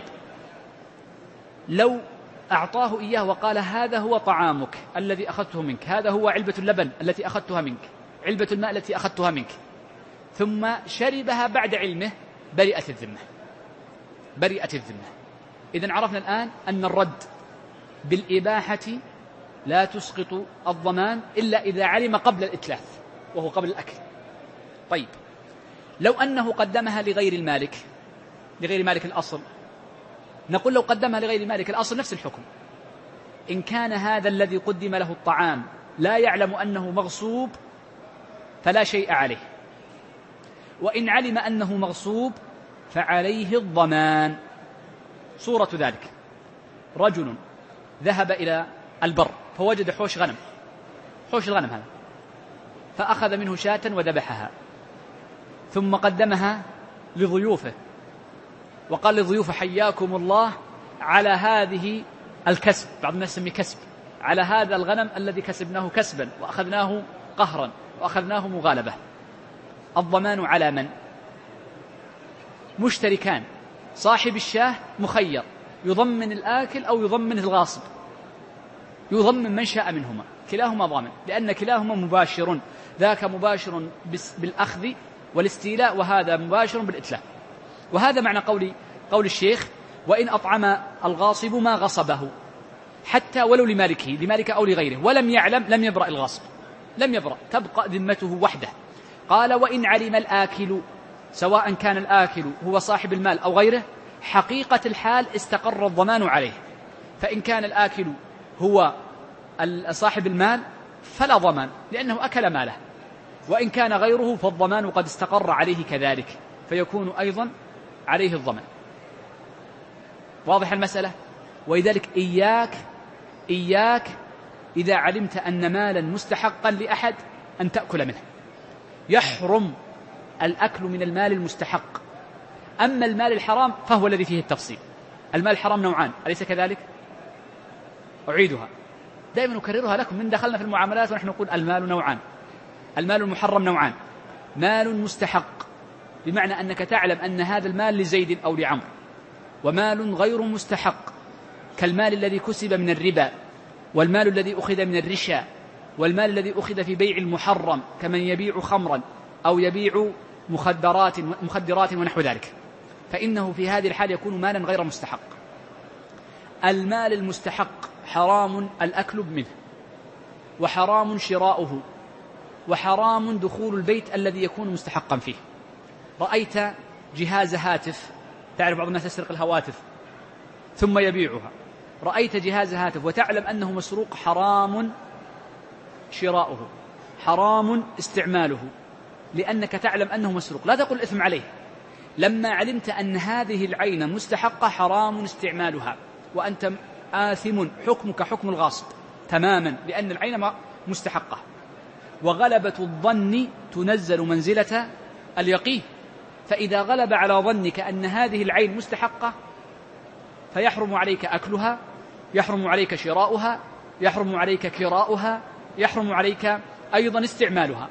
لو أعطاه إياه وقال هذا هو طعامك الذي أخذته منك، هذا هو علبة اللبن التي أخذتها منك، علبة الماء التي أخذتها منك، ثم شربها بعد علمه، برئت الذمة، برئت الذمة. إذن عرفنا الآن أن الرد بالإباحة لا تسقط الضمان إلا إذا علم قبل الإتلاف، وهو قبل الأكل. طيب، لو أنه قدمها لغير المالك، لغير مالك الأصل، نقول لو قدمها لغير مالك الأصل نفس الحكم. إن كان هذا الذي قدم له الطعام لا يعلم أنه مغصوب فلا شيء عليه، وإن علم أنه مغصوب فعليه الضمان. صورة ذلك: رجل ذهب إلى البر فوجد حوش غنم، حوش الغنم هذا، فأخذ منه شاة وذبحها، ثم قدمها لضيوفه وقال للضيوف حياكم الله على هذه الكسب، بعض الناس يسميه كسب، على هذا الغنم الذي كسبناه كسبا وأخذناه قهرا وأخذناه مغالبة. الضمان على من؟ مشتركان، صاحب الشاه مخير، يضمن الآكل أو يضمن الغاصب، يضمن من شاء منهما، كلاهما ضامن، لأن كلاهما مباشر، ذاك مباشر بالأخذ والاستيلاء وهذا مباشر بالإتلاف. وهذا معنى قول قول الشيخ: وإن أطعم الغاصب ما غصبه حتى ولو لمالكه، لمالك أو لغيره، ولم يعلم لم يبرأ الغاصب، لم يبرأ، تبقى ذمته وحده. قال: وإن علم الآكل، سواء كان الآكل هو صاحب المال أو غيره، حقيقة الحال استقر الضمان عليه. فإن كان الآكل هو صاحب المال فلا ضمان لأنه أكل ماله، وإن كان غيره فالضمان قد استقر عليه كذلك، فيكون أيضا عليه الضمان. واضح المسألة؟ ولذلك إياك إياك إذا علمت أن مالا مستحقا لأحد أن تأكل منه. يحرم الأكل من المال المستحق. أما المال الحرام فهو الذي فيه التفصيل. المال الحرام نوعان، أليس كذلك؟ أعيدها دائما نكررها لكم من دخلنا في المعاملات ونحن نقول المال نوعان. المال المحرم نوعان: مال مستحق بمعنى أنك تعلم أن هذا المال لزيد أو لعمر، ومال غير مستحق كالمال الذي كسب من الربا، والمال الذي أخذ من الرشا، والمال الذي أخذ في بيع المحرم كمن يبيع خمرا أو يبيع مخدرات مخدرات ونحو ذلك، فإنه في هذه الحال يكون مالا غير مستحق. المال المستحق حرام الأكل منه، وحرام شراؤه، وحرام دخول البيت الذي يكون مستحقا فيه. رأيت جهاز هاتف، تعرف بعض الناس يسرق الهواتف ثم يبيعها، رأيت جهاز هاتف وتعلم أنه مسروق، حرام شراؤه، حرام استعماله، لأنك تعلم أنه مسروق، لا تقول الإثم عليه. لما علمت أن هذه العين مستحقة حرام استعمالها، وأنت آثم، حكمك حكم الغاصب تماما، لأن العين مستحقة. وغلبة الظن تنزل منزلة اليقين، فإذا غلب على ظنك أن هذه العين مستحقة فيحرم عليك أكلها، يحرم عليك شراؤها، يحرم عليك كراؤها، يحرم عليك أيضا استعمالها.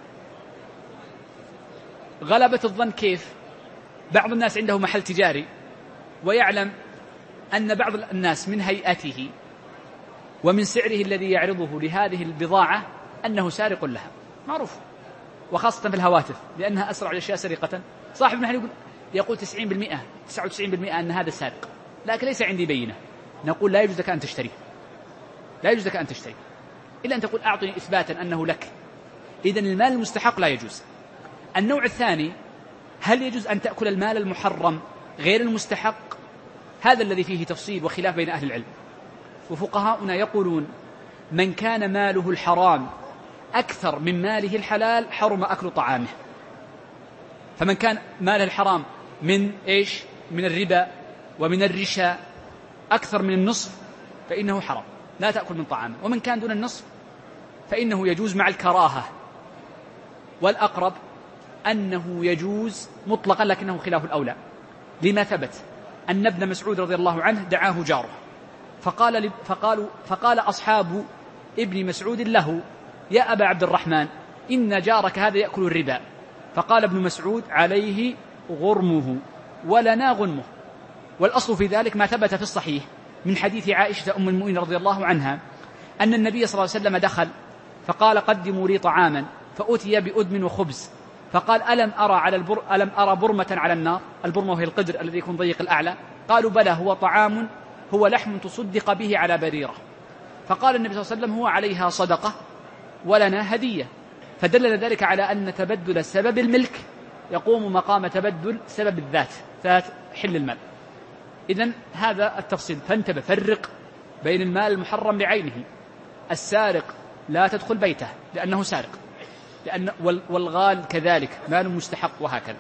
غلبة الظن كيف؟ بعض الناس عنده محل تجاري ويعلم أن بعض الناس من هيئته ومن سعره الذي يعرضه لهذه البضاعة أنه سارق لها، معروف، وخاصة في الهواتف لأنها أسرع الأشياء سرقة. صاحب المحل يقول يقول تسعين بالمئة تسعة وتسعين بالمئة أن هذا سارق، لكن ليس عندي بينة. نقول لا يجوز لك أن تشتري، لا يجوز لك أن تشتري إلا أن تقول أعطني إثباتا أنه لك. إذن المال المستحق لا يجوز. النوع الثاني، هل يجوز أن تأكل المال المحرم غير المستحق؟ هذا الذي فيه تفصيل وخلاف بين أهل العلم. وفقهاؤنا يقولون من كان ماله الحرام أكثر من ماله الحلال حرم أكل طعامه. فمن كان ماله الحرام من إيش؟ من الربا ومن الرشا أكثر من النصف فإنه حرام، لا تأكل من طعامه. ومن كان دون النصف فإنه يجوز مع الكراهة. والأقرب أنه يجوز مطلقا لكنه خلاف الأولى، لما ثبت أن ابن مسعود رضي الله عنه دعاه جاره فقال, فقالوا فقال أصحاب ابن مسعود له يا أبا عبد الرحمن إن جارك هذا يأكل الربا. فقال ابن مسعود عليه غرمه ولنا غنمه. والأصل في ذلك ما ثبت في الصحيح من حديث عائشة أم المؤمنين رضي الله عنها أن النبي صلى الله عليه وسلم دخل فقال قدموا لي طعاما، فأتي بأدم وخبز، فقال ألم أرى على البر ألم أرى برمة على النار؟ البرمة وهي القدر الذي يكون ضيق الأعلى. قالوا بلى، هو طعام هو لحم تصدق به على بريرة. فقال النبي صلى الله عليه وسلم هو عليها صدقة ولنا هدية. فدل ذلك على أن تبدل سبب الملك يقوم مقام تبدل سبب الذات، ذات حل المال. إذن هذا التفصيل، فانتبه، فرق بين المال المحرم بعينه. السارق لا تدخل بيته لأنه سارق، لأن والغال كذلك مال مستحق، وهكذا.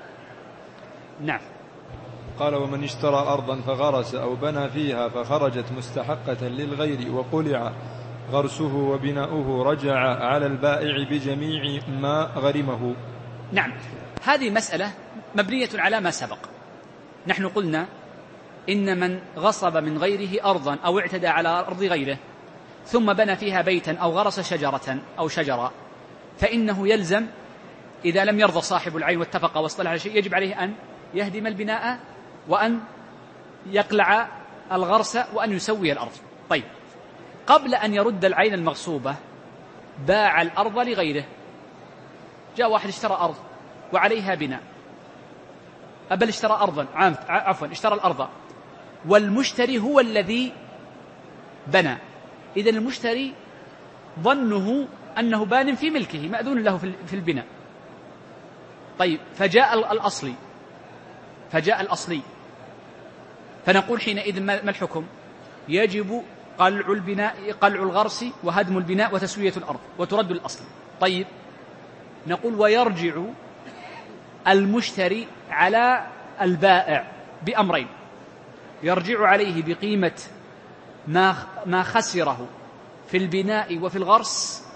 نعم. قال ومن اشترى أرضا فغرس أو بنى فيها فخرجت مستحقة للغير وقلع غرسه وبناؤه رجع على البائع بجميع ما غرمه. نعم، هذه مسألة مبنية على ما سبق. نحن قلنا إن من غصب من غيره أرضا أو اعتدى على أرض غيره ثم بنى فيها بيتا أو غرس شجرة أو شجرة فإنه يلزم إذا لم يرضى صاحب العين واتفق واصطلح على شيء يجب عليه أن يهدم البناء وأن يقلع الغرس وأن يسوي الأرض. طيب، قبل أن يرد العين المغصوبة باع الأرض لغيره. جاء واحد اشترى أرض وعليها بناء، بل اشترى أرضا عفوا اشترى الأرض والمشتري هو الذي بنى. إذن المشتري ظنه أنه بان في ملكه مأذون له في البناء. طيب، فجاء الأصلي فجاء الأصلي فنقول حينئذ ما الحكم؟ يجب قلع البناء قلع الغرس وهدم البناء وتسوية الأرض وترد الأصل. طيب، نقول ويرجع المشتري على البائع بأمرين: يرجع عليه بقيمة ما ما خسره في البناء وفي الغرس،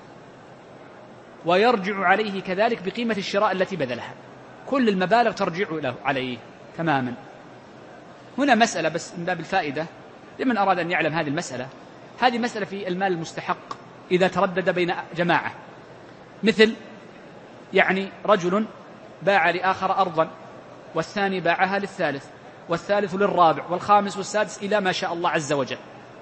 ويرجع عليه كذلك بقيمة الشراء التي بذلها. كل المبالغ ترجع له عليه تماما. هنا مسألة بس من باب الفائدة لمن أراد أن يعلم هذه المسألة. هذه مسألة في المال المستحق إذا تردد بين جماعة، مثل يعني رجل باع لآخر أرضا والثاني باعها للثالث والثالث للرابع والخامس والسادس إلى ما شاء الله عز وجل.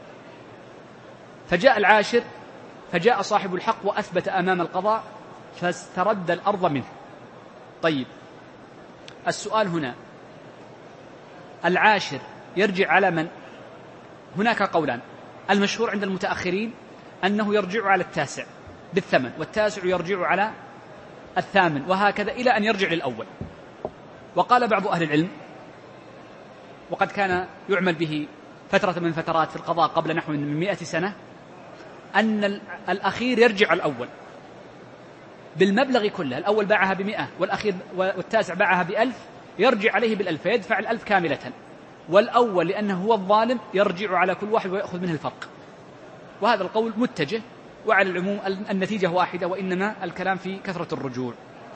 فجاء العاشر فجاء صاحب الحق وأثبت أمام القضاء فاسترد الأرض منه. طيب، السؤال هنا: العاشر يرجع على من؟ هناك قولان. المشهور عند المتأخرين أنه يرجع على التاسع بالثمن، والتاسع يرجع على الثامن، وهكذا إلى أن يرجع للأول. وقال بعض أهل العلم، وقد كان يعمل به فترة من فترات في القضاء قبل نحو من مئة سنة، أن الأخير يرجع الأول بالمبلغ كله. الأول باعها بمئة والأخير والتاسع باعها بألف، يرجع عليه بالألف فيدفع الألف كاملة، والأول لأنه هو الظالم يرجع على كل واحد ويأخذ منه الفرق. وهذا القول متجه، وعلى العموم النتيجة واحدة، وإنما الكلام في كثرة الرجوع.